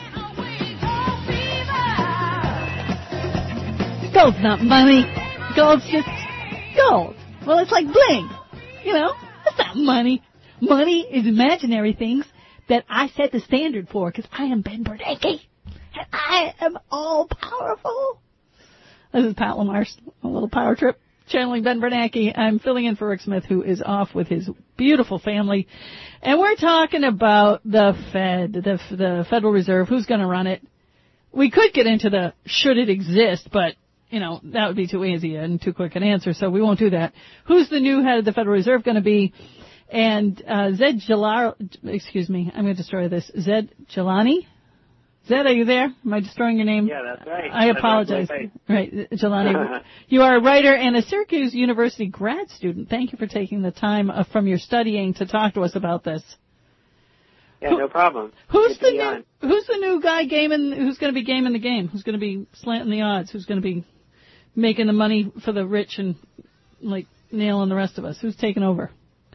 Gold's not money. Gold's just gold. Well, it's like bling. You know, it's not money. Money is imaginary things that I set the standard for because I am Ben Bernanke. And I am all powerful. This is Pat LaMarche, a little power trip. channeling Ben Bernanke. I'm filling in for Rick Smith, who is off with his beautiful family. And we're talking about the Fed, the Federal Reserve, who's going to run it. We could get into the should it exist, but, that would be too easy and too quick an answer, so we won't do that. Who's the new head of the Federal Reserve going to be? And Zed Jalal, excuse me, I'm going to destroy this. Zed Jalani? Zed, are you there? Am I destroying your name? Yeah, that's right. I apologize. Right, Jelani. You are a writer and a Syracuse University grad student. Thank you for taking the time from your studying to talk to us about this. Yeah, no problem. Who's the new guy who's going to be gaming the game? Who's going to be slanting the odds? Who's going to be making the money for the rich and nailing the rest of us? Who's taking over?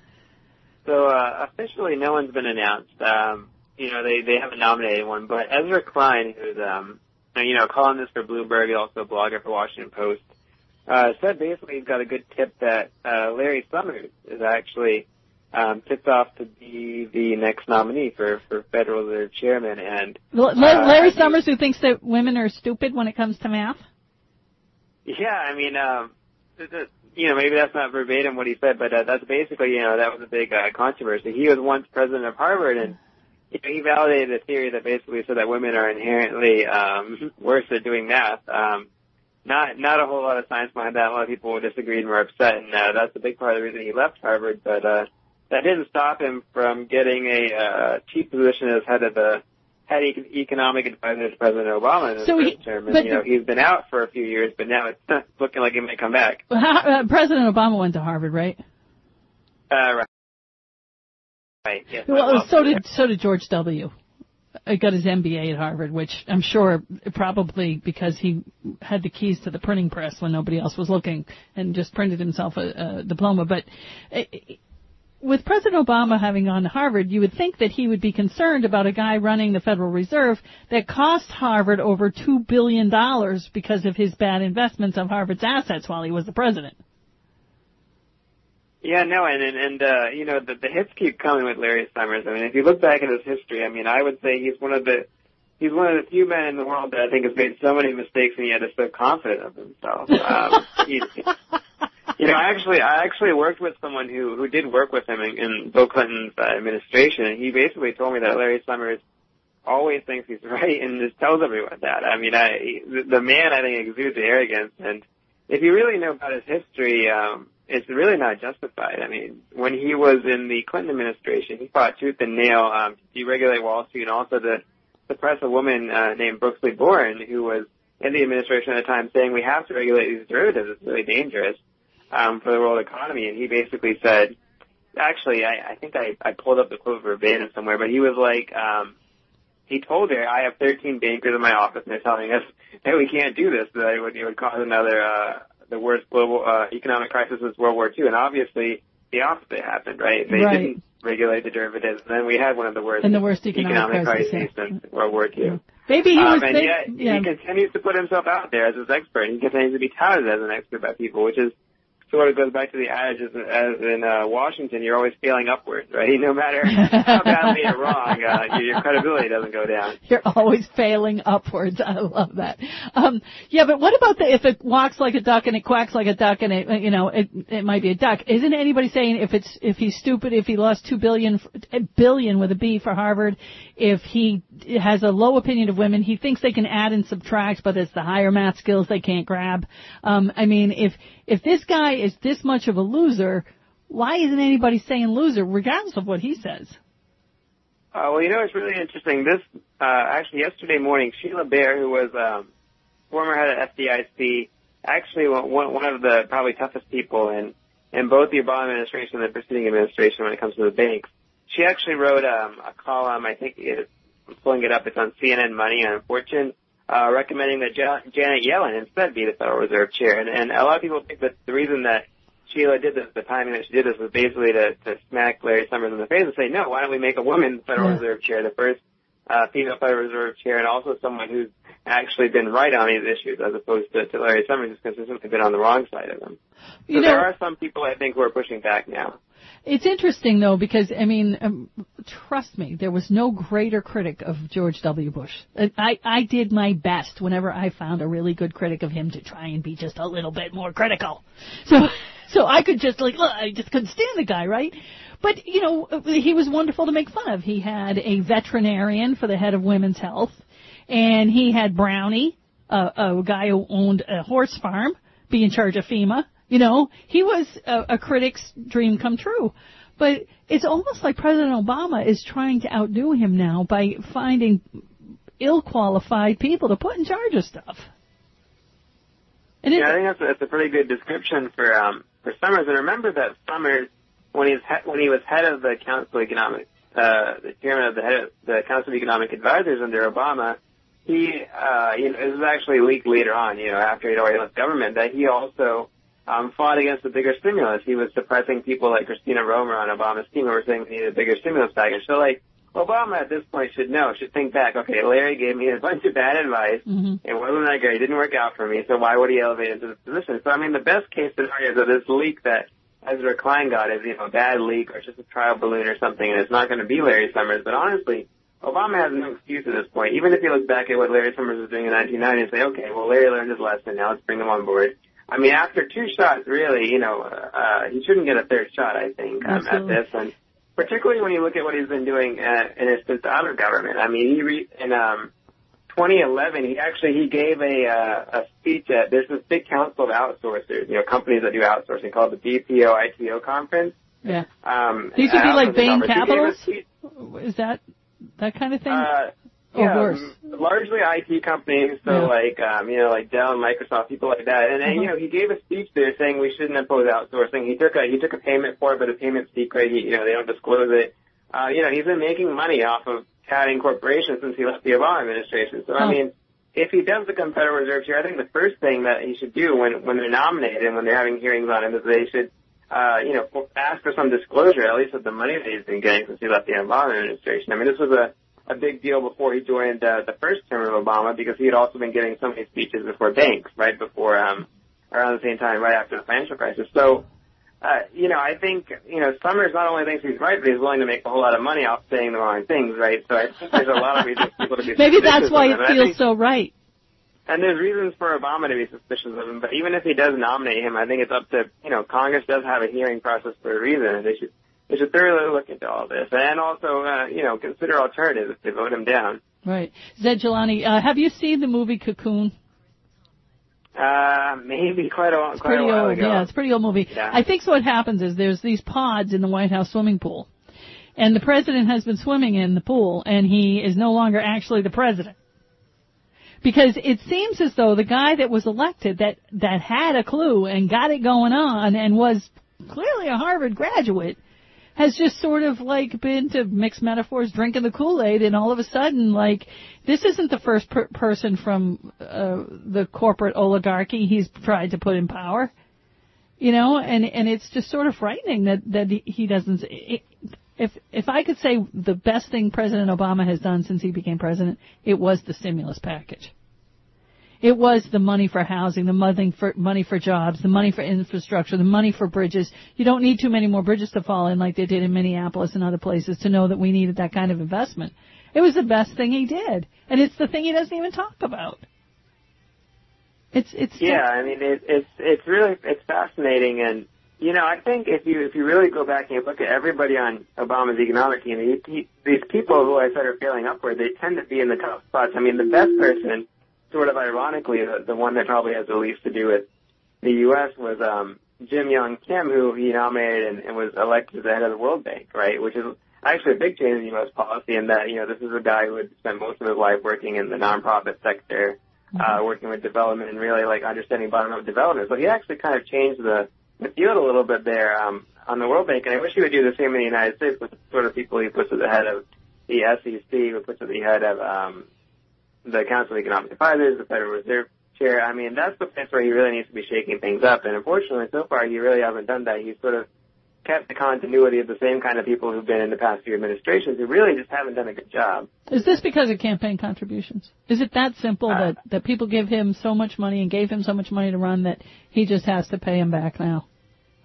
So officially, no one's been announced. They haven't nominated one, but Ezra Klein, who's columnist for Bloomberg, also a blogger for Washington Post, said basically he's got a good tip that Larry Summers is actually tipped off to be the next nominee for Federal Reserve Chairman. And Larry Summers, who thinks that women are stupid when it comes to math. Yeah, maybe that's not verbatim what he said, but that's basically, that was a big controversy. He was once president of Harvard, and he validated the theory that basically said that women are inherently worse at doing math. Not a whole lot of science behind that. A lot of people disagreed and were upset, and that's a big part of the reason he left Harvard. But that didn't stop him from getting a chief position as head economic advisor to President Obama in his first term. And, he's been out for a few years, but now it's looking like he may come back. President Obama went to Harvard, right? Right. Yes, well, so did George W. He got his MBA at Harvard, which I'm sure probably because he had the keys to the printing press when nobody else was looking and just printed himself a diploma. But with President Obama having gone to Harvard, you would think that he would be concerned about a guy running the Federal Reserve that cost Harvard over $2 billion because of his bad investments of Harvard's assets while he was the president. Yeah, no, and the hits keep coming with Larry Summers. If you look back at his history, I would say he's one of the few men in the world that I think has made so many mistakes and yet is so confident of himself. I actually worked with someone who did work with him in Bill Clinton's administration, and he basically told me that Larry Summers always thinks he's right and just tells everyone that. The man, I think, exudes arrogance, and if you really know about his history, it's really not justified. When he was in the Clinton administration, he fought tooth and nail to deregulate Wall Street and also to suppress a woman named Brooksley Boren, who was in the administration at the time, saying we have to regulate these derivatives. It's really dangerous for the world economy. And he basically said, actually, I think I pulled up the quote verbatim somewhere, but he was like, he told her, I have 13 bankers in my office, and they're telling us that we can't do this, that it would cause another the worst global economic crisis since World War II. And obviously, the opposite happened, right? They didn't regulate the derivatives, and then we had one of the worst economic crises since World War II. Maybe he was he continues to put himself out there as his expert. He continues to be touted as an expert by people, which is sort of goes back to the adage as in Washington, you're always failing upwards, right? No matter how badly you're wrong, your credibility doesn't go down. You're always failing upwards. I love that. But what about if it walks like a duck and it quacks like a duck and it might be a duck? Isn't anybody saying if he's stupid, if he lost $2 billion with a B for Harvard, if he has a low opinion of women, he thinks they can add and subtract, but it's the higher math skills they can't grab. If this guy is this much of a loser, why isn't anybody saying loser, regardless of what he says? It's really interesting. This actually yesterday morning, Sheila Bair, who was former head of FDIC, actually one of the probably toughest people in both the Obama administration and the preceding administration when it comes to the banks. She actually wrote a column. I think I'm pulling it up. It's on CNN Money on Fortune. Recommending that Janet Yellen instead be the Federal Reserve Chair. And a lot of people think that the reason that Sheila did this, the timing that she did this, was basically to smack Larry Summers in the face and say, no, why don't we make a woman Federal Reserve Chair, the first female Federal Reserve Chair, and also someone who's actually been right on these issues as opposed to Larry Summers, who's consistently been on the wrong side of them. So there are some people, I think, who are pushing back now. It's interesting, though, because, I mean, trust me, there was no greater critic of George W. Bush. I did my best whenever I found a really good critic of him to try and be just a little bit more critical. So I could just, look, I just couldn't stand the guy, right? But, he was wonderful to make fun of. He had a veterinarian for the head of Women's Health, and he had Brownie, a guy who owned a horse farm, be in charge of FEMA. He was a critic's dream come true. But it's almost like President Obama is trying to outdo him now by finding ill-qualified people to put in charge of stuff. And I think that's a pretty good description for Summers. And remember that Summers, when he was head of the Council of Economic, the chairman of the Council of Economic Advisors under Obama, it was actually leaked later on, after he'd already left government, that he also fought against the bigger stimulus. He was suppressing people like Christina Romer on Obama's team who were saying we needed a bigger stimulus package. So, Obama at this point should think back, okay, Larry gave me a bunch of bad advice. It wasn't that great. It didn't work out for me, so why would he elevate into this position? So, I mean, the best case scenario is that this leak that Ezra Klein got is, a bad leak or just a trial balloon or something, and it's not going to be Larry Summers. But honestly, Obama has no excuse at this point. Even if you look back at what Larry Summers was doing in 1990 and say, okay, well, Larry learned his lesson, now let's bring him on board. I mean, after two shots, really, he shouldn't get a third shot, I think, at this. And particularly when you look at what he's been doing in his since out of government. I mean, in 2011, he gave a speech at, there's this big council of outsourcers, companies that do outsourcing called the BPO-ITO conference. Yeah. These would be like Bain Capitals? Is that kind of thing? Yeah, worse? Largely IT companies, so like Dell and Microsoft, people like that. And he gave a speech there saying we shouldn't impose outsourcing. He took a payment for it, but the payment's secret. They don't disclose it. He's been making money off of catting corporations since he left the Obama administration. So I mean, if he does become Federal Reserve Chair, I think the first thing that he should do when they're nominated and when they're having hearings on him is they should ask for some disclosure, at least of the money that he's been getting since he left the Obama administration. I mean, this was a big deal before he joined the first term of Obama because he had also been giving so many speeches before banks, right before, around the same time, right after the financial crisis. So, I think, Summers not only thinks he's right, but he's willing to make a whole lot of money off saying the wrong things, right? So I think there's a lot of reasons for people to be Maybe suspicious that's why of him. it feels so right. And there's reasons for Obama to be suspicious of him, but even if he does nominate him, I think it's up to, Congress does have a hearing process for a reason, and they should thoroughly look into all this, and also, consider alternatives if they vote him down. Right. Zed Jelani, have you seen the movie Cocoon? Maybe quite a while ago. Yeah, it's a pretty old movie. Yeah. I think so what happens is there's these pods in the White House swimming pool, and the president has been swimming in the pool, and he is no longer actually the president. Because it seems as though the guy that was elected that had a clue and got it going on and was clearly a Harvard graduate has just sort of been, to mix metaphors, drinking the Kool-Aid, and all of a sudden, this isn't the first person from the corporate oligarchy he's tried to put in power, and it's just sort of frightening that he doesn't. If I could say the best thing President Obama has done since he became president, it was the stimulus package. It was the money for housing, the money for jobs, the money for infrastructure, the money for bridges. You don't need too many more bridges to fall in like they did in Minneapolis and other places to know that we needed that kind of investment. It was the best thing he did, and it's the thing he doesn't even talk about. It's fascinating, and I think if you really go back and you look at everybody on Obama's economic team, these people who I said are failing upward, they tend to be in the top spots. I mean, the best person, sort of ironically, the one that probably has the least to do with the U.S. was Jim Young Kim, who he nominated and was elected as the head of the World Bank, right? Which is actually a big change in U.S. policy in that, this is a guy who had spent most of his life working in the nonprofit sector, working with development and really understanding bottom-up development. So he actually kind of changed the field a little bit there on the World Bank, and I wish he would do the same in the United States with the sort of people he puts at the head of the SEC, who puts at the head of the Council of Economic Advisors, the Federal Reserve Chair. I mean, that's the place where he really needs to be shaking things up, and unfortunately, so far, he really hasn't done that. He's sort of kept the continuity of the same kind of people who've been in the past few administrations who really just haven't done a good job. Is this because of campaign contributions? Is it that simple that people give him so much money and gave him so much money to run that he just has to pay him back now?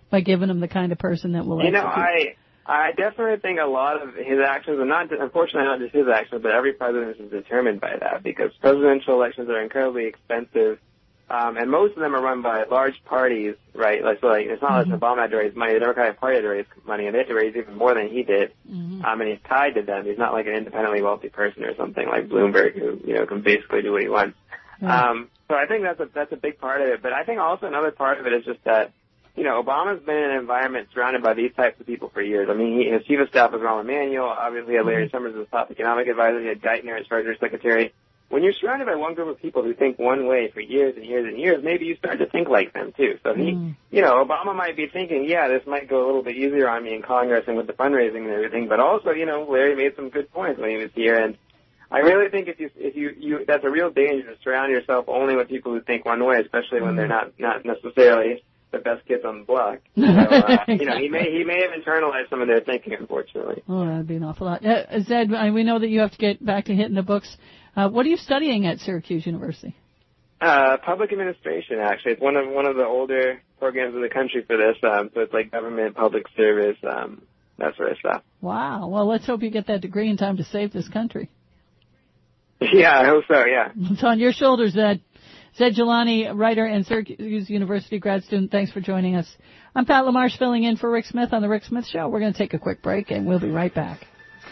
by giving him the kind of person that will execute. I definitely think a lot of his actions, and unfortunately not just his actions, but every president is determined by that, because presidential elections are incredibly expensive, and most of them are run by large parties, right? Like, it's not like Obama had to raise money, the Democratic Party had to raise money, and they had to raise even more than he did, and he's tied to them. He's not like an independently wealthy person or something like Bloomberg, who, can basically do what he wants. So I think that's a big part of it, but I think also another part of it is just that, Obama's been in an environment surrounded by these types of people for years. I mean, his chief of staff was Rahm Emanuel. Obviously, he had Larry Summers as top economic advisor. He had Geithner as Treasury Secretary. When you're surrounded by one group of people who think one way for years and years and years, maybe you start to think like them, too. So Obama might be thinking, this might go a little bit easier on me in Congress and with the fundraising and everything. But also, Larry made some good points when he was here. And I really think if you that's a real danger to surround yourself only with people who think one way, especially when they're not necessarily the best kids on the block. So, he may have internalized some of their thinking, unfortunately. Oh, that'd be an awful lot. Zed, we know that you have to get back to hitting the books. What are you studying at Syracuse University? Public administration, actually. It's one of the older programs in the country for this. So it's like government, public service, that sort of stuff. Wow. Well, let's hope you get that degree in time to save this country. Yeah, I hope so, yeah. It's on your shoulders, Zed. Zed Jelani, writer and Syracuse University grad student, thanks for joining us. I'm Pat LaMarche filling in for Rick Smith on The Rick Smith Show. We're going to take a quick break, and we'll be right back.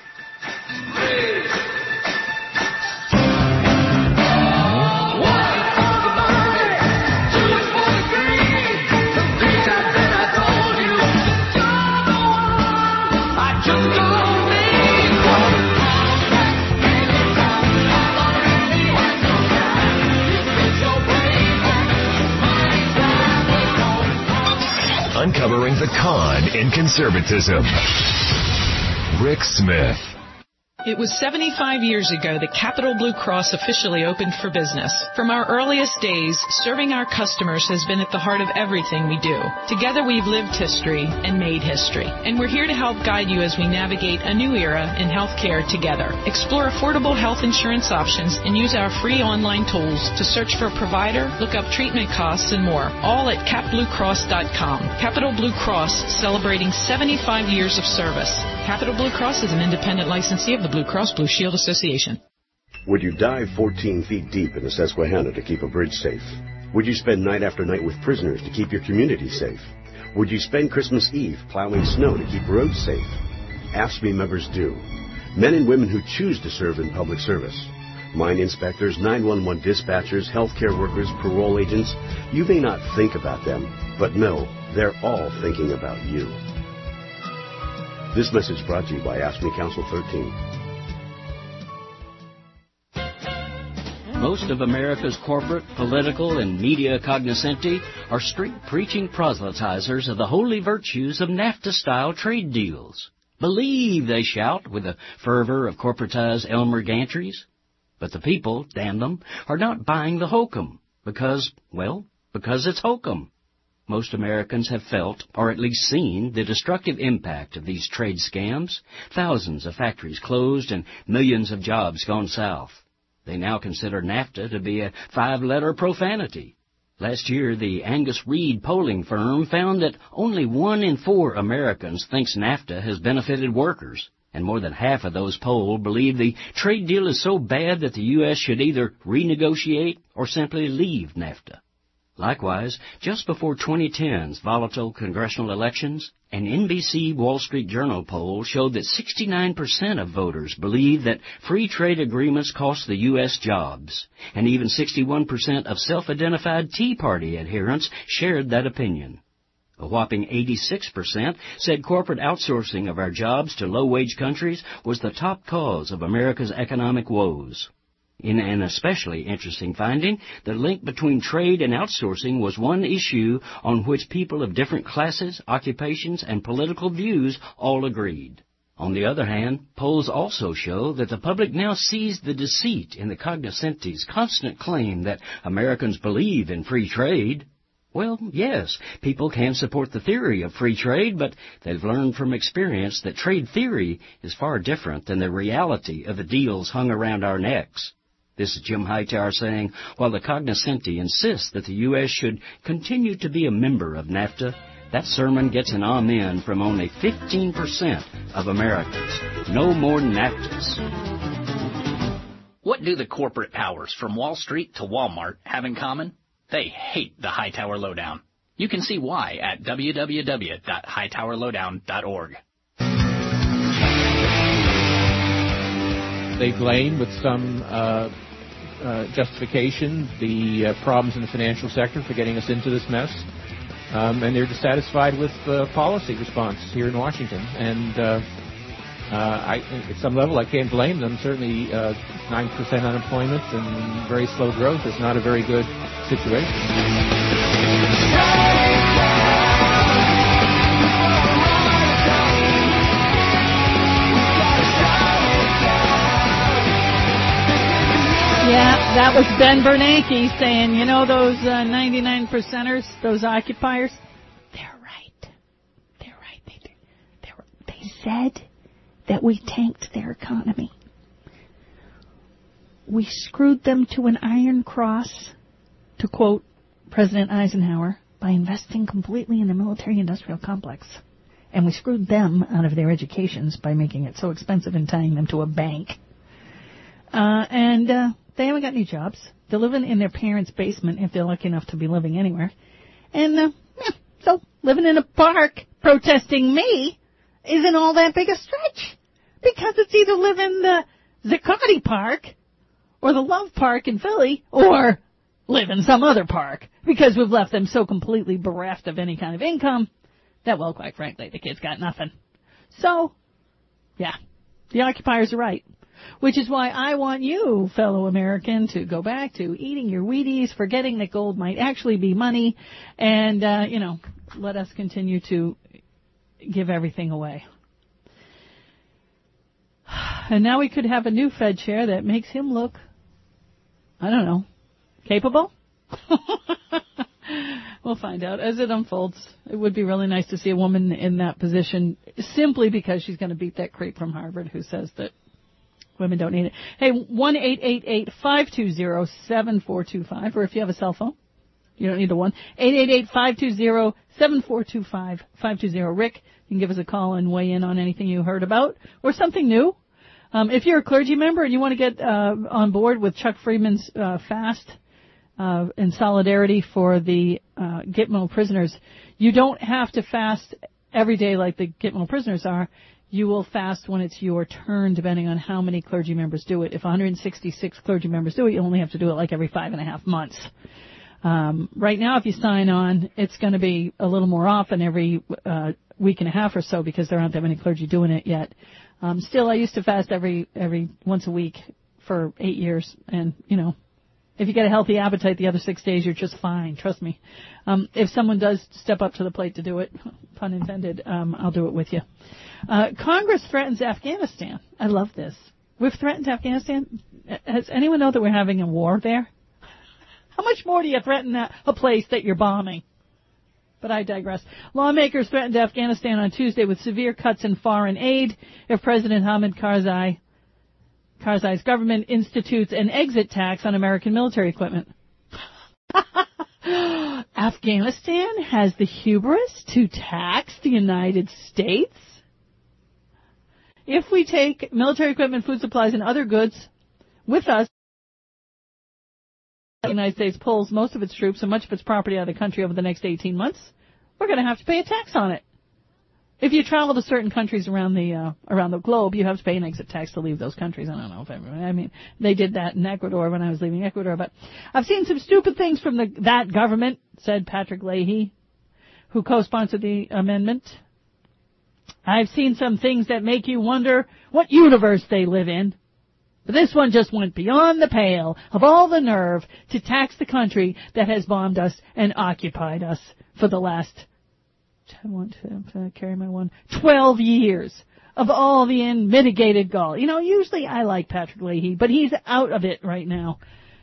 Uncovering the con in conservatism. Rick Smith. It was 75 years ago that Capital Blue Cross officially opened for business. From our earliest days, serving our customers has been at the heart of everything we do. Together we've lived history and made history. And we're here to help guide you as we navigate a new era in healthcare together. Explore affordable health insurance options and use our free online tools to search for a provider, look up treatment costs, and more. All at capbluecross.com. Capital Blue Cross, celebrating 75 years of service. Capital Blue Cross is an independent licensee of the Blue Cross Blue Shield Association. Would you dive 14 feet deep in the Susquehanna to keep a bridge safe? Would you spend night after night with prisoners to keep your community safe? Would you spend Christmas Eve plowing snow to keep roads safe? AFSCME members do. Men and women who choose to serve in public service. Mine inspectors, 911 dispatchers, healthcare workers, parole agents. You may not think about them, but know they're all thinking about you. This message brought to you by AFSCME Council 13. Most of America's corporate, political, and media cognoscenti are street-preaching proselytizers of the holy virtues of NAFTA-style trade deals. Believe, they shout with the fervor of corporatized Elmer Gantries. But the people, damn them, are not buying the hokum because it's hokum. Most Americans have felt, or at least seen, the destructive impact of these trade scams. Thousands of factories closed and millions of jobs gone south. They now consider NAFTA to be a 5-letter profanity. Last year, the Angus Reid polling firm found that only 1 in 4 Americans thinks NAFTA has benefited workers, and more than half of those polled believe the trade deal is so bad that the U.S. should either renegotiate or simply leave NAFTA. Likewise, just before 2010's volatile congressional elections, an NBC Wall Street Journal poll showed that 69% of voters believe that free trade agreements cost the U.S. jobs, and even 61% of self-identified Tea Party adherents shared that opinion. A whopping 86% said corporate outsourcing of our jobs to low-wage countries was the top cause of America's economic woes. In an especially interesting finding, the link between trade and outsourcing was one issue on which people of different classes, occupations, and political views all agreed. On the other hand, polls also show that the public now sees the deceit in the cognoscenti's constant claim that Americans believe in free trade. Well, yes, people can support the theory of free trade, but they've learned from experience that trade theory is far different than the reality of the deals hung around our necks. This is Jim Hightower saying, while the cognoscenti insists that the U.S. should continue to be a member of NAFTA, That sermon gets an amen from only 15% of Americans. No more NAFTAs. What do the corporate powers from Wall Street to Walmart have in common? They hate the Hightower Lowdown. You can see why at www.hightowerlowdown.org. They blame with some justification the problems in the financial sector for getting us into this mess. And they're dissatisfied with the policy response here in Washington. And at some level, I can't blame them. Certainly 9% unemployment and very slow growth is not a very good situation. Yeah, that was Ben Bernanke saying, you know, those 99%ers, those occupiers, they're right. They're right. They said that we tanked their economy. We screwed them to an iron cross, to quote President Eisenhower, by investing completely in the military-industrial complex. And we screwed them out of their educations by making it so expensive and tying them to a bank. They haven't got any jobs. They're living in their parents' basement if they're lucky enough to be living anywhere. And so living in a park protesting me isn't all that big a stretch. Because it's either live in the Zuccotti Park or the Love Park in Philly or live in some other park. Because we've left them so completely bereft of any kind of income that, well, quite frankly, the kids got nothing. So, yeah, the occupiers are right. Which is why I want you, fellow American, to go back to eating your Wheaties, forgetting that gold might actually be money, and, let us continue to give everything away. And now we could have a new Fed chair that makes him look, I don't know, capable? We'll find out as it unfolds. It would be really nice to see a woman in that position simply because she's going to beat that creep from Harvard who says that women don't need it. Hey, 1-888-520-7425, or if you have a cell phone, you don't need the one. 888-520-7425, 520 Rick. You can give us a call and weigh in on anything you heard about or something new. If you're a clergy member and you want to get on board with Chuck Friedman's fast in solidarity for the Gitmo prisoners, you don't have to fast every day like the Gitmo prisoners are. You will fast when it's your turn, depending on how many clergy members do it. If 166 clergy members do it, you only have to do it like every 5.5 months. Right now, if you sign on, it's going to be a little more often every week and a half or so because there aren't that many clergy doing it yet. Still, I used to fast every once a week for 8 years, and if you get a healthy appetite the other 6 days, you're just fine. Trust me. If someone does step up to the plate to do it, pun intended, I'll do it with you. Congress threatens Afghanistan. I love this. We've threatened Afghanistan. Does anyone know that we're having a war there? How much more do you threaten a place that you're bombing? But I digress. Lawmakers threatened Afghanistan on Tuesday with severe cuts in foreign aid if President Hamid Karzai's government institutes an exit tax on American military equipment. Afghanistan has the hubris to tax the United States? If we take military equipment, food supplies, and other goods with us, the United States pulls most of its troops and much of its property out of the country over the next 18 months, we're going to have to pay a tax on it. If you travel to certain countries around the globe, you have to pay an exit tax to leave those countries. I don't know if everyone. I mean, they did that in Ecuador when I was leaving Ecuador. But I've seen some stupid things from that government, said Patrick Leahy, who co-sponsored the amendment. I've seen some things that make you wonder what universe they live in. But this one just went beyond the pale of all the nerve to tax the country that has bombed us and occupied us for the last 12 years of all the unmitigated gall. Usually I like Patrick Leahy, but he's out of it right now.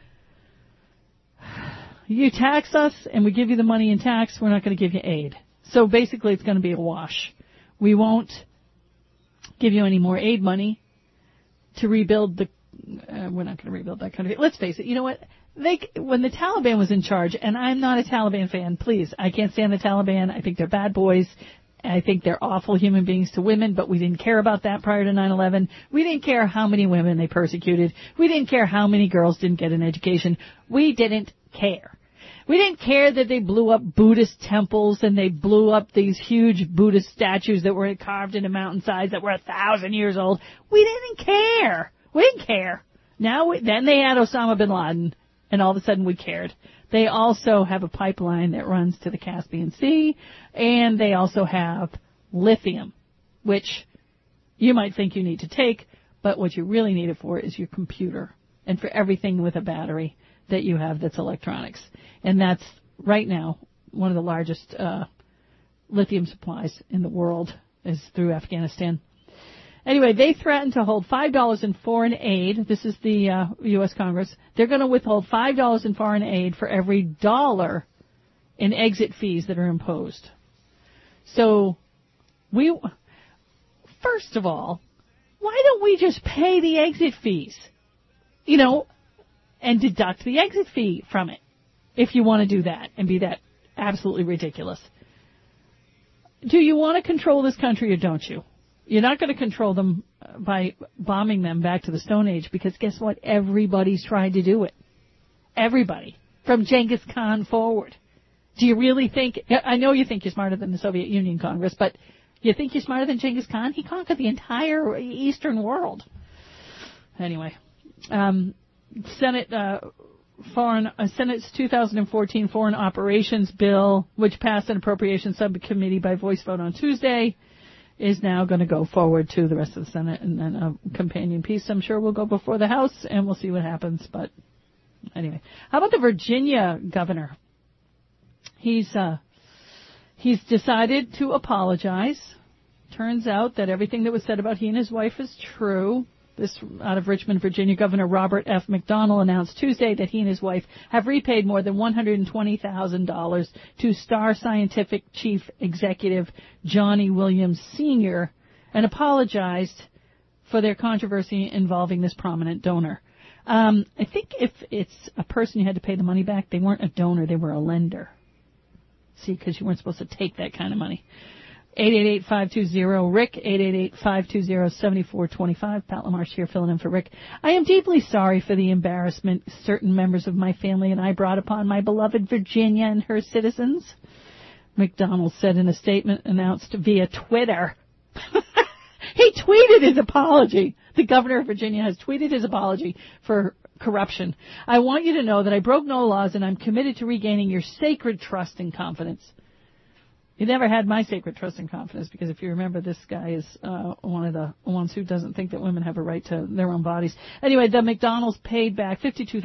You tax us and we give you the money in tax, we're not going to give you aid. So basically it's going to be a wash. We won't give you any more aid money to rebuild we're not going to rebuild that country. Let's face it. You know what? When the Taliban was in charge, and I'm not a Taliban fan, please. I can't stand the Taliban. I think they're bad boys. I think they're awful human beings to women, but we didn't care about that prior to 9/11. We didn't care how many women they persecuted. We didn't care how many girls didn't get an education. We didn't care. We didn't care that they blew up Buddhist temples and they blew up these huge Buddhist statues that were carved into mountainsides that were 1,000 years old. We didn't care. We didn't care. Then they had Osama bin Laden, and all of a sudden we cared. They also have a pipeline that runs to the Caspian Sea, and they also have lithium, which you might think you need to take, but what you really need it for is your computer and for everything with a battery that you have that's electronics. And that's, right now, one of the largest lithium supplies in the world is through Afghanistan. Anyway, they threatened to hold $5 in foreign aid. This is the U.S. Congress. They're going to withhold $5 in foreign aid for every dollar in exit fees that are imposed. So, first of all, why don't we just pay the exit fees? You know, and deduct the exit fee from it, if you want to do that and be that absolutely ridiculous. Do you want to control this country or don't you? You're not going to control them by bombing them back to the Stone Age, because guess what? Everybody's tried to do it. Everybody. From Genghis Khan forward. Do you really think, I know you think you're smarter than the Soviet Union Congress, but you think you're smarter than Genghis Khan? He conquered the entire Eastern world. Anyway, Senate's 2014 Foreign Operations Bill, which passed an appropriations subcommittee by voice vote on Tuesday, is now going to go forward to the rest of the Senate, and then a companion piece, I'm sure, will go before the House, and we'll see what happens. But anyway, how about the Virginia governor? He's decided to apologize. Turns out that everything that was said about he and his wife is true. This out of Richmond, Virginia, Governor Robert F. McDonnell announced Tuesday that he and his wife have repaid more than $120,000 to Star Scientific Chief Executive Johnny Williams Sr. and apologized for their controversy involving this prominent donor. I think if it's a person you had to pay the money back, they weren't a donor, they were a lender. See, because you weren't supposed to take that kind of money. 888-520-RICK, 888-520-7425. Pat LaMarche here filling in for Rick. I am deeply sorry for the embarrassment certain members of my family and I brought upon my beloved Virginia and her citizens, McDonnell said in a statement announced via Twitter. He tweeted his apology. The governor of Virginia has tweeted his apology for corruption. I want you to know that I broke no laws and I'm committed to regaining your sacred trust and confidence. You never had my sacred trust and confidence, because if you remember, this guy is one of the ones who doesn't think that women have a right to their own bodies. Anyway, the McDonald's paid back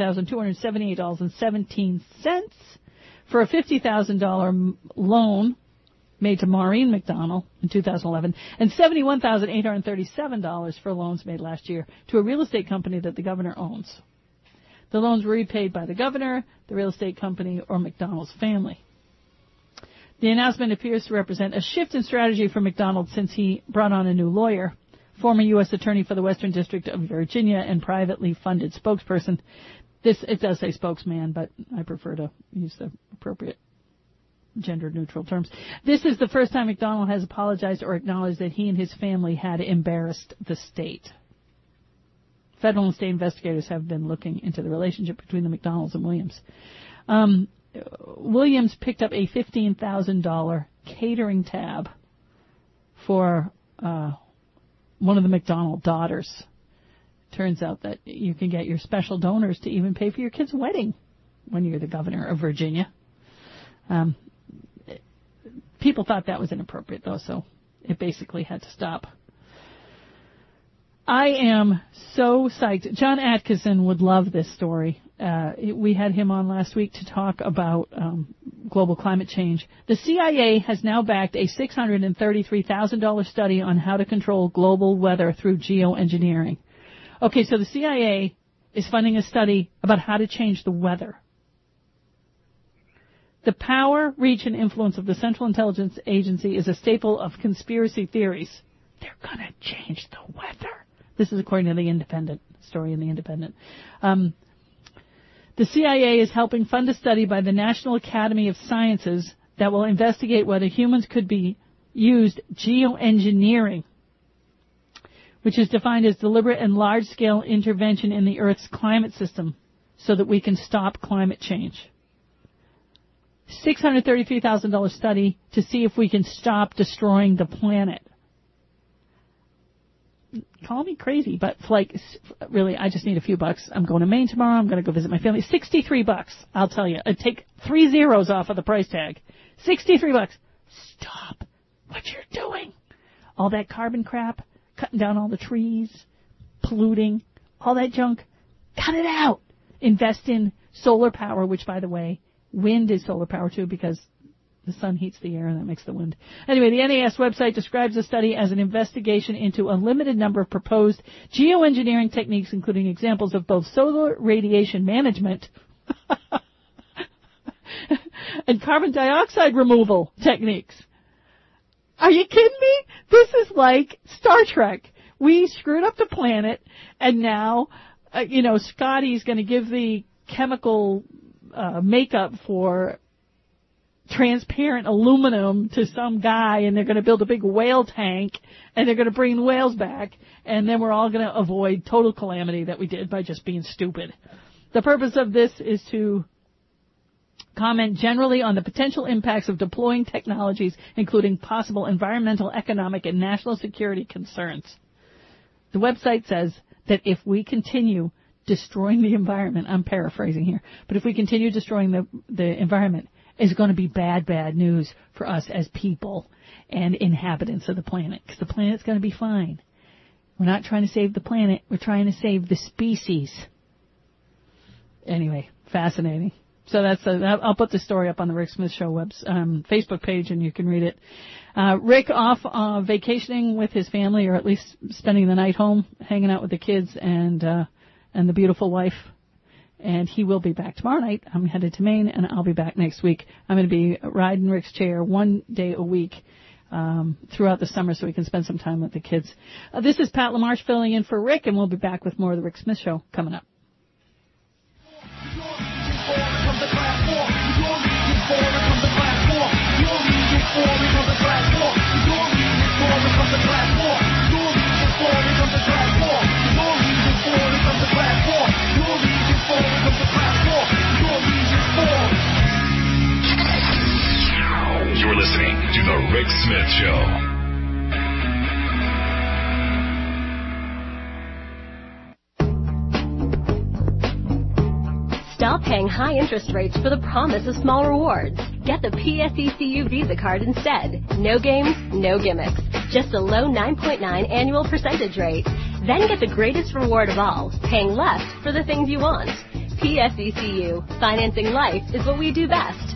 $52,278.17 for a $50,000 loan made to Maureen McDonald in 2011 and $71,837 for loans made last year to a real estate company that the governor owns. The loans were repaid by the governor, the real estate company, or McDonald's family. The announcement appears to represent a shift in strategy for McDonald since he brought on a new lawyer, former U.S. Attorney for the Western District of Virginia and privately funded spokesperson. It does say spokesman, but I prefer to use the appropriate gender-neutral terms. This is the first time McDonald has apologized or acknowledged that he and his family had embarrassed the state. Federal and state investigators have been looking into the relationship between the McDonalds and Williams. Williams picked up a $15,000 catering tab for one of the McDonald daughters. Turns out that you can get your special donors to even pay for your kid's wedding when you're the governor of Virginia. People thought that was inappropriate, though, so it basically had to stop. I am so psyched. John Atkinson would love this story. We had him on last week to talk about global climate change. The CIA has now backed a $633,000 study on how to control global weather through geoengineering. Okay, so the CIA is funding a study about how to change the weather. The power, reach, and influence of the Central Intelligence Agency is a staple of conspiracy theories. They're going to change the weather. This is according to the Independent, story in the Independent. The CIA is helping fund a study by the National Academy of Sciences that will investigate whether humans could be used geoengineering, which is defined as deliberate and large-scale intervention in the Earth's climate system so that we can stop climate change. $633,000 study to see if we can stop destroying the planet. Call me crazy, but really, I just need a few bucks. I'm going to Maine tomorrow. I'm going to go visit my family. $63, I'll tell you. I'd take 3 zeros off of the price tag. $63. Stop what you're doing. All that carbon crap, cutting down all the trees, polluting, all that junk. Cut it out. Invest in solar power, which, by the way, wind is solar power too, because the sun heats the air and that makes the wind. Anyway, the NAS website describes the study as an investigation into a limited number of proposed geoengineering techniques, including examples of both solar radiation management and carbon dioxide removal techniques. Are you kidding me? This is like Star Trek. We screwed up the planet, and now, Scotty's going to give the chemical makeup for transparent aluminum to some guy, and they're going to build a big whale tank, and they're going to bring whales back, and then we're all going to avoid total calamity that we did by just being stupid. The purpose of this is to comment generally on the potential impacts of deploying technologies, including possible environmental, economic, and national security concerns. The website says that if we continue destroying the environment, I'm paraphrasing here, but if we continue destroying the environment, it's going to be bad news for us as people and inhabitants of the planet, because the planet's going to be fine. We're not trying to save the planet, we're trying to save the species. Anyway, fascinating. So I'll put the story up on the Rick Smith Show Facebook page, and you can read it. Rick off vacationing with his family, or at least spending the night home, hanging out with the kids and the beautiful wife. And he will be back tomorrow night. I'm headed to Maine, and I'll be back next week. I'm going to be riding Rick's chair 1 day a week throughout the summer so we can spend some time with the kids. This is Pat LaMarche filling in for Rick, and we'll be back with more of the Rick Smith Show coming up. You're listening to The Rick Smith Show. Stop paying high interest rates for the promise of small rewards. Get the PSECU Visa card instead. No games, no gimmicks. Just a low 9.9 annual percentage rate. Then get the greatest reward of all, paying less for the things you want. PSECU. Financing life is what we do best.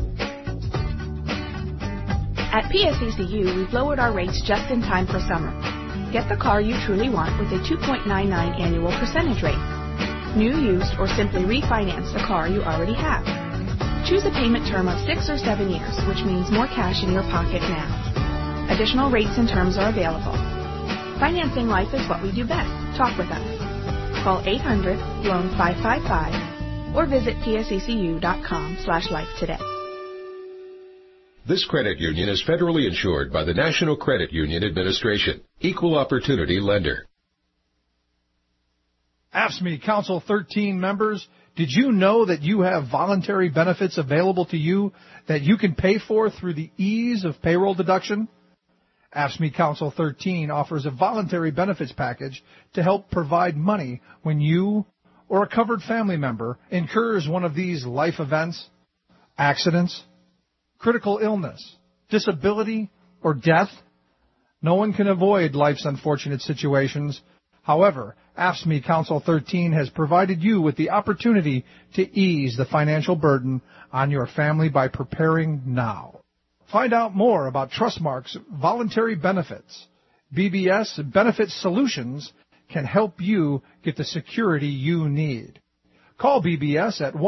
At PSECU, we've lowered our rates just in time for summer. Get the car you truly want with a 2.99 annual percentage rate. New, used, or simply refinance the car you already have. Choose a payment term of 6 or 7 years, which means more cash in your pocket now. Additional rates and terms are available. Financing life is what we do best. Talk with us. Call 800-LOAN-555 or visit psecu.com/life today. This credit union is federally insured by the National Credit Union Administration. Equal opportunity lender. AFSCME Council 13 members, did you know that you have voluntary benefits available to you that you can pay for through the ease of payroll deduction? AFSCME Council 13 offers a voluntary benefits package to help provide money when you or a covered family member incurs one of these life events, accidents, critical illness, disability, or death. No one can avoid life's unfortunate situations. However, AFSCME Council 13 has provided you with the opportunity to ease the financial burden on your family by preparing now. Find out more about Trustmark's voluntary benefits. BBS Benefit Solutions can help you get the security you need. Call BBS at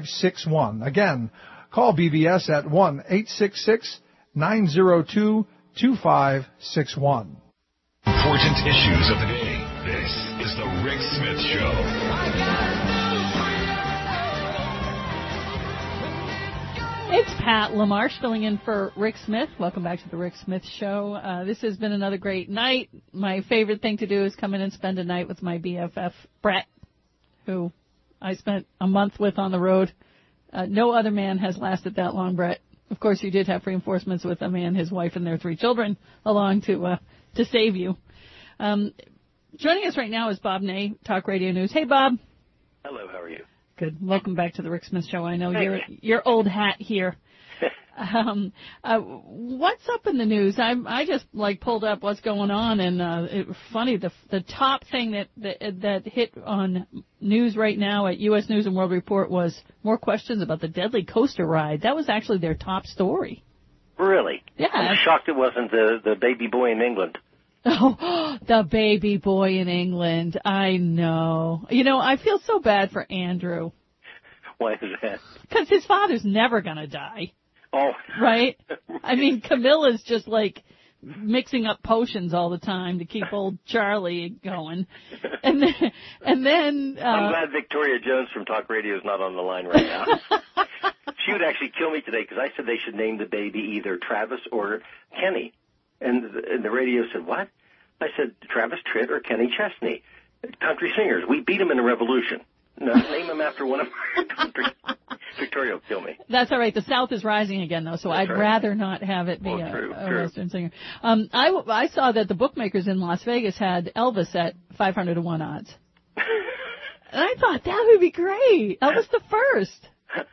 1-866-902-2561. Again, call BBS at 1-866-902-2561. 2561. Important issues of the day. This is the Rick Smith Show. It's Pat LaMarche filling in for Rick Smith. Welcome back to the Rick Smith Show. This has been another great night. My favorite thing to do is come in and spend a night with my BFF, Brett, who I spent a month with on the road. No other man has lasted that long, Brett. Of course, you did have reinforcements with a man, his wife, and their 3 children along to save you. Joining us right now is Bob Ney, Talk Radio News. Hey, Bob. Hello, how are you? Good. Welcome back to the Rick Smith Show. I know you're old hat here. What's up in the news? I just pulled up what's going on, and it's funny. The top thing that hit on news right now at U.S. News and World Report was more questions about the deadly coaster ride. That was actually their top story. Really? Yeah. I'm shocked it wasn't the baby boy in England. Oh, the baby boy in England. I know. I feel so bad for Andrew. Why is that? Because his father's never going to die. Oh. Right? I mean, Camilla's just mixing up potions all the time to keep old Charlie going. And then I'm glad Victoria Jones from Talk Radio is not on the line right now. She would actually kill me today because I said they should name the baby either Travis or Kenny. And the radio said, what? I said, Travis Tritt or Kenny Chesney. Country singers. We beat them in the Revolution. No, name them after one of our country. Victoria will kill me. That's all right. The South is rising again, though, so I'd rather not have it be a Western singer. I saw that the bookmakers in Las Vegas had Elvis at 500 to 1 odds. And I thought that would be great. Elvis the first.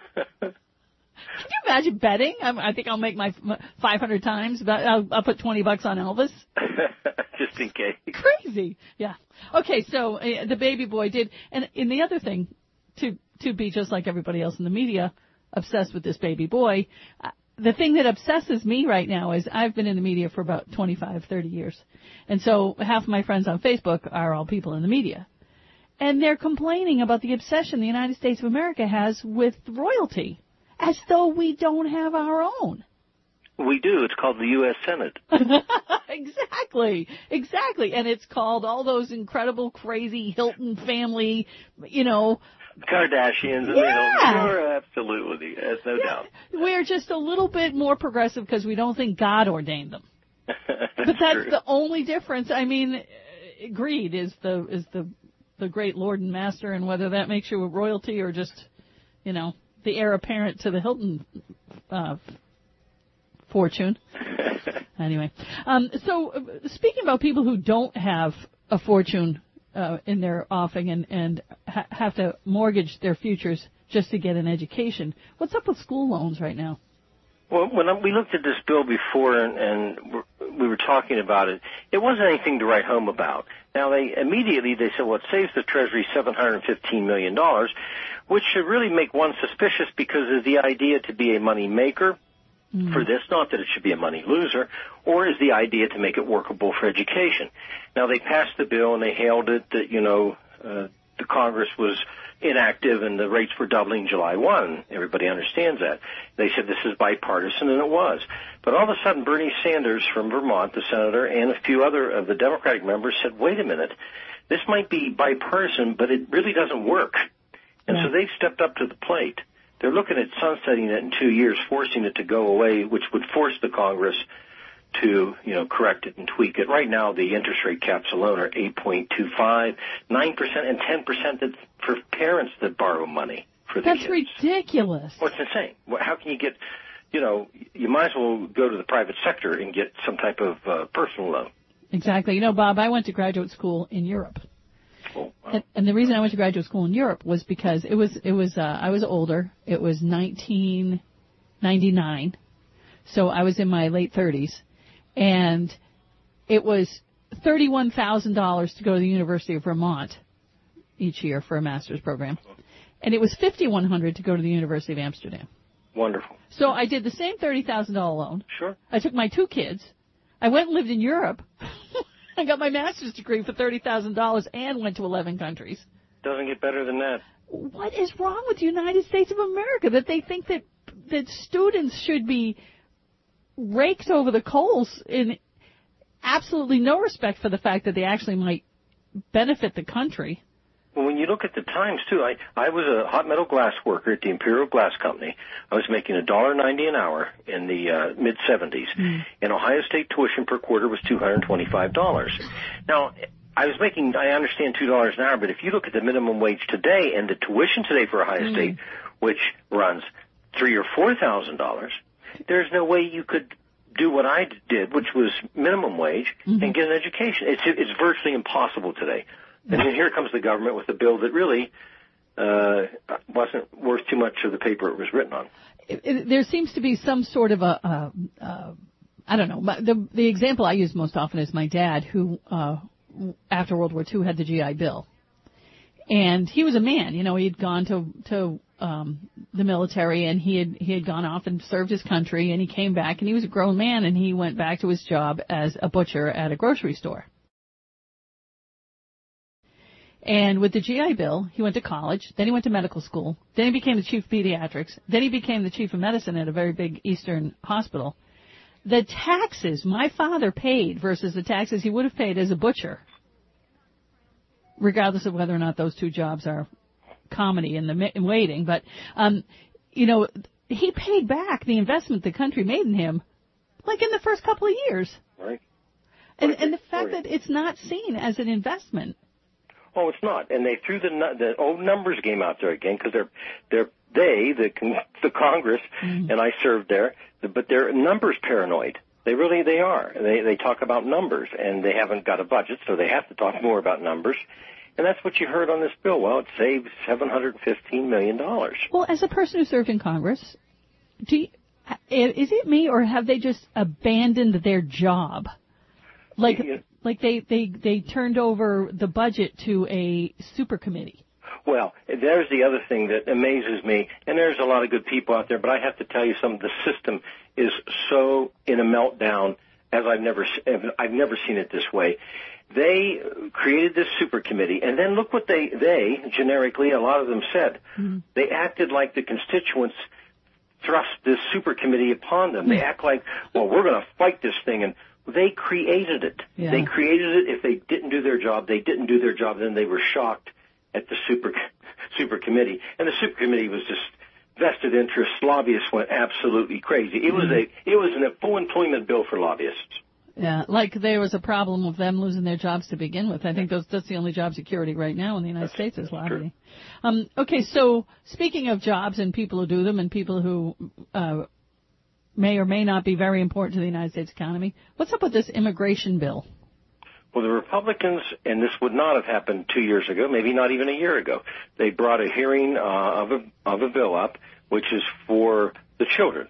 Can you imagine betting? I think I'll make my 500 times, but I'll put $20 on Elvis. Just in case. Crazy. Yeah. Okay, so the baby boy did. And the other thing, to be just like everybody else in the media, obsessed with this baby boy, the thing that obsesses me right now is I've been in the media for about 25, 30 years. And so half of my friends on Facebook are all people in the media. And they're complaining about the obsession the United States of America has with royalty, as though we don't have our own. We do. It's called the U.S. Senate. Exactly. And it's called all those incredible, crazy Hilton family, Kardashians. And sure, absolutely. There's no doubt. We're just a little bit more progressive because we don't think God ordained them. But that's true. The only difference. I mean, greed is the great Lord and Master, and whether that makes you a royalty or just, the heir apparent to the Hilton fortune. Anyway, so speaking about people who don't have a fortune in their offing and have to mortgage their futures just to get an education, what's up with school loans right now? Well, when we looked at this bill before and we were talking about it, it wasn't anything to write home about. Now, they said, well, it saves the Treasury $715 million, which should really make one suspicious because of the idea to be a money maker for this, not that it should be a money loser, or is the idea to make it workable for education. Now, they passed the bill and they hailed it that, the Congress was inactive and the rates were doubling July 1. Everybody understands that. They said this is bipartisan, and it was. But all of a sudden, Bernie Sanders from Vermont, the senator, and a few other of the Democratic members said, wait a minute, this might be bipartisan, but it really doesn't work. And so they've stepped up to the plate. They're looking at sunsetting it in 2 years, forcing it to go away, which would force the Congress to, correct it and tweak it. Right now, the interest rate caps alone are 8.25, 9%, and 10% for parents that borrow money for their kids. That's ridiculous. Well, it's insane. How can you get, you might as well go to the private sector and get some type of personal loan. Exactly. Bob, I went to graduate school in Europe. Oh, wow. And the reason I went to graduate school in Europe was because I was older. It was 1999. So I was in my late 30s. And it was $31,000 to go to the University of Vermont each year for a master's program. And it was $5,100 to go to the University of Amsterdam. Wonderful. So I did the same $30,000 loan. Sure. I took my 2 kids. I went and lived in Europe. I got my master's degree for $30,000 and went to 11 countries. Doesn't get better than that. What is wrong with the United States of America that they think that students should be raked over the coals in absolutely no respect for the fact that they actually might benefit the country. Well, when you look at the times, too, I was a hot metal glass worker at the Imperial Glass Company. I was making $1.90 an hour in the mid-'70s. And Ohio State tuition per quarter was $225. Now, I understand $2 an hour, but if you look at the minimum wage today and the tuition today for Ohio State, which runs $3,000 or $4,000, there's no way you could do what I did, which was minimum wage, and get an education. It's virtually impossible today. And then here comes the government with a bill that really wasn't worth too much of the paper it was written on. There seems to be some sort of I don't know. The example I use most often is my dad, who after World War II had the GI Bill. And he was a man, he had gone to the military, and he had gone off and served his country, and he came back, and he was a grown man, and he went back to his job as a butcher at a grocery store. And with the GI Bill, he went to college, then he went to medical school, then he became the chief of pediatrics, then he became the chief of medicine at a very big Eastern hospital. The taxes my father paid versus the taxes he would have paid as a butcher, regardless of whether or not those two jobs are comedy in waiting, but, he paid back the investment the country made in him, like in the first couple of years. Right. And the fact that it's not seen as an investment. Oh, it's not. And they threw the old numbers game out there again, because the Congress, and I served there, but they're numbers paranoid. They are. They talk about numbers, and they haven't got a budget, so they have to talk more about numbers. And that's what you heard on this bill. Well, it saves $715 million. Well, as a person who served in Congress, is it me, or have they just abandoned their job? Like they turned over the budget to a super committee. Well, there's the other thing that amazes me, and there's a lot of good people out there, but I have to tell you something. The system is so in a meltdown as I've never seen it this way. They created this super committee, and then look what they generically, a lot of them said. They acted like the constituents thrust this super committee upon them. They act like, well, we're going to fight this thing, and they created it. Yeah. They created it. If they didn't do their job, they didn't do their job. Then they were shocked at the super committee, and the super committee was just vested interests. Lobbyists went absolutely crazy. It was a full employment bill for lobbyists. Yeah, like there was a problem with them losing their jobs to begin with. I think that's the only job security right now in the United States is lobbying. Okay, so speaking of jobs and people who do them and people who may or may not be very important to the United States economy, what's up with this immigration bill? Well, the Republicans, and this would not have happened 2 years ago, maybe not even a year ago, they brought a hearing of a bill up, which is for the children.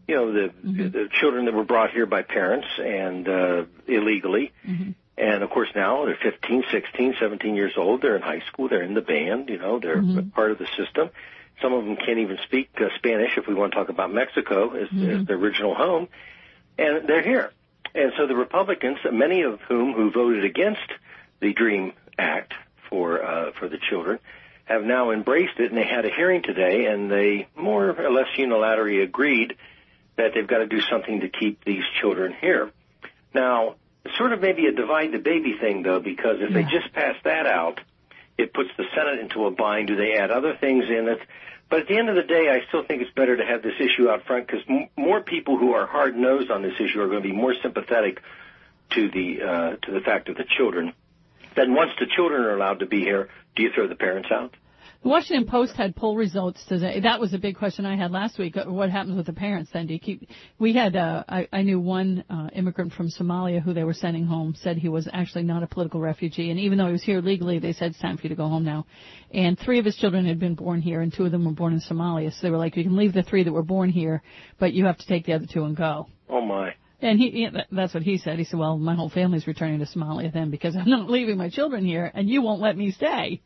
The children that were brought here by parents and illegally. And, of course, now they're 15, 16, 17 years old. They're in high school. They're in the band. They're part of the system. Some of them can't even speak Spanish, if we want to talk about Mexico as their original home. And they're here. And so the Republicans, many of who voted against the DREAM Act for the children, have now embraced it. And they had a hearing today, and they more or less unilaterally agreed that they've got to do something to keep these children here. Now, it's sort of maybe a divide the baby thing, though, because if they just pass that out, it puts the Senate into a bind. Do they add other things in it? But at the end of the day, I still think it's better to have this issue out front, because more people who are hard-nosed on this issue are going to be more sympathetic to the fact of the children. Then once the children are allowed to be here, do you throw the parents out? The Washington Post had poll results today. That was a big question I had last week. What happens with the parents then? We had, I knew one immigrant from Somalia who they were sending home said he was actually not a political refugee. And even though he was here legally, they said it's time for you to go home now. And 3 of his children had been born here, and 2 of them were born in Somalia. So they were like, you can leave the 3 that were born here, but you have to take the other 2 and go. Oh, my. And that's what he said. He said, well, my whole family's returning to Somalia then because I'm not leaving my children here, and you won't let me stay.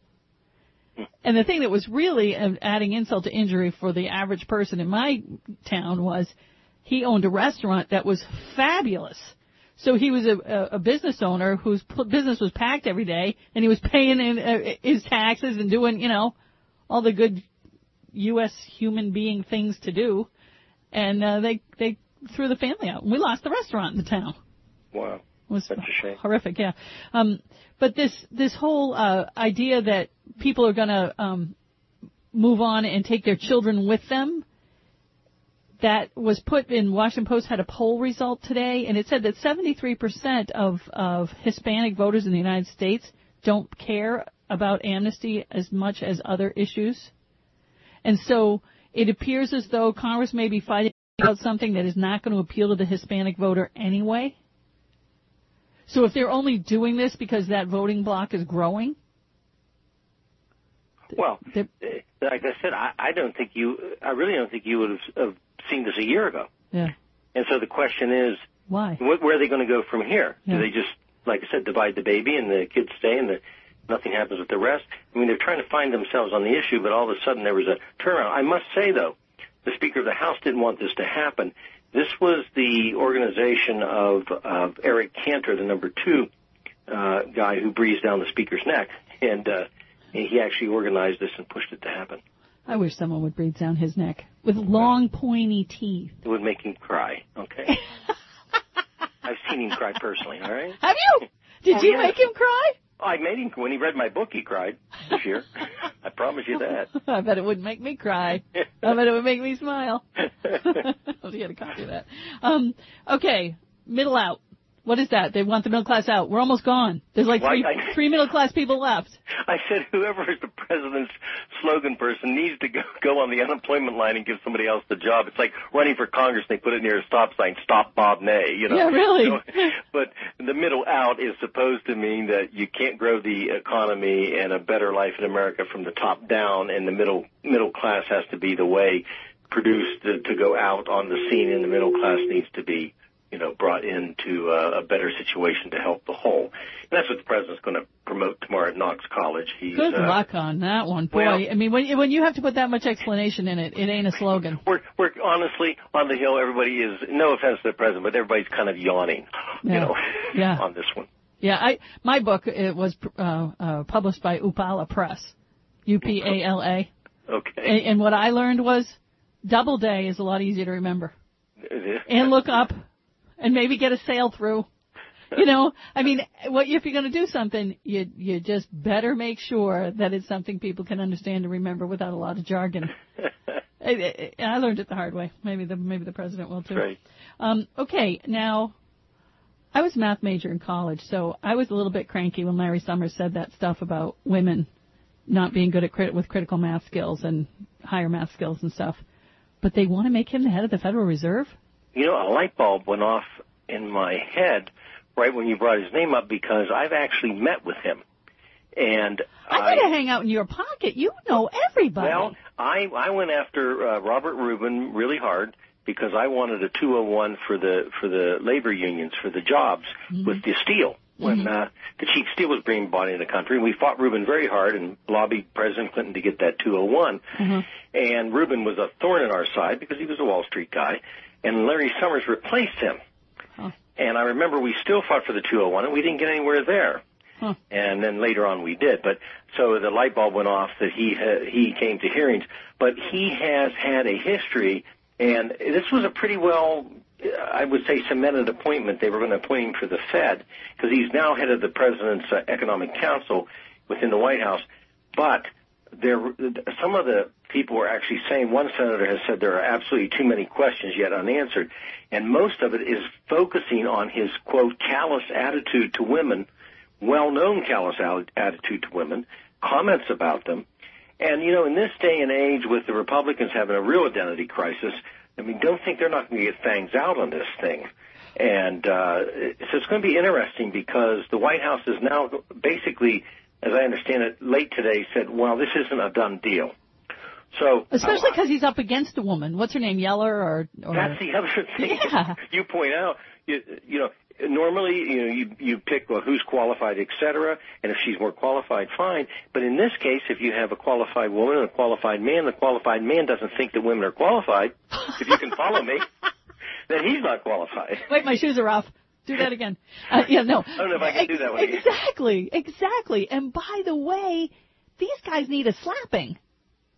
And the thing that was really adding insult to injury for the average person in my town was he owned a restaurant that was fabulous. So he was a business owner whose business was packed every day, and he was paying his taxes and doing, all the good U.S. human being things to do. And they threw the family out. We lost the restaurant in the town. Wow. It was such a shame. Horrific, yeah. But this whole idea that people are going to move on and take their children with them, that was put in Washington Post had a poll result today, and it said that 73% of Hispanic voters in the United States don't care about amnesty as much as other issues. And so it appears as though Congress may be fighting about something that is not going to appeal to the Hispanic voter anyway. So if they're only doing this because that voting bloc is growing. Well, like I said, I really don't think you would have seen this a year ago. Yeah. And so the question is, why? Where are they going to go from here? Yeah. Do they just, like I said, divide the baby and the kids stay and nothing happens with the rest? I mean, they're trying to find themselves on the issue, but all of a sudden there was a turnaround. I must say, though, the Speaker of the House didn't want this to happen. This was the organization of Eric Cantor, the number 2 guy who breathes down the Speaker's neck, and he actually organized this and pushed it to happen. I wish someone would breathe down his neck with long, pointy teeth. It would make him cry, okay? I've seen him cry personally, all right? Have you? Did you make him cry? Oh, I made him. When he read my book, he cried this year. I promise you that. I bet it wouldn't make me cry. I bet it would make me smile. I'll get a copy of that. Okay, middle out. What is that? They want the middle class out. We're almost gone. There's like three middle class people left. I said whoever is the president's slogan person needs to go on the unemployment line and give somebody else the job. It's like running for Congress. They put it near a stop sign, stop Bob Ney. You know? Yeah, really. So, but the middle out is supposed to mean that you can't grow the economy and a better life in America from the top down, and the middle class has to be the way produced to go out on the scene, and the middle class needs to be brought into a better situation to help the whole. And that's what the president's going to promote tomorrow at Knox College. Good luck on that one. Boy, well, I mean, when you have to put that much explanation in it, it ain't a slogan. We're honestly, on the Hill, everybody is, no offense to the president, but everybody's kind of yawning, on this one. Yeah, my book, it was published by Upala Press, UPALA. Okay. And what I learned was Doubleday is a lot easier to remember. And look up. And maybe get a sail through. I mean, if you're going to do something, you just better make sure that it's something people can understand and remember without a lot of jargon. I learned it the hard way. Maybe the president will too. Right. Okay, now, I was a math major in college, so I was a little bit cranky when Larry Summers said that stuff about women not being good with critical math skills and higher math skills and stuff. But they want to make him the head of the Federal Reserve? A light bulb went off in my head right when you brought his name up, because I've actually met with him. And I gotta hang out in your pocket. You know everybody. Well, I went after Robert Rubin really hard because I wanted a 201 for the labor unions for the jobs with the steel. When the cheap steel was being bought into the country, and we fought Rubin very hard and lobbied President Clinton to get that 201. And Rubin was a thorn in our side because he was a Wall Street guy. And Larry Summers replaced him. And I remember we still fought for the 201, and we didn't get anywhere there. And then later on we did. But so the light bulb went off that he came to hearings. But he has had a history, and this was a pretty well, I would say, cemented appointment. They were going to appoint him for the Fed because he's now head of the President's Economic Council within the White House. But some of the people were actually saying, one senator has said there are absolutely too many questions yet unanswered, and most of it is focusing on his, quote, callous attitude to women, well-known callous attitude to women, comments about them. And, in this day and age with the Republicans having a real identity crisis, I mean, don't think they're not going to get fangs out on this thing. And so it's going to be interesting because the White House is now basically, as I understand it, late today said, well, this isn't a done deal. So especially because he's up against a woman. What's her name, Yeller or that's the other thing. Yeah. You point out, normally, you pick who's qualified, et cetera, and if she's more qualified, fine. But in this case, if you have a qualified woman and a qualified man, the qualified man doesn't think that women are qualified. If you can follow me, then he's not qualified. Wait, my shoes are off. Do that again. No. I don't know if I can do that one again. Exactly. And by the way, these guys need a slapping.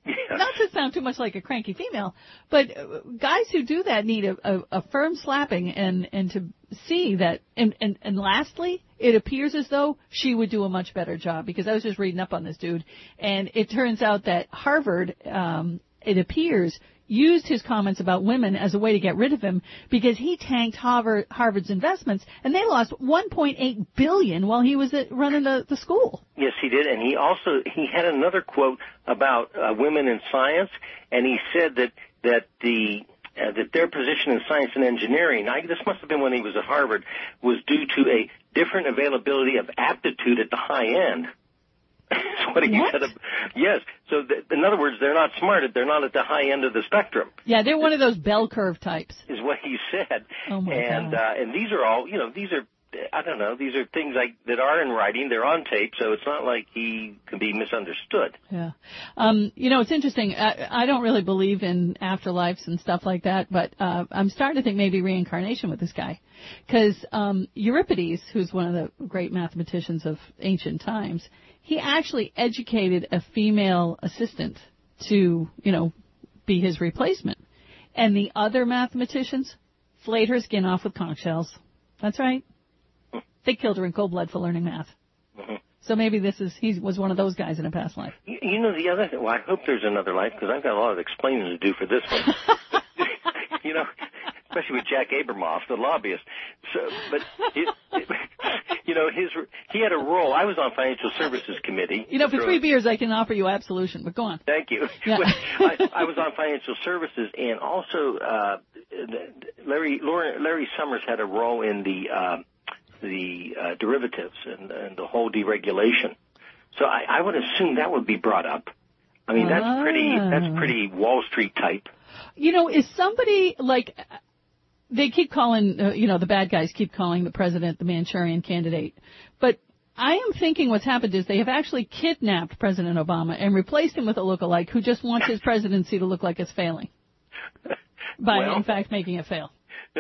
not to sound too much like a cranky female, but guys who do that need a firm slapping and to see that. And lastly, it appears as though she would do a much better job, because I was just reading up on this dude, and it turns out that Harvard, it appears, used his comments about women as a way to get rid of him, because he tanked Harvard's investments, and they lost $1.8 billion while he was running the school. Yes, he did, and he had another quote about women in science, and he said that their position in science and engineering, this must have been when he was at Harvard, was due to a different availability of aptitude at the high end. That's what he said. Yes. So, in other words, they're not smart. They're not at the high end of the spectrum. Yeah, they're one of those bell curve types. Is what he said. Oh my God. And these are all, these are, I don't know, these are things that are in writing. They're on tape, so it's not like he can be misunderstood. Yeah. It's interesting. I don't really believe in afterlives and stuff like that, but I'm starting to think maybe reincarnation with this guy. Because Euripides, who's one of the great mathematicians of ancient times, he actually educated a female assistant to, be his replacement. And the other mathematicians flayed her skin off with conch shells. That's right. They killed her in cold blood for learning math. Mm-hmm. So maybe he was one of those guys in a past life. The other thing, I hope there's another life, because I've got a lot of explaining to do for this one. Especially with Jack Abramoff, the lobbyist. So, but he had a role. I was on Financial Services Committee. For 3 beers I can offer you absolution, but go on. Thank you. Yeah. I was on Financial Services, and also Larry Summers had a role in the derivatives and the whole deregulation. So I would assume that would be brought up. I mean, that's pretty Wall Street type. Is somebody like, they keep calling, the bad guys keep calling the president the Manchurian candidate. But I am thinking what's happened is they have actually kidnapped President Obama and replaced him with a lookalike who just wants his presidency to look like it's failing. By, in fact, making it fail.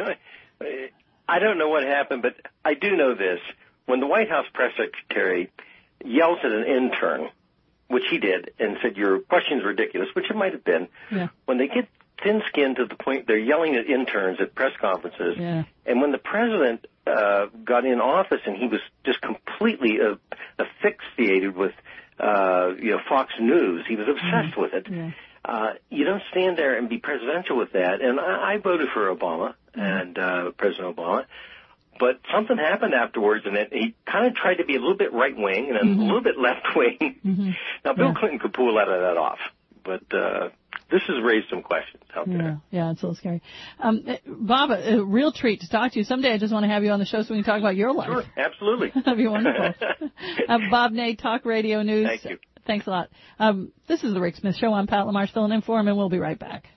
I don't know what happened, but I do know this. When the White House press secretary yells at an intern, which he did, and said, your question's ridiculous, which it might have been, when they get thin-skinned to the point they're yelling at interns at press conferences, and when the president got in office and he was just completely asphyxiated with Fox News, he was obsessed with it. You don't stand there and be presidential with that. And I voted for Obama and President Obama, but something happened afterwards, and he kind of tried to be a little bit right-wing and a little bit left-wing. Now, Bill Clinton could pull a lot of that off, but this has raised some questions out there. Yeah, it's a little scary. Bob, a real treat to talk to you. Someday I just want to have you on the show so we can talk about your life. Sure, absolutely. That'd be wonderful. Bob Ney, Talk Radio News. Thank you. Thanks a lot. This is the Rick Smith Show. I'm Pat LaMarche filling in for him, and we'll be right back.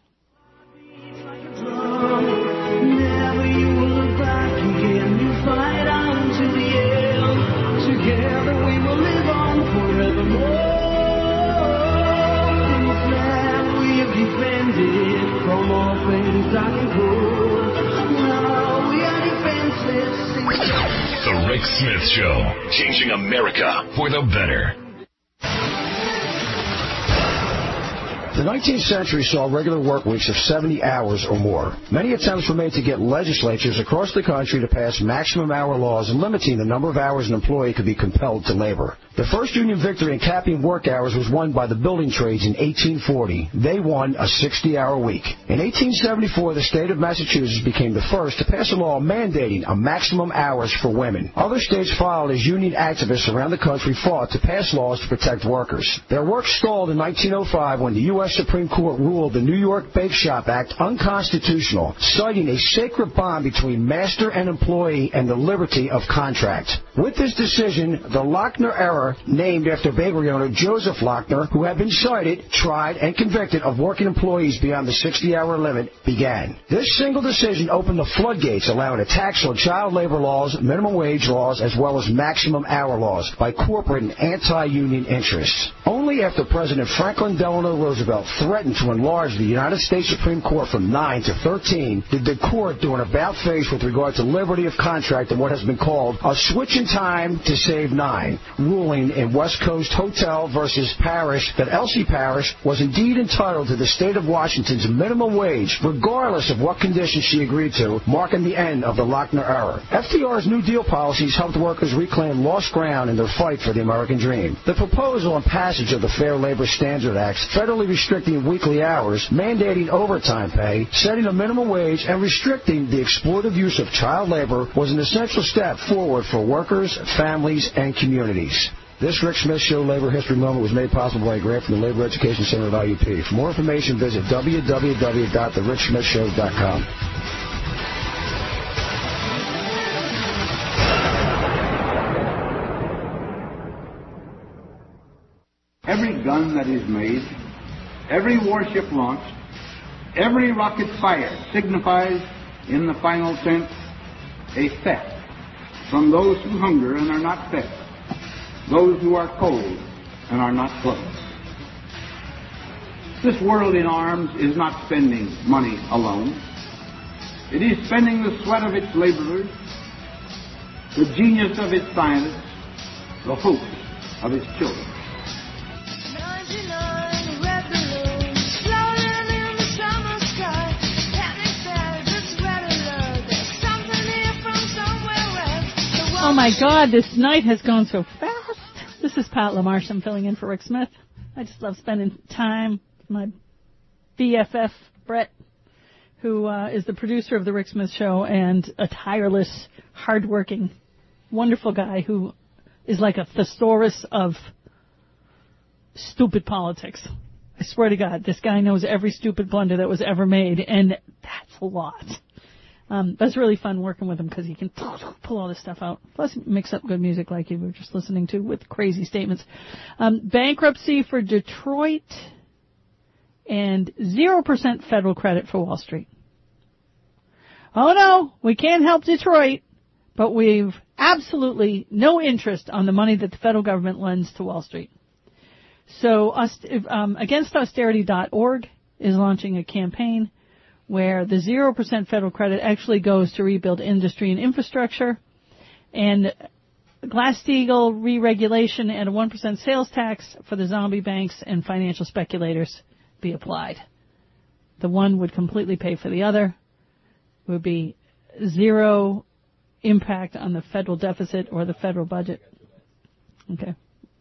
Never you will look back again. You fight on to the end. Together we will live on forevermore. In the flag we have defended from all things dark and cruel. Now we are defenseless. The Rick Smith Show, changing America for the better. The 19th century saw regular work weeks of 70 hours or more. Many attempts were made to get legislatures across the country to pass maximum hour laws limiting the number of hours an employee could be compelled to labor. The first union victory in capping work hours was won by the building trades in 1840. They won a 60-hour week. In 1874, the state of Massachusetts became the first to pass a law mandating a maximum hours for women. Other states followed as union activists around the country fought to pass laws to protect workers. Their work stalled in 1905 when the U.S. Supreme Court ruled the New York Bake Shop Act unconstitutional, citing a sacred bond between master and employee and the liberty of contract. With this decision, the Lochner era, named after bakery owner Joseph Lochner, who had been cited, tried, and convicted of working employees beyond the 60-hour limit, began. This single decision opened the floodgates, allowing a tax on child labor laws, minimum wage laws, as well as maximum hour laws by corporate and anti-union interests. Only after President Franklin Delano Roosevelt Roosevelt threatened to enlarge the United States Supreme Court from 9 to 13, did the court do an about-face with regard to liberty of contract and what has been called a switch in time to save 9, ruling in West Coast Hotel versus Parrish that Elsie Parrish was indeed entitled to the state of Washington's minimum wage, regardless of what conditions she agreed to, marking the end of the Lochner era. FDR's New Deal policies helped workers reclaim lost ground in their fight for the American dream. The proposal and passage of the Fair Labor Standards Act, federally restricting weekly hours, mandating overtime pay, setting a minimum wage, and restricting the exploitative use of child labor was an essential step forward for workers, families, and communities. This Rick Smith Show Labor History Moment was made possible by a grant from the Labor Education Center of IUP. For more information, visit www.therichsmithshow.com. Every gun that is made, every warship launched, every rocket fired signifies, in the final sense, a theft from those who hunger and are not fed, those who are cold and are not clothed. This world in arms is not spending money alone. It is spending the sweat of its laborers, the genius of its scientists, the hopes of its children. Oh my God, this night has gone so fast. This is Pat LaMarche. I'm filling in for Rick Smith. I just love spending time with my BFF, Brett, who is the producer of The Rick Smith Show and a tireless, hardworking, wonderful guy who is like a thesaurus of stupid politics. I swear to God, this guy knows every stupid blunder that was ever made, and that's a lot. But it's really fun working with him because he can pull all this stuff out. Plus, mix up good music like you were just listening to with crazy statements. Bankruptcy for Detroit and 0% federal credit for Wall Street. Oh, no, we can't help Detroit, but we've absolutely no interest on the money that the federal government lends to Wall Street. So AgainstAusterity.org is launching a campaign where the 0% federal credit actually goes to rebuild industry and infrastructure, and Glass-Steagall re-regulation and a 1% sales tax for the zombie banks and financial speculators be applied. The one would completely pay for the other. It would be zero impact on the federal deficit or the federal budget. Okay.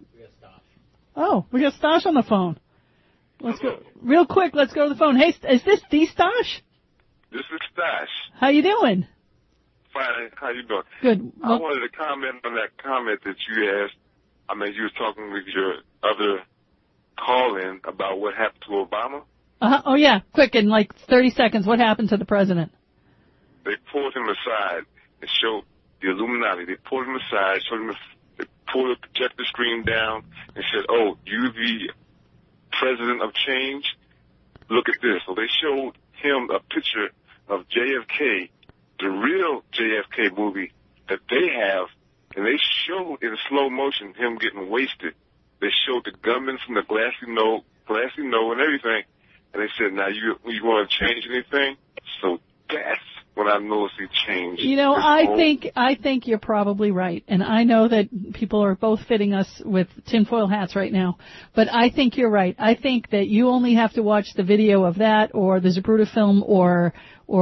Oh, we got Stosh on the phone. Let's go real quick. Let's go to the phone. Hey, is this the Stosh? This is Stosh. How you doing? Fine. How you doing? Good. I wanted to comment on that comment that you asked. I mean, you were talking with your other call-in about what happened to Obama. Oh yeah, quick in like 30 seconds. What happened to the president? They pulled him aside and showed the Illuminati. They pulled him aside, they pulled the projector screen down and said, "Oh, you the president of change? Look at this." So they showed him a picture of JFK, the real JFK movie that they have, and they showed in slow motion him getting wasted. They showed the gunman from the glassy nose and everything, and they said, "Now you want to change anything?" So that's when I noticed he changed. You know, I think you're probably right, and I know that people are both fitting us with tinfoil hats right now, but I think you're right. I think that you only have to watch the video of that, or the Zapruder film, or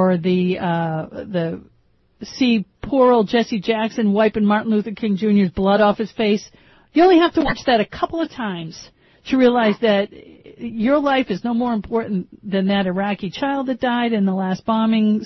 the see poor old Jesse Jackson wiping Martin Luther King Jr.'s blood off his face. You only have to watch that a couple of times to realize that your life is no more important than that Iraqi child that died in the last bombing.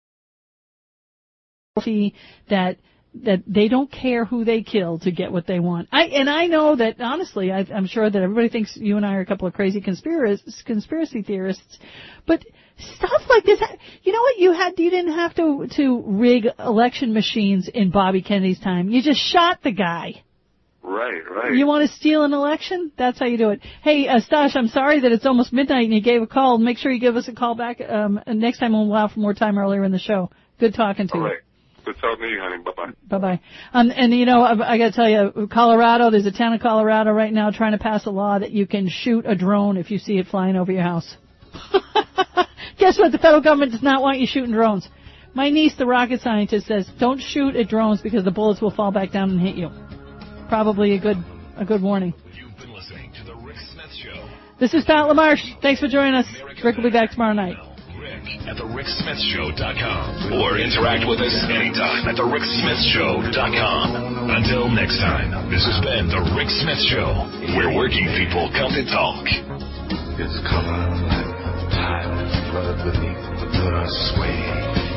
That they don't care who they kill to get what they want. I know that, honestly, I'm sure that everybody thinks you and I are a couple of crazy conspiracy theorists, but stuff like this, you know what, you didn't have to rig election machines in Bobby Kennedy's time. You just shot the guy. Right. You want to steal an election? That's how you do it. Hey, Stash, I'm sorry that it's almost midnight and you gave a call. Make sure you give us a call back next time. We'll allow for more time earlier in the show. Good talking to you. Right. Good talking to you, honey. Bye-bye. Bye-bye. And, you know, I got to tell you, Colorado, there's a town in Colorado right now trying to pass a law that you can shoot a drone if you see it flying over your house. Guess what? The federal government does not want you shooting drones. My niece, the rocket scientist, says don't shoot at drones because the bullets will fall back down and hit you. Probably a good warning. You've been listening to The Rick Smith Show. This is Pat LaMarche. Thanks for joining us. Rick will be back tomorrow night. At TheRickSmithShow.com or interact with us anytime at TheRickSmithShow.com. Until next time, this has been The Rick Smith Show, where working people come to talk. Its color like tide flood beneath the sway.